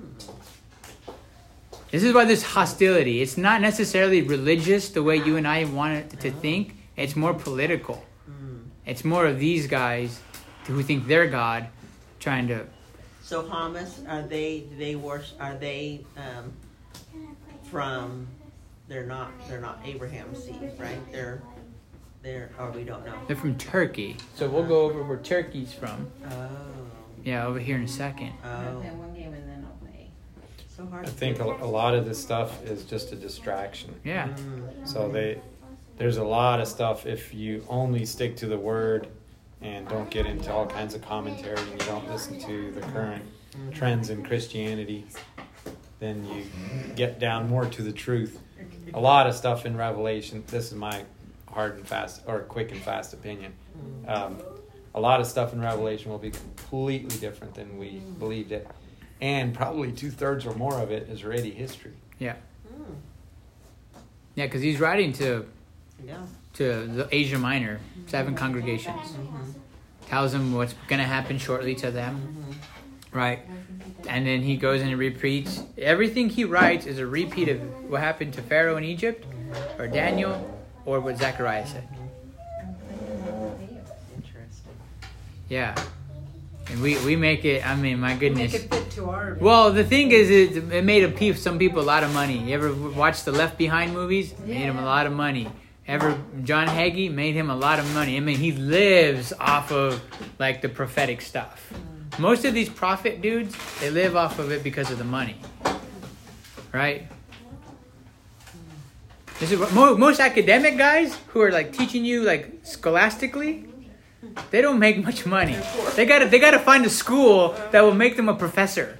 This is why there's hostility. It's not necessarily religious the way you and I want it to think. It's more political. It's more of these guys who think they're God trying to... So Hamas, are they? Do they worship? Are they um, from? They're not. They're not Abraham's seed, right? They're They're, oh, we don't know. They're from Turkey. So we'll go over where Turkey's from. Oh. Yeah, over here in a second. Oh. Play one game and then I'll play. So hard I to think a, pick. a lot of this stuff is just a distraction. Yeah. Mm. So they, there's a lot of stuff if you only stick to the word and don't get into all kinds of commentary and you don't listen to the current trends in Christianity, then you get down more to the truth. A lot of stuff in Revelation, this is my hard and fast, or quick and fast opinion. Um, a lot of stuff in Revelation will be completely different than we believed it. And probably two-thirds or more of it is already history. Yeah. Mm. Yeah, because he's writing to Yeah. to the Asia Minor, seven congregations. Mm-hmm. Tells them what's going to happen shortly to them, Mm-hmm. right? And then he goes and repeats. Everything he writes is a repeat of what happened to Pharaoh in Egypt, or Daniel, or what Zechariah said. Interesting. Yeah. And we, we make it, I mean, my Make goodness. it fit to our. Well, the thing is, it, it made a pe- some people a lot of money. You ever watch the Left Behind movies? Made him a lot of money. Ever John Hagee made him a lot of money. I mean, he lives off of like the prophetic stuff. Most of these prophet dudes, they live off of it because of the money, right? This is what mo- most academic guys who are like teaching you like scholastically, they don't make much money. They gotta they gotta find a school that will make them a professor.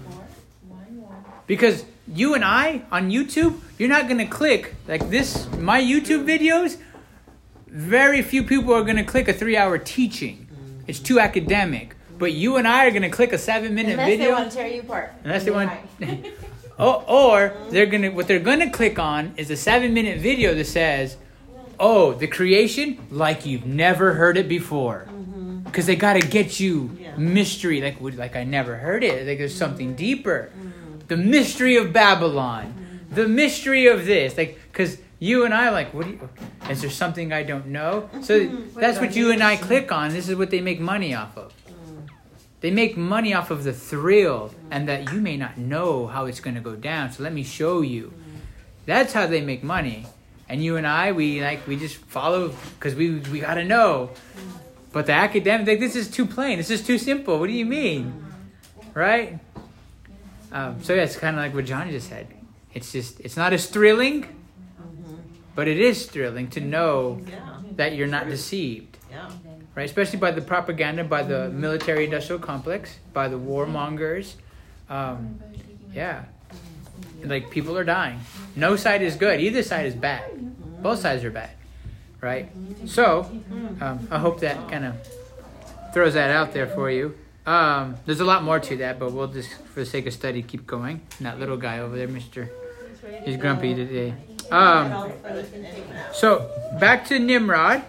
Because you and I on YouTube, you're not gonna click like this. My YouTube videos, very few people are gonna click a three-hour teaching. It's too academic. But you and I are gonna click a seven-minute Unless video. they want to tear you apart. Unless they want, oh, or they're gonna what they're gonna click on is a seven-minute video that says, "Oh, the creation like you've never heard it before," because they gotta get you Yeah. mystery, like like I never heard it. Like there's something deeper, the mystery of Babylon, the mystery of this, like because you and I like what do you? Is there something I don't know? So that's what you and I click on. This is what they make money off of. They make money off of the thrill and that you may not know how it's going to go down. So let me show you. That's how they make money. And you and I, we like we just follow because we we got to know. But the academic, like, this is too plain. This is too simple. What do you mean? Right? Um, so yeah, it's kind of like what John just said. It's just, it's not as thrilling, but it is thrilling to know Yeah. that you're not deceived. Yeah. Right, especially by the propaganda, by the military-industrial complex, by the warmongers. Um, yeah, like people are dying. No side is good. Either side is bad. Both sides are bad. Right. So um, I hope that kind of throws that out there for you. Um, there's a lot more to that, but we'll just, for the sake of study, keep going. And that little guy over there, Mister He's grumpy today. Um, so back to Nimrod.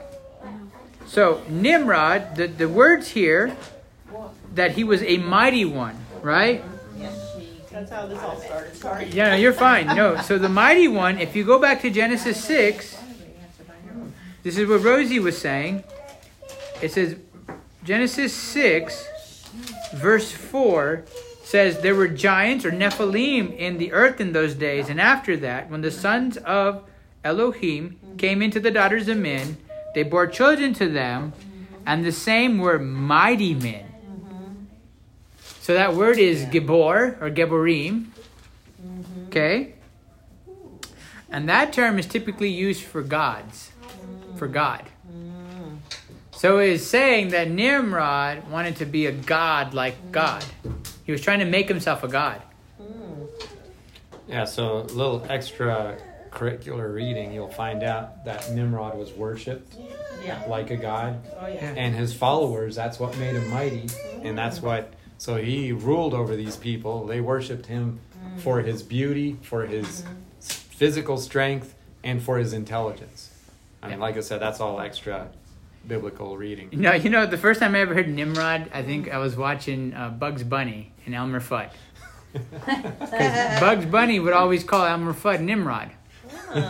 So Nimrod, the, the words here, that he was a mighty one, right? That's how this all started. Sorry. Yeah, no, you're fine. No, so the mighty one, if you go back to Genesis six, this is what Rosie was saying. It says, Genesis six, verse four, says, there were giants or Nephilim in the earth in those days, and after that, when the sons of Elohim came into the daughters of men, they bore children to them, and the same were mighty men. So that word is Gibor or Geborim. Okay? And that term is typically used for gods. For God. So it is saying that Nimrod wanted to be a god like God. He was trying to make himself a god. Yeah, so a little extra curricular reading, you'll find out that Nimrod was worshipped Yeah. like a god. Oh, yeah. And his followers, that's what made him mighty. And that's what, so he ruled over these people. They worshipped him for his beauty, for his physical strength, and for his intelligence. I mean, like I said, that's all extra biblical reading. You know, you know, the first time I ever heard Nimrod, I think I was watching uh, Bugs Bunny and Elmer Fudd. Because Bugs Bunny would always call Elmer Fudd Nimrod. You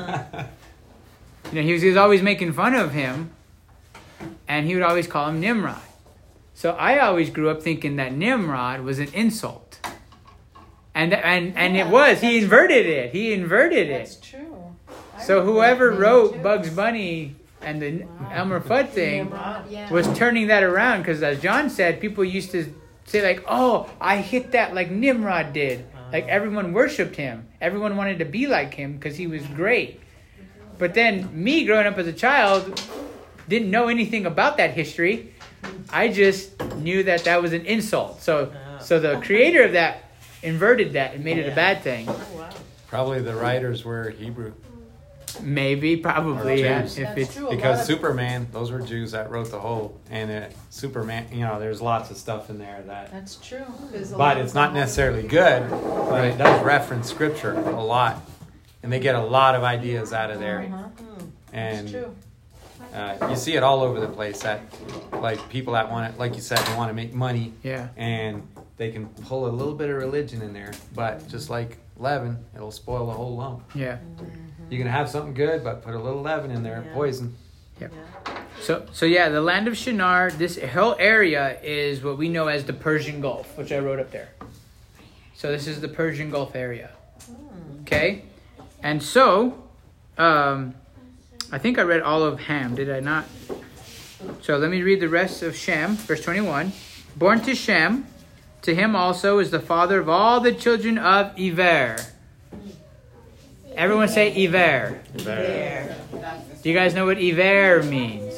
know, he was, he was always making fun of him, and he would always call him Nimrod. So I always grew up thinking that Nimrod was an insult. And and and it was. He inverted it. He inverted That's it. true. I So remember whoever that name wrote too. Bugs Bunny And the Elmer Fudd thing Nimrod, yeah. was turning that around because, as John said, people used to say like, "Oh, I hit that like Nimrod did." Like everyone worshipped him. Everyone wanted to be like him because he was great. But then me, growing up as a child, didn't know anything about that history. I just knew that that was an insult. So, so the creator of that inverted that and made it a bad thing. Oh, wow. Probably the writers were Hebrew. Maybe, probably, Or yeah. Jews. If That's it's true. A lot Because of- Superman, those were Jews that wrote the whole, and it, Superman, you know, there's lots of stuff in there that, That's true. 'cause a lot but of it's not them- necessarily good, but it does reference scripture a lot, and they get a lot of ideas out of there, Uh-huh. and It's true. uh, you see it all over the place. That like people that want to, like you said, they want to make money, yeah, and they can pull a little bit of religion in there, but just like leaven, it'll spoil the whole lump. yeah. You can have something good, but put a little leaven in there, Yeah. poison. So, so yeah, the land of Shinar, this whole area is what we know as the Persian Gulf, which I wrote up there. So this is the Persian Gulf area. Okay? And so, um, I think I read all of Ham, did I not? So let me read the rest of Shem, verse twenty-one. Born to Shem, to him also is the father of all the children of Ever. Everyone say Ever. There. Do you guys know what Ever means?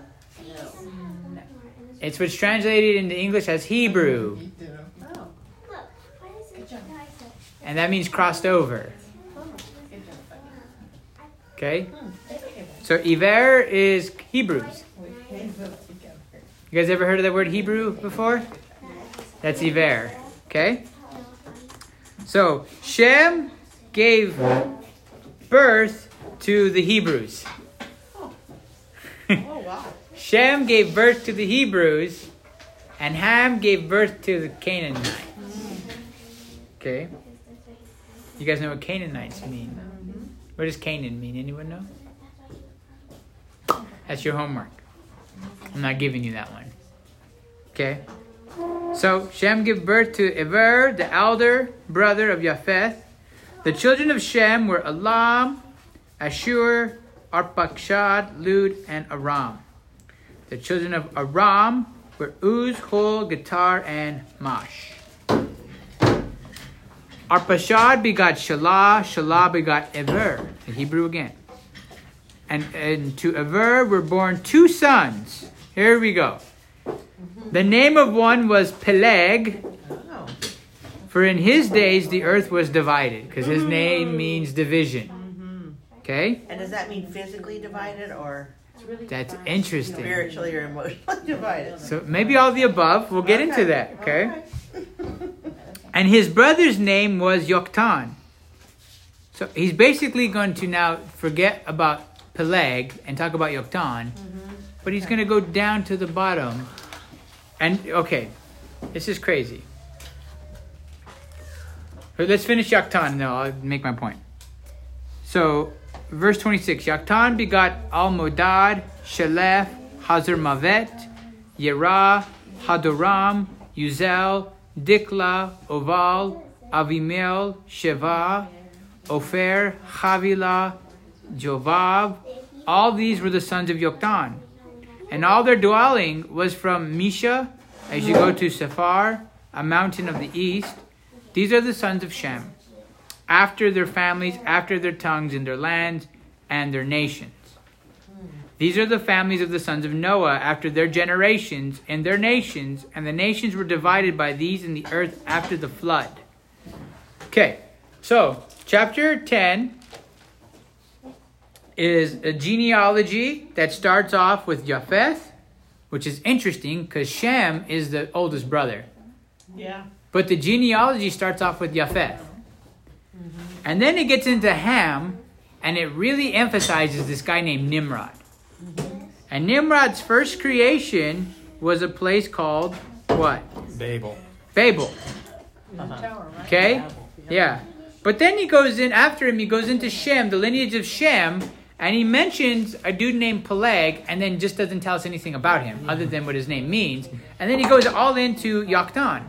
It's what's translated into English as Hebrew. Oh, And that means crossed over. Okay? So Ever is Hebrews. You guys ever heard of the word Hebrew before? That's Ever. Okay? So Shem gave birth to the Hebrews. Oh, wow. Shem gave birth to the Hebrews, and Ham gave birth to the Canaanites. Okay? You guys know what Canaanites mean? What does Canaan mean? Anyone know? That's your homework. I'm not giving you that one. Okay? So, Shem gave birth to Ever, the elder brother of Japheth. The children of Shem were Elam, Ashur, Arpachshad, Lud, and Aram. The children of Aram were Uz, Hul, Getar, and Mash. Arpachshad begot Shelah, Shelah begot Ever, in Hebrew again. And, and to Ever were born two sons. Here we go. The name of one was Peleg, Oh. for in his days the earth was divided, because his name means division. Okay? And does that mean physically divided or That's interesting. spiritually or emotionally divided? So maybe all the above. We'll get into Okay. that, okay? All right. And his brother's name was Yoktan. So he's basically going to now forget about Peleg and talk about Yoktan, but he's going to go down to the bottom. And, okay, this is crazy. But let's finish Yoktan, and then I'll make my point. So, verse twenty-six, Yoktan begot Almodad, Shelef, Hazarmavet, Yerah, Hadoram, Uzel, Dikla, Oval, Avimel, Sheva, Ofer, Havila, Jovav. All these were the sons of Yoktan. And all their dwelling was from Misha, as you go to Sephar, a mountain of the east. These are the sons of Shem, after their families, after their tongues, and their lands, and their nations. These are the families of the sons of Noah, after their generations, and their nations, and the nations were divided by these in the earth after the flood. Okay, so chapter ten is a genealogy that starts off with Japheth, which is interesting because Shem is the oldest brother. Yeah. But the genealogy starts off with Japheth. And then it gets into Ham, and it really emphasizes this guy named Nimrod. And Nimrod's first creation was a place called what? Babel. Babel. in the tower, right? Okay? Yeah. But then he goes in, after him, he goes into Shem, the lineage of Shem, and he mentions a dude named Peleg, and then just doesn't tell us anything about him, other than what his name means. And then he goes all into Yoktan.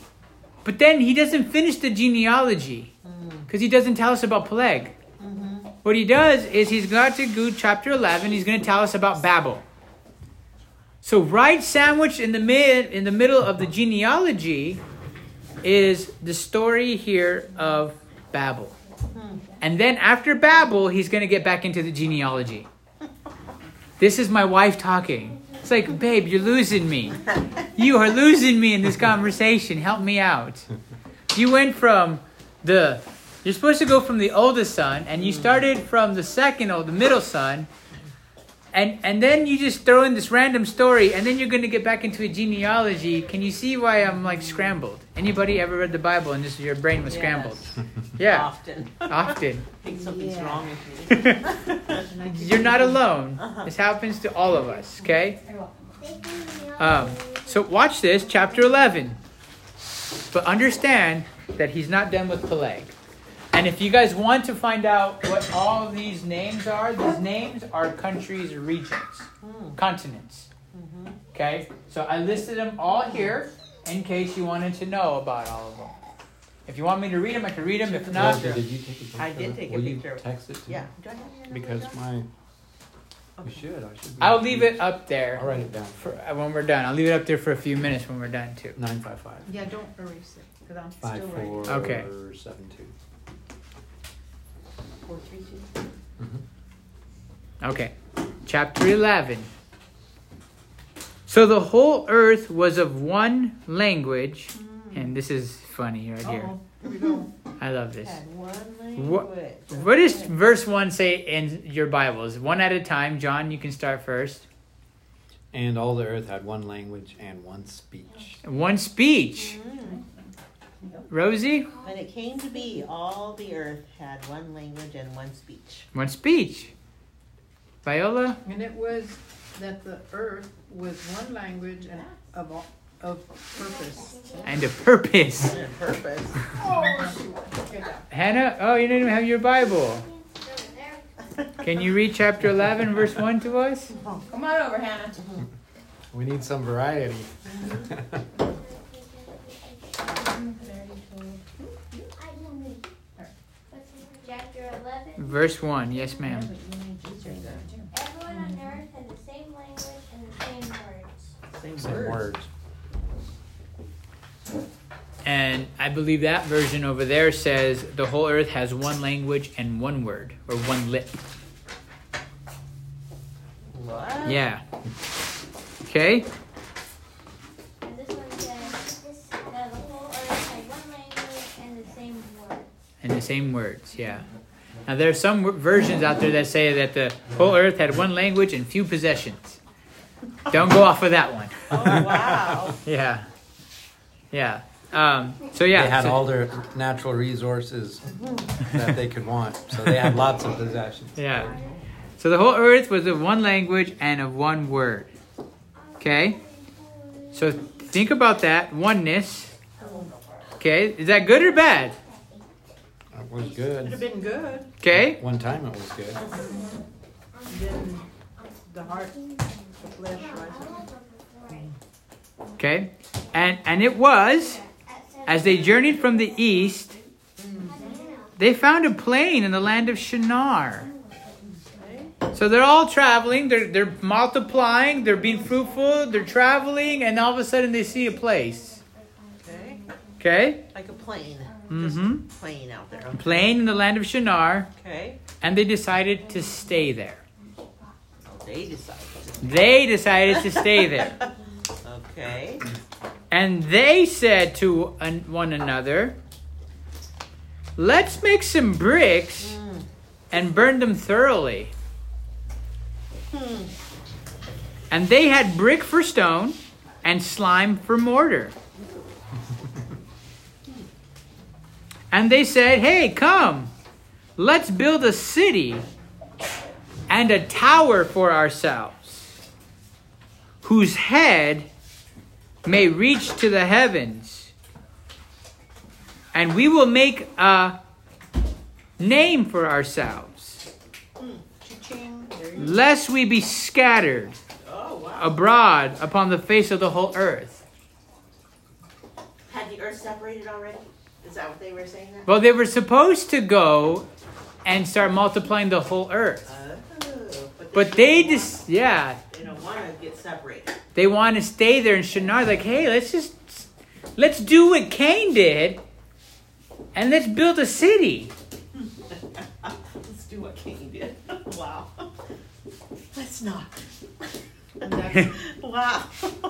But then he doesn't finish the genealogy, because he doesn't tell us about Peleg. what he does is he's got to go chapter eleven. He's going to tell us about Babel. So right sandwiched in the mid, in the middle of the genealogy is the story here of Babel. And then after Babel, he's going to get back into the genealogy. This is my wife talking. It's like, babe, you're losing me. You are losing me in this conversation. Help me out. You went from the, you're supposed to go from the oldest son, and you started from the second or the middle son, and and then you just throw in this random story, and then you're going to get back into a genealogy. Can you see why I'm like scrambled? Anybody ever read the Bible and just your brain was Yes. scrambled? Yeah, Often. often. I think something's Yeah. wrong with me. You're not alone. This happens to all of us, okay? Um, so watch this, chapter eleven. But understand that he's not done with Peleg. And if you guys want to find out what all of these names are, these names are countries or regions, continents. Okay? So I listed them all here in case you wanted to know about all of them. If you want me to read them, I can read them. If not, Leslie, did you take a picture? I did take a Will picture. you text it to Yeah. me? Do I have your number Because down? my, you Okay. should, I should. be- I'll leave it up there I'll write it down. for, uh, when we're done. I'll leave it up there for a few minutes when we're done too. Nine five five. Yeah, don't erase it, because I'm Five still writing. four Okay. seven two. Four, three, two. Okay, chapter eleven. So the whole earth was of one language, and this is funny right here. Uh-oh. Here we go. I love this. Had one What- language. What does verse one say in your Bibles? One at a time. John, you can start first. And all the earth had one language and one speech. One speech. Mm. Rosie? When it came to be, all the earth had one language and one speech. One speech. Viola? And it was that the earth was one language and of all, of purpose. And a purpose. And purpose. Good job. Hannah? Oh, you didn't even have your Bible. Can you read chapter eleven, verse one to us? Come on over, Hannah. We need some variety. Chapter eleven. Verse one. Yes, ma'am. Everyone on earth had the same language and the same words. Same, Same words. words. And I believe that version over there says the whole earth has one language and one word, or one lip. What? Yeah. Okay? And this one says that the whole earth had one language and the same words. And the same words, yeah. Now there are some w- versions out there that say that the whole earth had one language and few possessions. Don't go off of that one. Oh, wow. Yeah. Yeah. Um, so yeah. They had so- all their natural resources that they could want. So they had lots of possessions. Yeah. So the whole earth was of one language and of one word. Okay? So think about that. Oneness. Okay? Is that good or bad? It was Could have good. been good. Okay? One time it was good. Then the heart, the flesh rises. Okay? And and it was, as they journeyed from the east, they found a plain in the land of Shinar. So they're all traveling, they're they're multiplying, they're being fruitful, they're traveling, and all of a sudden they see a place. Okay. Okay? Like a plane. Mm-hmm. Just plane out there. Plain in the land of Shinar, Okay. and they decided to stay there. They decided. They decided to stay there. Okay. And they said to an- one another, let's make some bricks Mm. and burn them thoroughly. Hmm. And they had brick for stone and slime for mortar. And they said, hey, come, let's build a city and a tower for ourselves, whose head may reach to the heavens. And we will make a name for ourselves, Cha-ching. There you lest we be scattered Oh, wow. abroad upon the face of the whole earth. Had the earth separated already? Is that what they were saying there? Well, they were supposed to go and start multiplying the whole earth. Oh, But they just, yeah, They don't want to get separated. they want to stay there in Shinar. Like, hey, let's just, let's do what Cain did, and let's build a city. Let's do what Cain did. Wow. Let's not. And that's, Wow.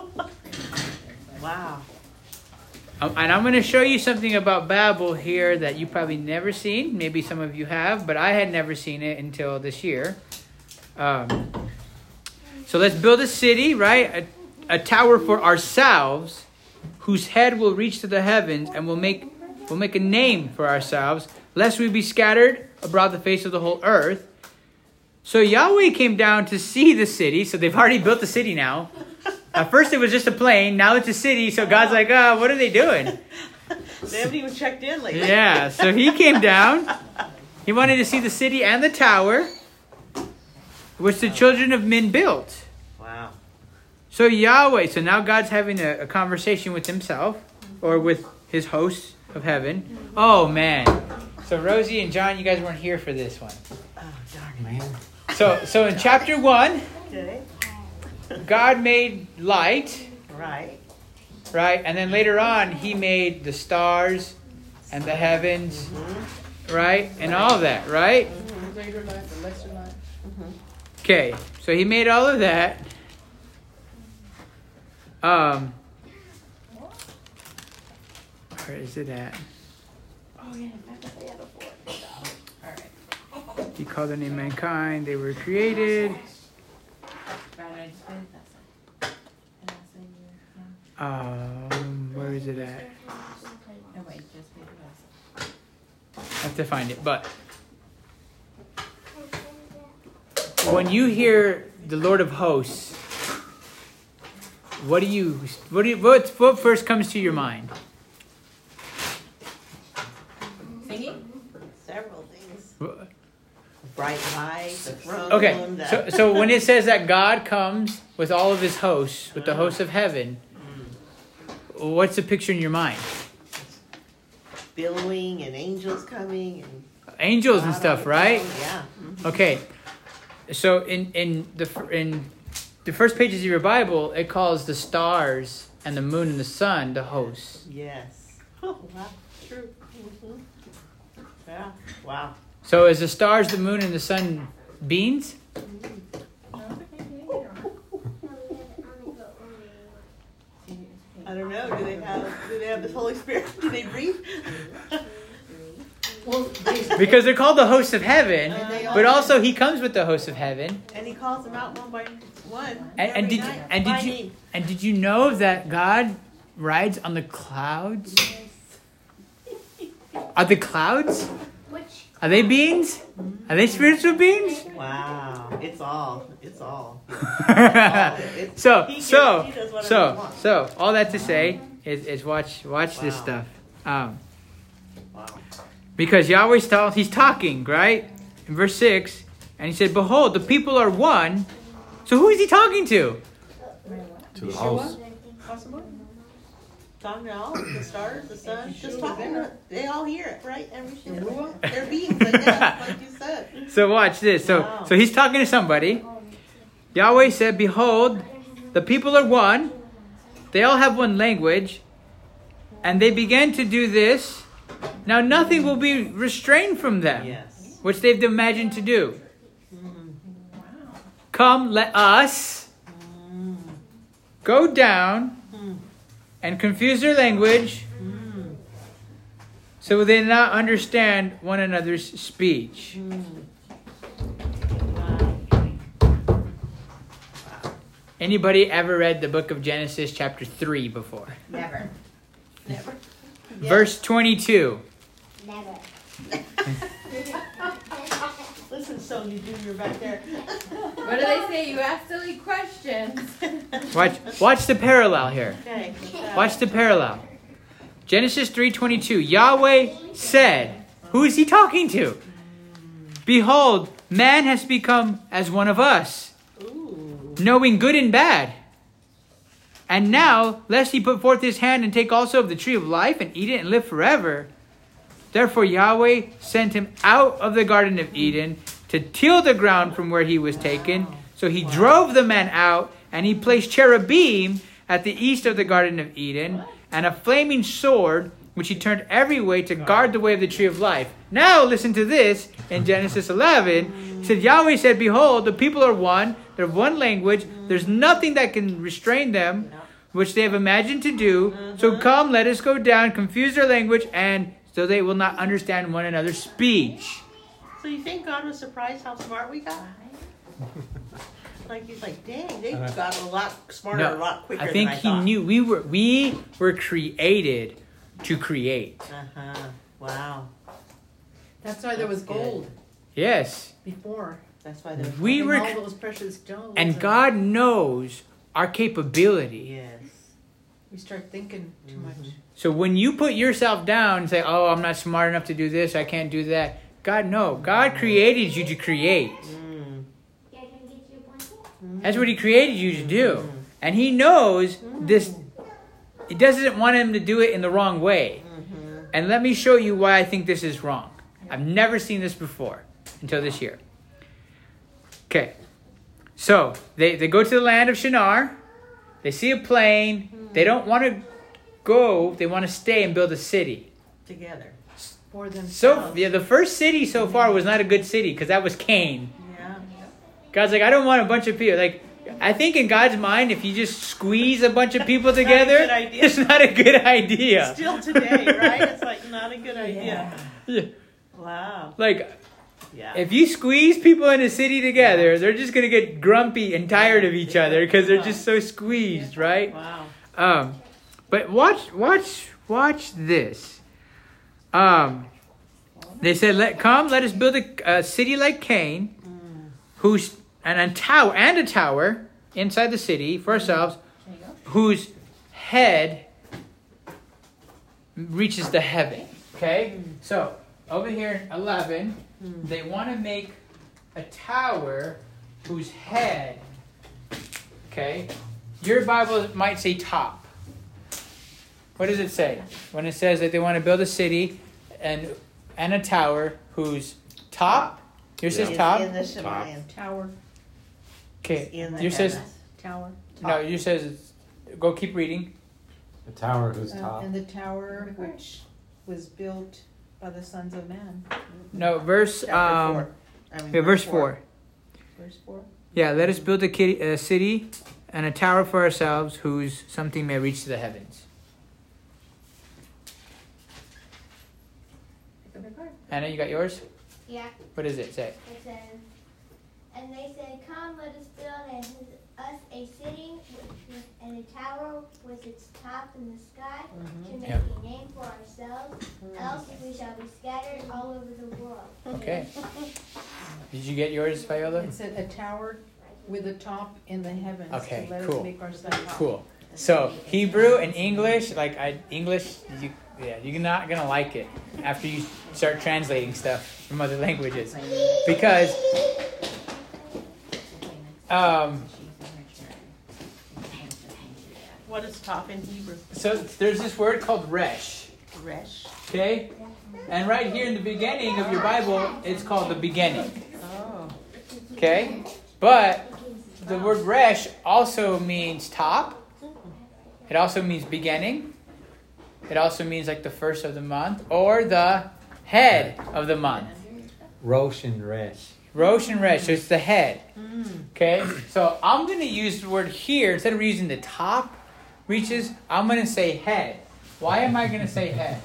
Wow. Um, and I'm going to show you something about Babel here that you probably never seen. Maybe some of you have, but I had never seen it until this year. Um, so let's build a city, right? A, a tower for ourselves, whose head will reach to the heavens, and we'll make we'll make a name for ourselves, lest we be scattered abroad the face of the whole earth. So Yahweh came down to see the city. So they've already built the city now. At first it was just a plain. Now it's a city. So God's like, oh, what are they doing? They haven't even checked in lately. Yeah, so he came down. He wanted to see the city and the tower, which the children of men built. Wow. So Yahweh, so now God's having a, a conversation with himself, or with his hosts of heaven. Oh, man. So Rosie and John, you guys weren't here for this one. Oh, darn it. Man. So, so in chapter one, Okay. God made light, Right. right? And then later on, he made the stars and the heavens, right? And all of that, right? the greater light, the lesser light. Okay, so he made all of that. Um, where is it at? Oh, yeah. They had a four. All right. He called their name mankind. They were created. Um, where is it at? I have to find it. But when you hear the Lord of Hosts, what do you what do you, what what first comes to your mind? Singing? Several things. Bright light, the throne. Okay, the- so so when it says that God comes with all of his hosts, with the hosts of heaven, what's the picture in your mind? billowing and angels coming and Angels and God stuff, on the right? throne. Yeah. Okay. So in in the in the first pages of your Bible, it calls the stars and the moon and the sun the hosts. Yes. Oh, wow. True. hmm Yeah. Wow. So is the stars, the moon, and the sun beings? I don't know. Do they have? Do they have this Holy Spirit? Do they breathe? Well, they, Because they're called the hosts of heaven, And they but all- also he comes with the hosts of heaven. And he calls them out one by one. And, and every did night and by did you name. and did you know that God rides on the clouds? Are the clouds? Which Are they beings? Are they spiritual beings? Wow. It's all. It's all. so He gives- so he does whatever he so wants. so all that to say is is watch watch this Wow. stuff. Um, Wow. because Yahweh's tell, he's talking, right? In verse six, and he said, "Behold, the people are one." So who is he talking to? To the host. possible? Talking to all the stars, the sun, just Yeshua talking. there. To, they all hear it, right? Every shit. Yahuwah? They're beings, I guess, like you said. So watch this. So Wow. so he's talking to somebody. Yahweh said, "Behold, the people are one. They all have one language, and they began to do this. Now nothing will be restrained from them, Yes. which they've imagined to do. Come, let us go down and confuse their language, so they not understand one another's speech." Anybody ever read the book of Genesis chapter three before? Never. Never. Verse twenty-two. never. Listen, Sonia Junior back there. What do they say? You ask silly questions. Watch watch the parallel here. Okay. Watch the parallel. Genesis three twenty-two. Yahweh said, who is he talking to? "Behold, man has become as one of us, Ooh. knowing good and bad. And now, lest he put forth his hand and take also of the tree of life and eat it and live forever." Therefore Yahweh sent him out of the Garden of Eden to till the ground from where he was taken. So he drove the man out, and he placed cherubim at the east of the Garden of Eden, and a flaming sword, which he turned every way to guard the way of the tree of life. Now listen to this in Genesis eleven. It said, Yahweh said, behold, the people are one. They're one language. There's nothing that can restrain them, which they have imagined to do. So come, let us go down, confuse their language, and so they will not understand one another's speech. So you think God was surprised how smart we got? Like he's like, dang, they got a lot smarter, No, a lot quicker I think than I he thought. knew we were we were created to create. Uh-huh. Wow. That's why there was That's good. gold Yes. before. That's why there's We And were all those precious stones. and God knows our capability. Yes. We start thinking too Mhm. much. So when you put yourself down and say, "Oh, I'm not smart enough to do this. I can't do that." God no. God created you to create. Mm. Yeah, can I get you a blanket? That's what he created you to do. And he knows this he doesn't want him to do it in the wrong way. Mm-hmm. And let me show you why I think this is wrong. I've never seen this before until this year. Okay. So, they, they go to the land of Shinar. They see a plain. They don't want to go. They want to stay and build a city. Together. For them. So, yeah, the first city so far was not a good city because that was Cain. Yeah. God's like, I don't want a bunch of people. Like, I think in God's mind, if you just squeeze a bunch of people together, good idea. it's not a good idea. Still today, right? It's like not a good idea. Yeah. Wow. Like, Yeah. if you squeeze people in a city together, they're just going to get grumpy and tired of each other because they're just so squeezed, right? Wow. Um, but watch, watch, watch this. Um, they said, "Let come, let us build a, a city like Cain, who's and a tower and a tower inside the city for ourselves, whose head reaches the heaven." Okay, so over here in eleven, they want to make a tower whose head. Okay, your Bible might say top. What does it say when it says that they want to build a city and and a tower whose top? Yours says It's top. in the Shemayim. Tower. Okay, In the yours says heavens. Tower. no. Yours says it's, go keep reading. The tower whose Uh, top. and the tower which was built by the sons of man. No, verse Chapter um, four. I mean, yeah, verse four. Verse four. Yeah, let us build a, kitty, a city and a tower for ourselves, whose something may reach to the heavens. Anna, you got yours? Yeah, What does it say? it says, and they said, come, let us build a, us a city with, and a tower with its top in the sky to make Yep. a name for ourselves, else we shall be scattered all over the world. Okay. Did you get yours, Viola? It said a tower with a top in the heavens. Okay, to let cool. us make ourselves top. Cool. So Hebrew and English, like I English, you yeah, you're not gonna like it after you start translating stuff from other languages, because um. What is top in Hebrew? So there's this word called resh. Resh. Okay, and right here in the beginning of your Bible, it's called the beginning. Oh. Okay, but the word resh also means top. It also means beginning. It also means like the first of the month or the head of the month. Rosh and Resh. Rosh and Resh, so it's the head. Okay, so I'm going to use the word here, instead of using the top reaches, I'm going to say head. Why am I going to say head?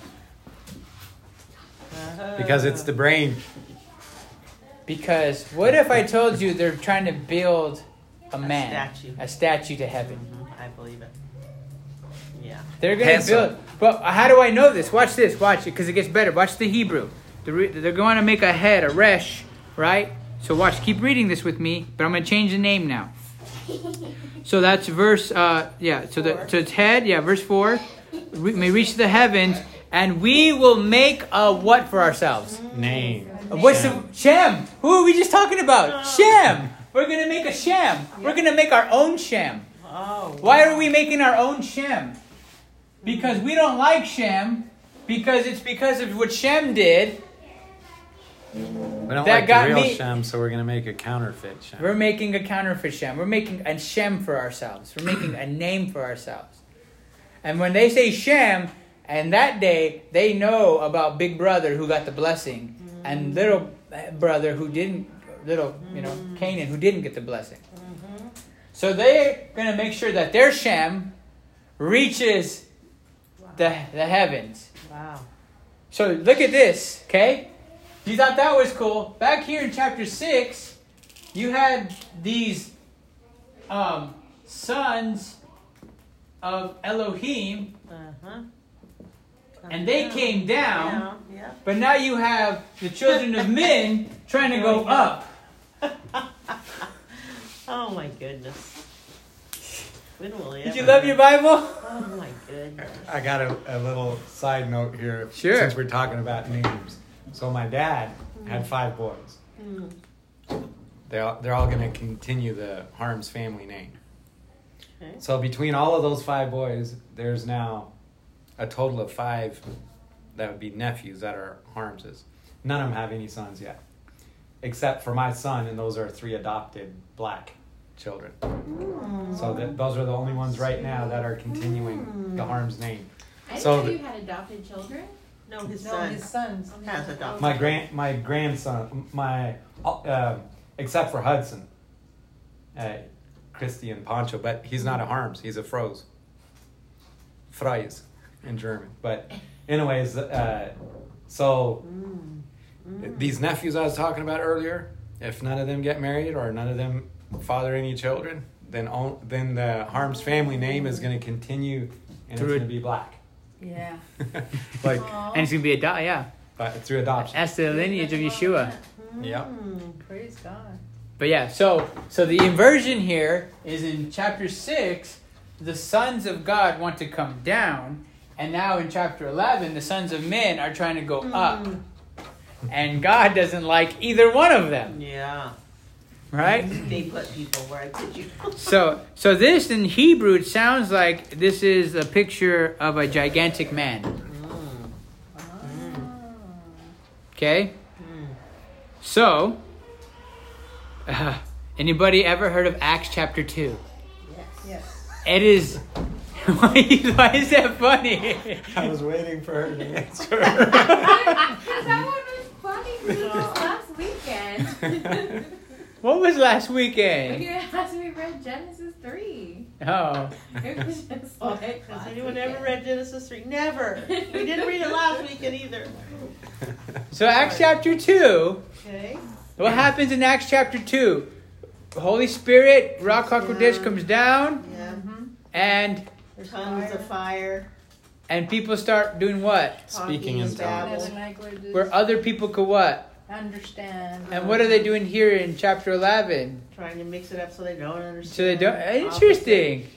Because it's the brain. Because what if I told you they're trying to build a man, statue. a statue to heaven? Mhm, I believe it. Yeah. They're going to Pencil. build. But how do I know this? Watch this. Watch it, because it gets better. Watch the Hebrew. They're, they're going to make a head, a resh, right? So watch. Keep reading this with me, but I'm going to change the name now. So that's verse, uh, yeah, so, the, so it's head, yeah, verse four. We may reach the heavens, and we will make a what for ourselves? Name. Uh, What's the, Shem. Who are we just talking about? Shem. We're going to make a Shem. We're going to make our own Shem. Oh. Why are we making our own Shem? Because we don't like Shem, because it's because of what Shem did. We don't That like got the real me- Shem, so we're gonna make a counterfeit Shem. We're making a counterfeit Shem. We're making a Shem for ourselves. We're making a name for ourselves. And when they say Shem, and that day they know about big brother who got the blessing, mm-hmm. and little brother who didn't, little you know mm-hmm. Canaan who didn't get the blessing. Mm-hmm. So they're gonna make sure that their Shem reaches wow. the the heavens. Wow. So look at this, okay? You thought that was cool. Back here in chapter six, you had these um, sons of Elohim, uh-huh. and they came down. Yeah, yeah. But now you have the children of men trying to go up. Oh my goodness. When will Did you love your Bible? Oh my goodness. I got a, a little side note here. Sure. Since we're talking about names. So my dad had five boys. Mm. They're all, they're all going to continue the Harms family name. Okay. So between all of those five boys, there's now a total of five that would be nephews that are Harmses. None of them have any sons yet. Except for my son, and those are three adopted black children. Mm. So that, those are the only ones right now that are continuing mm. the Harms name. I didn't so know the, you had adopted children. No, his no, son. his sons. Has adopted. My grand, my grandson, my, uh, except for Hudson, uh, Christy and Pancho, but he's not a Harms, he's a Froze. Fries in German. But anyways, uh, so mm. Mm. these nephews I was talking about earlier, if none of them get married or none of them father any children, then all, then the Harms family name is going to continue, and through it's going to be black. Yeah. Like, and it's gonna be a do- yeah. But through adoption. That's the lineage of Yeshua. Mm, yeah. Praise God. But yeah, so so the inversion here is in chapter six. The sons of God want to come down, and now in chapter eleven, the sons of men are trying to go mm. up, and God doesn't like either one of them. Yeah. Right? They put people where I put you. so, so this in Hebrew, it sounds like this is a picture of a gigantic man. Mm. Okay? Mm. So, uh, anybody ever heard of Acts chapter two? Yes. Yes. It is... Why is that funny? I was waiting for her to answer. That one was funny because it was last weekend. What was last weekend? We last we read Genesis three. Oh. It was just like, has anyone ever read Genesis three? Never. We didn't read it last weekend either. So Acts chapter two. Okay. What happens in Acts chapter two? The Holy Spirit, Ruach HaKodesh comes down. Yeah. Mm-hmm. And there's tongues of fire. And people start doing what? Speaking in tongues. Where other people could what? Understand. And what are they doing here in chapter eleven? Trying to mix it up so they don't understand. So they don't. Interesting.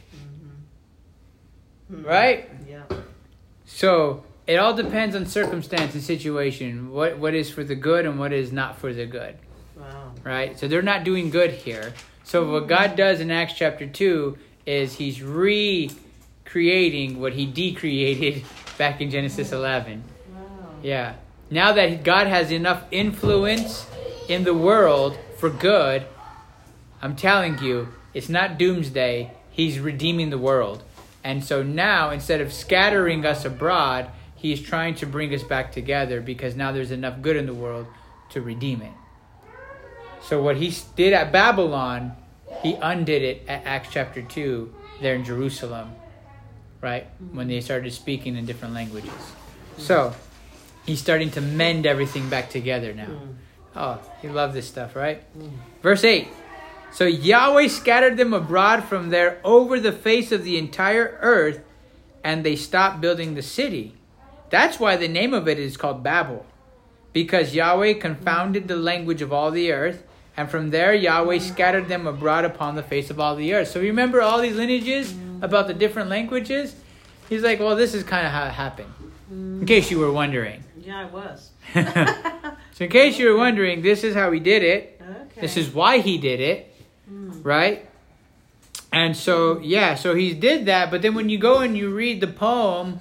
Mm-hmm. Right? Yeah. So it all depends on circumstance and situation. What what is for the good and what is not for the good. Wow. Right? So they're not doing good here. So what God does in Acts chapter two is He's recreating what He decreated back in Genesis eleven. Wow. Yeah. Now that God has enough influence in the world for good, I'm telling you, it's not doomsday. He's redeeming the world. And so now, instead of scattering us abroad, He's trying to bring us back together because now there's enough good in the world to redeem it. So what He did at Babylon, He undid it at Acts chapter two there in Jerusalem, right? When they started speaking in different languages. So He's starting to mend everything back together now. Mm. Oh, you love this stuff, right? Mm. Verse eight. So Yahweh scattered them abroad from there over the face of the entire earth, and they stopped building the city. That's why the name of it is called Babel, because Yahweh confounded the language of all the earth, and from there Yahweh scattered them abroad upon the face of all the earth. So remember all these lineages about the different languages? He's like, well, this is kind of how it happened. In case you were wondering. Yeah, I was. So in case you were wondering, this is how He did it. Okay. This is why He did it. Mm. Right? And so, yeah, so He did that. But then when you go and you read the poem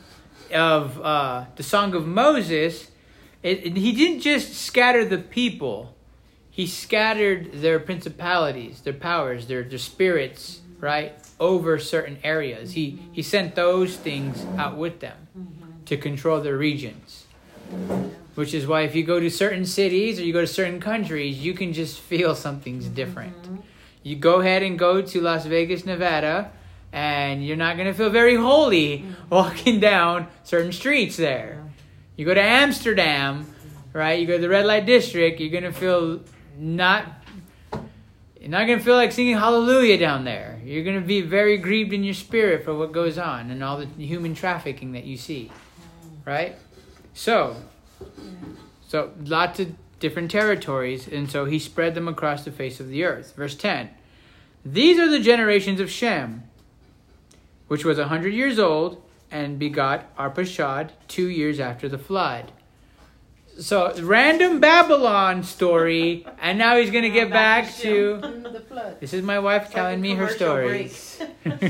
of uh, the Song of Moses, it, it, he didn't just scatter the people. He scattered their principalities, their powers, their, their spirits, right, over certain areas. He he sent those things out with them to control their regions. Which is why if you go to certain cities or you go to certain countries, you can just feel something's different. You go ahead and go to Las Vegas, Nevada, and you're not going to feel very holy walking down certain streets there. You go to Amsterdam, right, you go to the red light district, you're going to feel not... You're not going to feel like singing hallelujah down there. You're going to be very grieved in your spirit for what goes on and all the human trafficking that you see. Right? So, so lots of different territories, and so he spread them across the face of the earth. Verse ten. These are the generations of Shem, which was a hundred years old, and begot Arpachshad two years after the flood. So, random Babylon story, and now he's going to get back to... The flood. This is my wife telling me her commercial stories.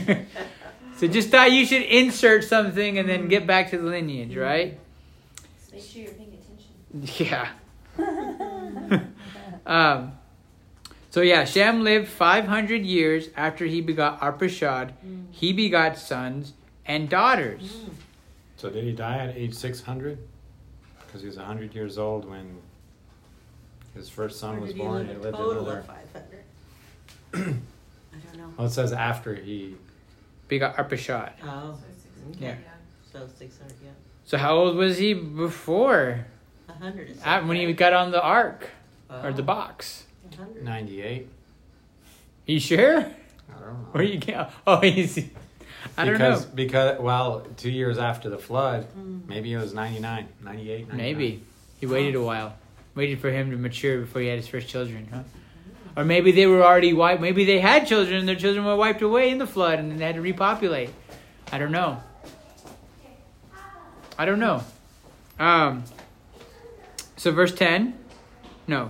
So just thought you should insert something and then get back to the lineage, right? Just make sure you're paying attention. Yeah. um, so yeah, Shem lived five hundred years after he begot Arpachshad. He begot sons and daughters. So did he die at age six hundred? Because he was one hundred years old when his first son was born. He lived total another... of five hundred. I don't know. Well, it says after he... Begot Arpachshad. Oh, Yeah. so six hundred, yeah. So how old was he before? A hundred is Uh, When he got on the ark or the Oh, box? a hundred. ninety-eight. You sure? I don't know. Where you get? Oh, he's... I don't because, know. Because, well, two years after the flood, maybe it was ninety-nine, ninety-eight, ninety-nine. Maybe. He waited a while. Waited for him to mature before he had his first children, huh? Or maybe they were already wiped. Maybe they had children and their children were wiped away in the flood and then they had to repopulate. I don't know. I don't know. Um. So verse ten? No.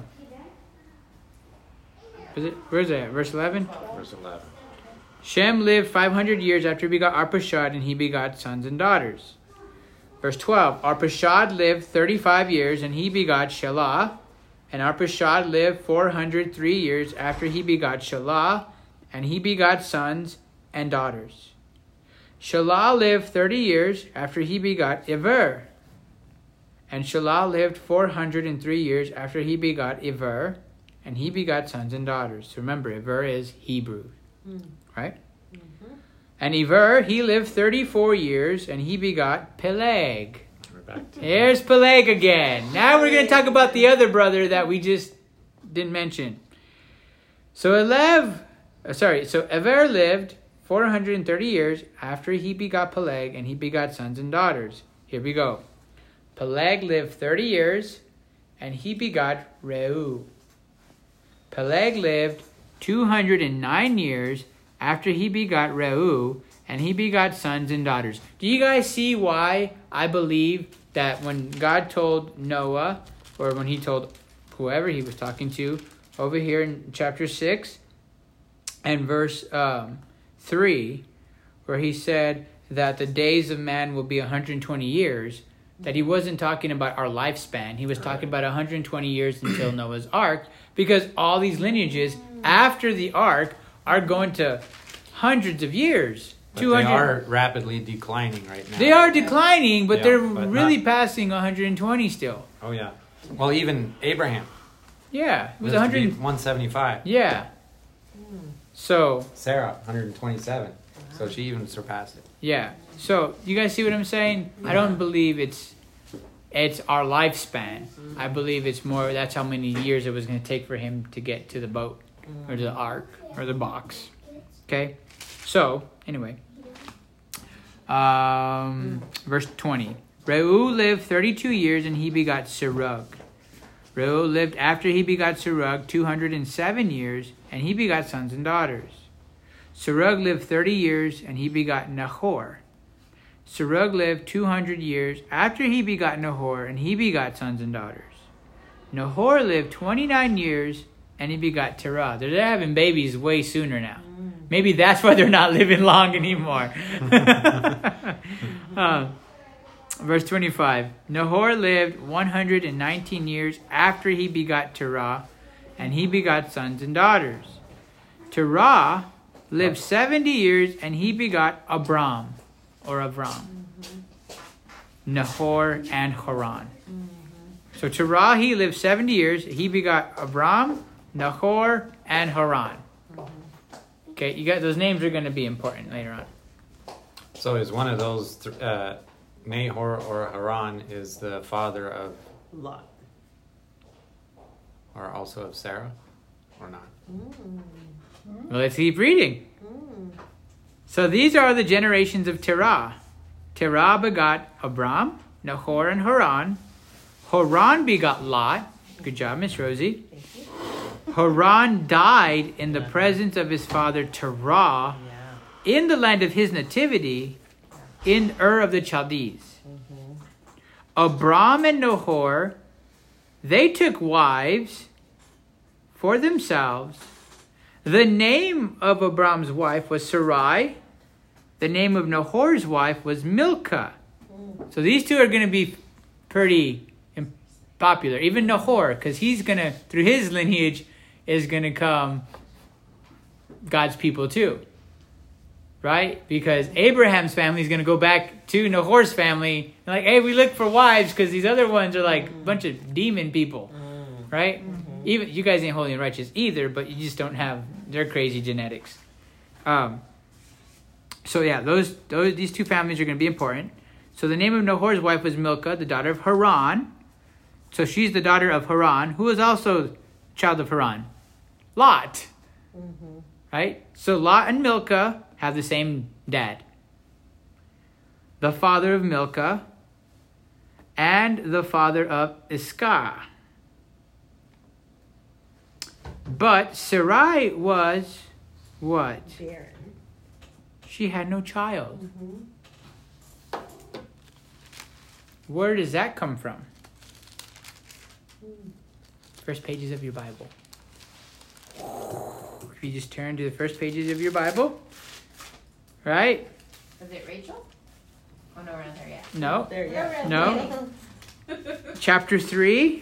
Is it? Where's that? Verse eleven? Verse eleven. Shem lived five hundred years after he begot Arpachshad, and he begot sons and daughters. Verse twelve. Arpachshad lived thirty-five years, and he begot Shelah. And Arpachshad lived four hundred three years after he begot Shelah, and he begot sons and daughters. Shelah lived thirty years after he begot Ever. And Shelah lived four hundred three years after he begot Ever, and he begot sons and daughters. So remember, Ever is Hebrew. Right? Mm-hmm. And Ever, he lived thirty-four years, and he begot Peleg. We're back to Here's Peleg again. Now we're going to talk about the other brother that we just didn't mention. So Elev, uh, sorry, so Ever lived four hundred thirty years after he begot Peleg, and he begot sons and daughters. Here we go. Peleg lived thirty years, and he begot Reu. Peleg lived two hundred nine years after he begot Reu, and he begot sons and daughters. Do you guys see why I believe that when God told Noah, or when he told whoever he was talking to, over here in chapter six and verse um, three, where he said that the days of man will be one hundred twenty years, that he wasn't talking about our lifespan. He was talking about one hundred twenty years until Noah's Ark, because all these lineages after the Ark are going to hundreds of years. But they are rapidly declining right now. They are declining, but Yeah, they're but really not- passing one hundred twenty still. Oh, yeah. Well, even Abraham. Yeah, it was lived one to be hundred. one seventy-five. Yeah. So, Sarah, one hundred twenty-seven. So she even surpassed it. yeah. So, you guys see what I'm saying? I don't believe it's it's our lifespan. I believe it's more, that's how many years it was going to take for him to get to the boat or to the ark or the box. Okay? So, anyway. Um, verse twenty. Reu lived thirty-two years, and he begot Serug. Reu lived after he begot Serug two hundred seven years, and he begot sons and daughters. Serug lived thirty years, and he begot Nahor. Serug lived two hundred years after he begot Nahor, and he begot sons and daughters. Nahor lived twenty-nine years, and he begot Terah. They're having babies way sooner now. Maybe that's why they're not living long anymore. um, Verse twenty-five. Nahor lived one hundred nineteen years after he begot Terah, and he begot sons and daughters. Terah lived seventy years, and he begot Abram, or Avram. Nahor and Haran. So Terah, he lived seventy years. He begot Abram, Nahor, and Haran. Okay, you got those names are going to be important later on. So is one of those, th- uh, Nahor or Haran is the father of, Lot. or also of Sarah, or not? Mm. Well, let's keep reading. Mm. So these are the generations of Terah. Terah begot Abram, Nahor, and Haran. Haran begot Lot. Good job, Miss Rosie. Thank you. Haran died in the presence of his father Terah Yeah. in the land of his nativity, in Ur of the Chaldees. Mm-hmm. Abram and Nahor, they took wives for themselves. The name of Abram's wife was Sarai. The name of Nahor's wife was Milcah. So these two are going to be pretty popular. Even Nahor, because he's going to, through his lineage, is going to come God's people too. Right? Because Abraham's family is going to go back to Nahor's family. And like, hey, we look for wives because these other ones are like a bunch of demon people. Right? Mm-hmm. Even you guys ain't holy and righteous either, but you just don't have their crazy genetics. Um, so yeah, those those these two families are going to be important. So the name of Nahor's wife was Milcah, the daughter of Haran. So she's the daughter of Haran, who is also child of Haran. Lot. Mm-hmm. Right? So Lot and Milcah have the same dad. The father of Milcah and the father of Iscah. But Sarai was what? Barren. She had no child. Mm-hmm. Where does that come from? First pages of your Bible. If you just turn to the first pages of your Bible, right? Was it Rachel? Oh no, we're not there yet. No. There, yeah. No. Chapter three,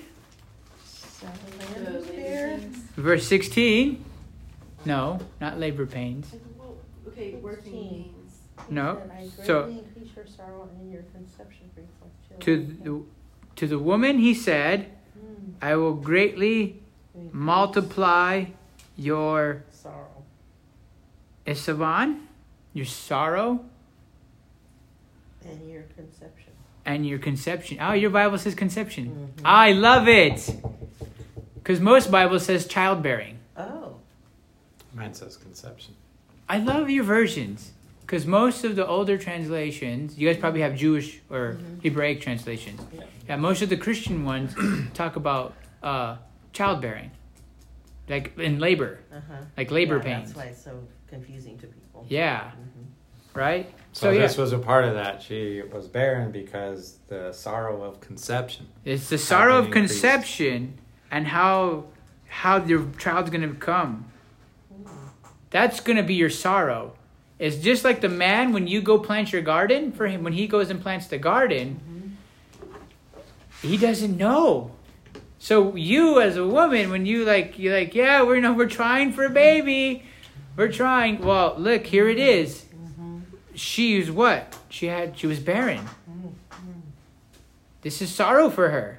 verse sixteen. No, not labor pains. Okay, working pains. No. I So- greatly increase your sorrow and your conception brings forth To children. the, to the woman he said, Mm. I will greatly multiply your sorrow. Isavan, your sorrow, And your conception. and your conception. Oh, your Bible says conception. Mhm. I love it. Because most Bible says childbearing. Oh. Mine says conception. I love your versions. Because most of the older translations, you guys probably have Jewish or Mhm. Hebraic translations. Yeah. Yeah, most of the Christian ones talk about uh, childbearing. Like in labor. Uh-huh. Like labor yeah, pains. That's why it's so confusing to people. Yeah. Mhm. Right? So, yeah. this was a part of that. She was barren because the sorrow of conception. It's the sorrow of been increased. conception and how how your child's going to come. That's going to be your sorrow. It's just like the man when you go plant your garden for him when he goes and plants the garden, he doesn't know. So you as a woman when you like you're like, yeah, we're no we're trying for a baby. We're trying. Well, look, here it is. She was what? She had she was barren. This is sorrow for her.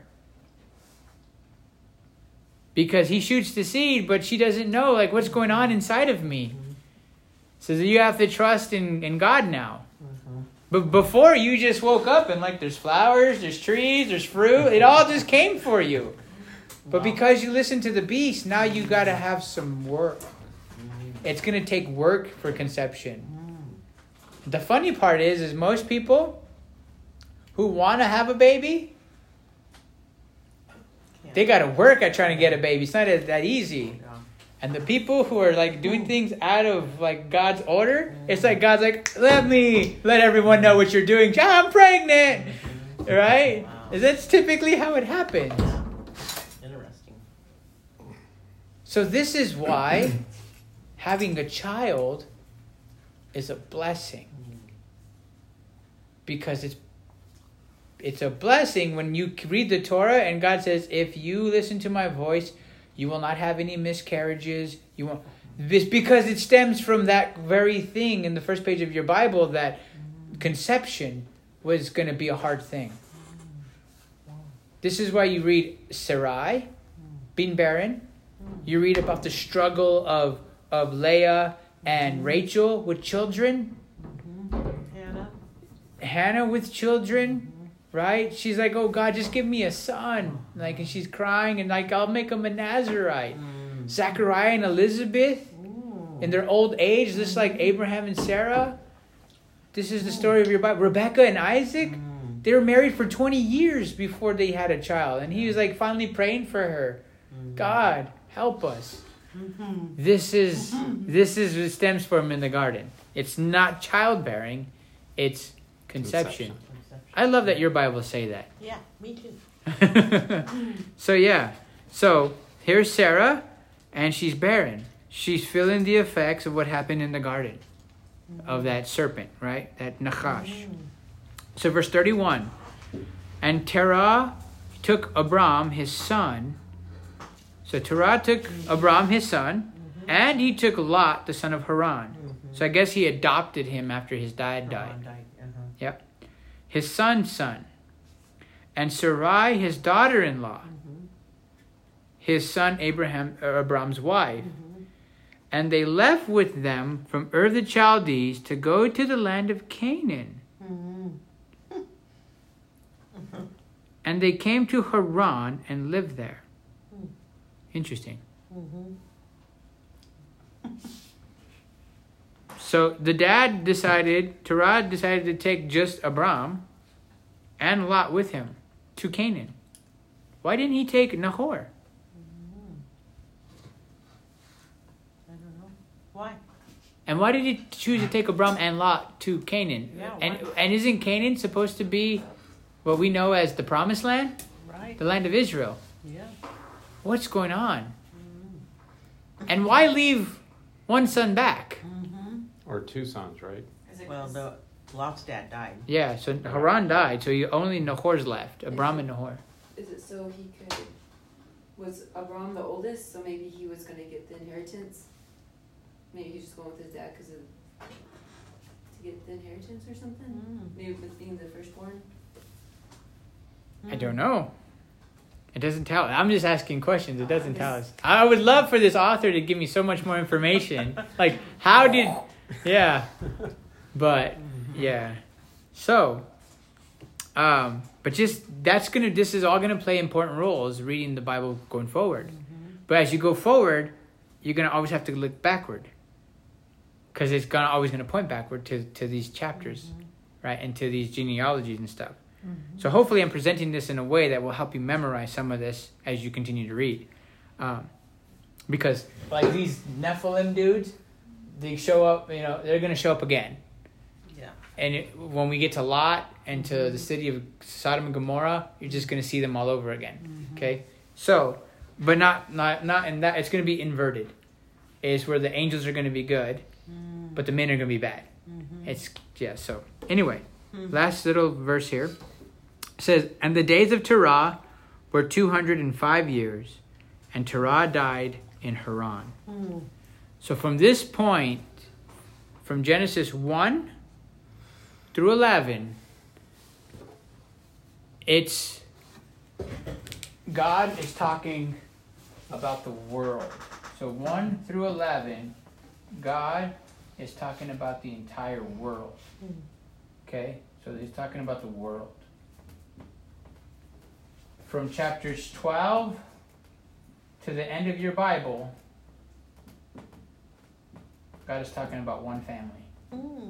Because he shoots the seed, but she doesn't know like what's going on inside of me. So you have to trust in, in God now. But before you just woke up and like there's flowers, there's trees, there's fruit. It all just came for you. But because you listen to the beast, now you got to have some work. It's going to take work for conception. The funny part is, is most people who want to have a baby, they got to work at trying to get a baby. It's not that easy. And the people who are like doing things out of like God's order, it's like God's like, let me let everyone know what you're doing. I'm pregnant, right? Wow. That's typically how it happens. Interesting. So this is why having a child is a blessing. Because it's it's a blessing when you read the Torah and God says, if you listen to my voice, you will not have any miscarriages. You won't. This because it stems from that very thing in the first page of your Bible that conception was going to be a hard thing. This is why you read Sarai being barren. You read about the struggle of of Leah and Rachel with children. Hannah. Hannah with children. Right? She's like, oh God, just give me a son. Like, and she's crying and like, I'll make him a Nazarite. Mm. Zachariah and Elizabeth mm. in their old age, just like Abraham and Sarah. This is the story of your Bible. Rebecca and Isaac, mm. they were married for twenty years before they had a child. And he was like finally praying for her. Mm. God, help us. Mm-hmm. This is, this is what stems from in the garden. It's not childbearing, it's conception. conception. I love that your Bibles say that. Yeah, me too. So yeah, so here's Sarah, and she's barren. She's feeling the effects of what happened in the garden, mm-hmm. of that serpent, right? That Nachash. Mm-hmm. So verse thirty-one, and Terah took Abram his son. So Terah took mm-hmm. Abram his son, mm-hmm. and he took Lot the son of Haran. Mm-hmm. So I guess he adopted him after his dad died. died. Uh-huh. Yep. His son's son, and Sarai, his daughter-in-law, mm-hmm. his son Abraham, uh, Abram's wife. Mm-hmm. And they left with them from Ur the Chaldees to go to the land of Canaan. Mm-hmm. Mm-hmm. And they came to Haran and lived there. Mm. Interesting. Mm-hmm. So the dad decided, Terah decided to take just Abram and Lot with him to Canaan. Why didn't he take Nahor? I don't know. Why? And why did he choose to take Abram and Lot to Canaan? Yeah, and and isn't Canaan supposed to be what we know as the Promised Land? Right. The land of Israel. Yeah. What's going on? Mm-hmm. And why leave one son back? Mm-hmm. Or two sons, right? Well, the Lot's dad died. Yeah, so Haran died, so you only Nahor's left. Abram and Nahor. Is it so he could... Was Abram the oldest, so maybe he was going to get the inheritance? Maybe he's just going with his dad because of... to get the inheritance or something? Mm. Maybe with being the firstborn? I don't know. It doesn't tell. I'm just asking questions. It doesn't tell us. I would love for this author to give me so much more information. Like, how did... Yeah. But, yeah. So, um, but just, that's going to, this is all going to play important roles reading the Bible going forward. Mm-hmm. But as you go forward, you're going to always have to look backward. Because it's gonna always going to point backward to, to these chapters, mm-hmm. right? And to these genealogies and stuff. Mm-hmm. So hopefully I'm presenting this in a way that will help you memorize some of this as you continue to read. Um, because, like, these Nephilim dudes, they show up, you know, they're going to show up again. Yeah. And it, when we get to Lot and to mm-hmm. the city of Sodom and Gomorrah, you're just going to see them all over again. Mm-hmm. Okay? So, but not, not, not in that, it's going to be inverted. Is where the angels are going to be good, mm-hmm. but the men are going to be bad. Mm-hmm. It's, yeah, so. Anyway, mm-hmm. last little verse here. It says, and the days of Terah were two hundred five years, and Terah died in Haran. Mm. So from this point, from Genesis one through eleven, it's God is talking about the world. So one through eleven, God is talking about the entire world. Okay? So he's talking about the world. From chapters twelve to the end of your Bible, God is talking about one family. Mm.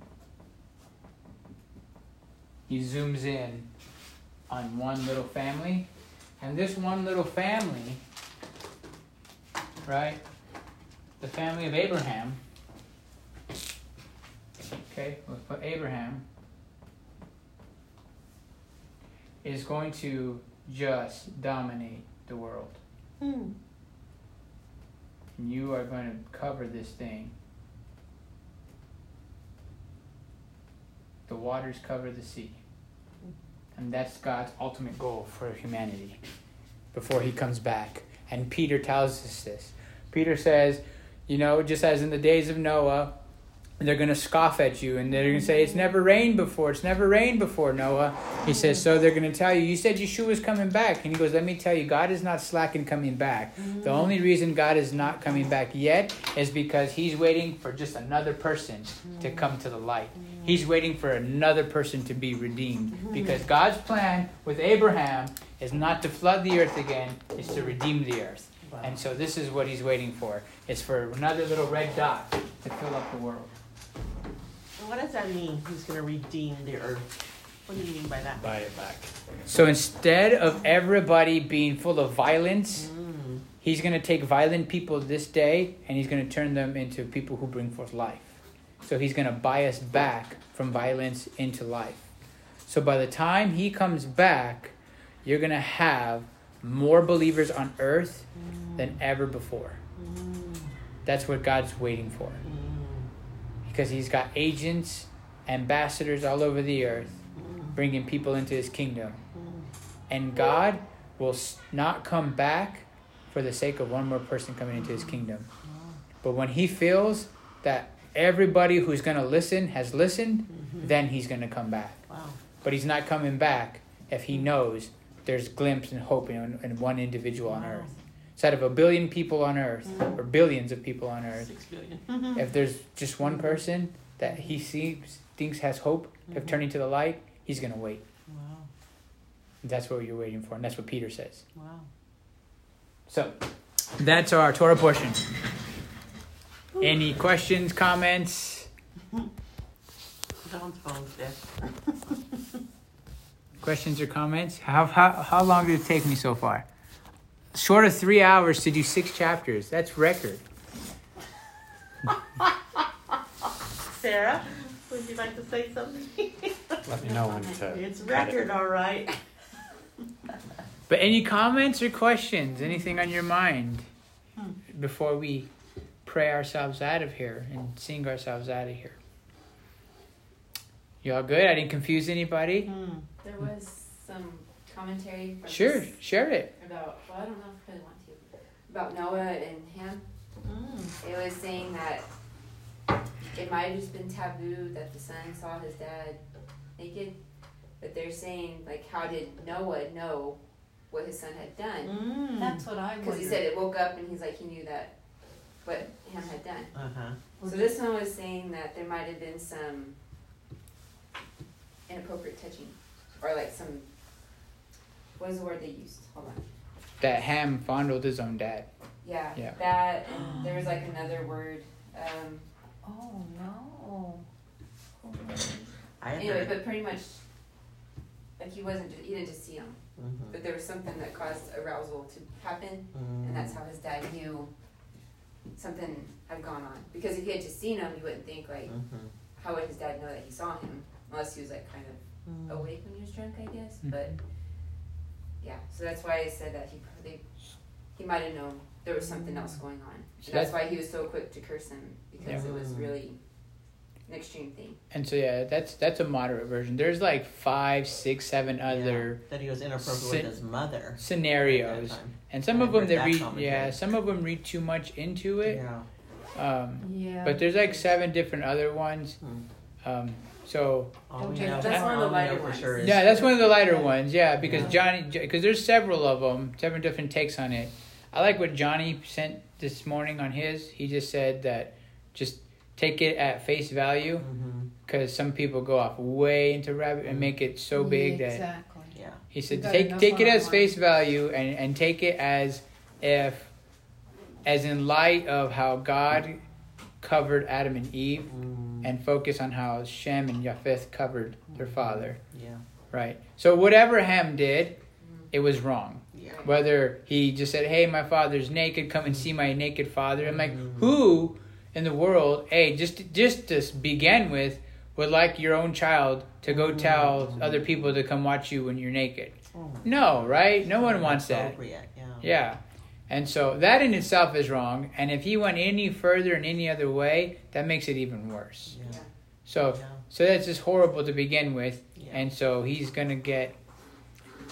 He zooms in on one little family. And this one little family, right? The family of Abraham. Okay, let's put Abraham. Is going to just dominate the world. Mm. And you are going to cover this thing. The waters cover the sea. And that's God's ultimate goal for humanity before he comes back. And Peter tells us this. Peter says, you know, just as in the days of Noah, they're going to scoff at you and they're going to say, it's never rained before. It's never rained before, Noah. He says, so they're going to tell you, you said Yeshua's coming back. And he goes, let me tell you, God is not slack in coming back. Mm-hmm. The only reason God is not coming back yet is because he's waiting for just another person mm-hmm. to come to the light. Mm-hmm. He's waiting for another person to be redeemed. Mm-hmm. Because God's plan with Abraham is not to flood the earth again, it's to redeem the earth. Wow. And so this is what he's waiting for. It's for another little red dot to fill up the world. What does that mean? He's going to redeem the earth. What do you mean by that? Buy it back. So instead of everybody being full of violence, mm. he's going to take violent people this day and he's going to turn them into people who bring forth life. So he's going to buy us back from violence into life. So by the time he comes back, you're going to have more believers on earth mm. than ever before. Mm. That's what God's waiting for. Because he's got agents, ambassadors all over the earth, bringing people into his kingdom. And God will not come back for the sake of one more person coming into his kingdom. But when he feels that everybody who's going to listen has listened, mm-hmm. then he's going to come back. Wow. But he's not coming back if he knows there's glimpse and hope in, in one individual wow. on earth. Instead of a billion people on earth, mm-hmm. or billions of people on earth, Six billion. Mm-hmm. if there's just one person that he sees, thinks has hope mm-hmm. of turning to the light, he's going to wait. Wow. That's what you're waiting for, and that's what Peter says. Wow. So, that's our Torah portion. Ooh. Any questions, comments? John's phone's dead. Questions or comments? How, how, how long did it take me so far? Short of three hours to do six chapters. That's record. Sarah, would you like to say something? Let me know when to. It's record, all right. But any comments or questions? Anything on your mind hmm. before we pray ourselves out of here and sing ourselves out of here? You all good? I didn't confuse anybody? Hmm. There was some commentary. From Sure, share it. About, well, I don't know if I really want to. About Noah and Ham. Mm. It was saying that it might have just been taboo that the son saw his dad naked, but they're saying, like, how did Noah know what his son had done? Mm. That's what I Because he said it woke up and he's like, he knew that what Ham had done. Uh-huh. So this one was saying that there might have been some inappropriate touching, or like some, what was the word they used? Hold on. That Ham fondled his own dad. Yeah, yeah. that, and there was like another word. Um, oh no. I anyway, but pretty much, like he wasn't, just, he didn't just see him, mm-hmm. but there was something that caused arousal to happen, mm-hmm. and that's how his dad knew something had gone on. Because if he had just seen him, you wouldn't think like, mm-hmm. how would his dad know that he saw him? Unless he was like kind of mm-hmm. awake when he was drunk, I guess. Mm-hmm. But yeah, so that's why I said that he probably, he might have known there was something else going on. So And that's, that's why he was so quick to curse him, because yeah. it was really an extreme thing. And so yeah, that's that's a moderate version. There's like five, six, seven other yeah, that he was inappropriate sce- with his mother scenarios, and some I of them they read commentary. yeah, some of them read too much into it. Yeah. Um, yeah. But there's like seven different other ones. Hmm. Um, so all we Okay, know, that's one of the all we know lighter for ones. sure is yeah, that's one of the lighter ones. Yeah, because Yeah. Johnny, because there's several of them, seven different takes on it. I like what Johnny sent this morning on his. He just said that just take it at face value, because mm-hmm. some people go off way into rabbit and make it so big yeah, that exactly. Yeah. he said got take enough take it as online. face value and and take it as if as in light of how God covered Adam and Eve, mm. and focus on how Shem and Japheth covered their father. Yeah. Right. So whatever Ham did, it was wrong. Yeah. Whether he just said, "Hey, my father's naked. Come and see my naked father." I'm like, mm-hmm. who in the world? Hey, just just to begin with, would like your own child to go tell mm-hmm. other people to come watch you when you're naked? Oh. No, right? No one wants that. Yeah. Yeah. And so that in itself is wrong. And if he went any further in any other way, that makes it even worse. Yeah. So yeah. so that's just horrible to begin with. Yeah. And so he's going to get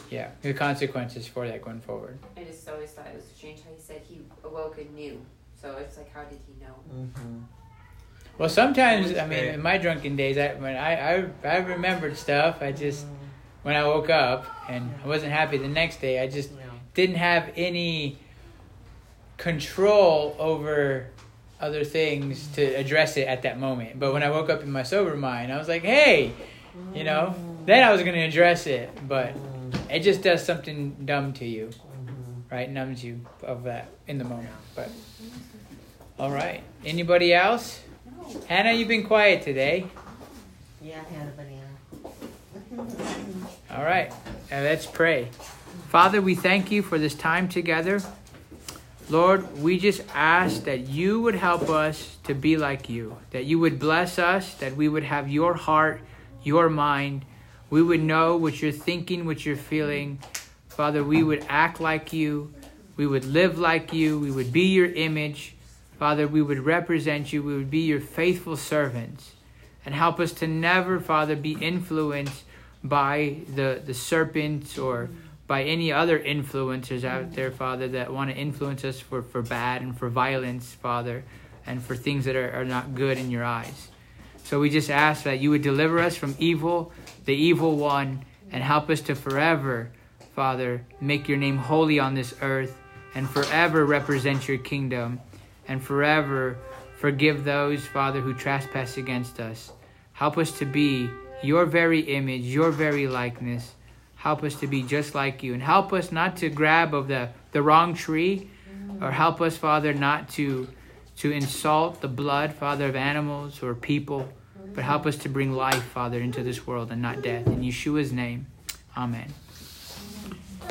Yeah, the consequences for that going forward. I just always thought it was strange how he said he awoke and knew. So it's like, how did he know? Mm-hmm. Well, sometimes, Holy I mean, Spirit. in my drunken days, I when I, I I remembered stuff. I just when I woke up and I wasn't happy the next day. I just Yeah. didn't have any control over other things to address it at that moment. But when I woke up in my sober mind, I was like, hey, you know, then I was going to address it. But it just does something dumb to you, right? Numbs you of that in the moment. But all right. Anybody else? Hannah, you've been quiet today. Yeah, I had a banana. All right. Now let's pray. Father, we thank you for this time together. Lord, we just ask that you would help us to be like you, that you would bless us, that we would have your heart, your mind. We would know what you're thinking, what you're feeling. Father, we would act like you. We would live like you. We would be your image. Father, we would represent you. We would be your faithful servants. And help us to never, Father, be influenced by the, the serpents or by any other influencers out there, Father, that want to influence us for, for bad and for violence, Father, and for things that are, are not good in your eyes. So we just ask that you would deliver us from evil, the evil one, and help us to forever, Father, make your name holy on this earth and forever represent your kingdom and forever forgive those, Father, who trespass against us. Help us to be your very image, your very likeness. Help us to be just like you. And help us not to grab of the, the wrong tree. Or help us, Father, not to, to insult the blood, Father, of animals or people. But help us to bring life, Father, into this world and not death. In Yeshua's name, amen.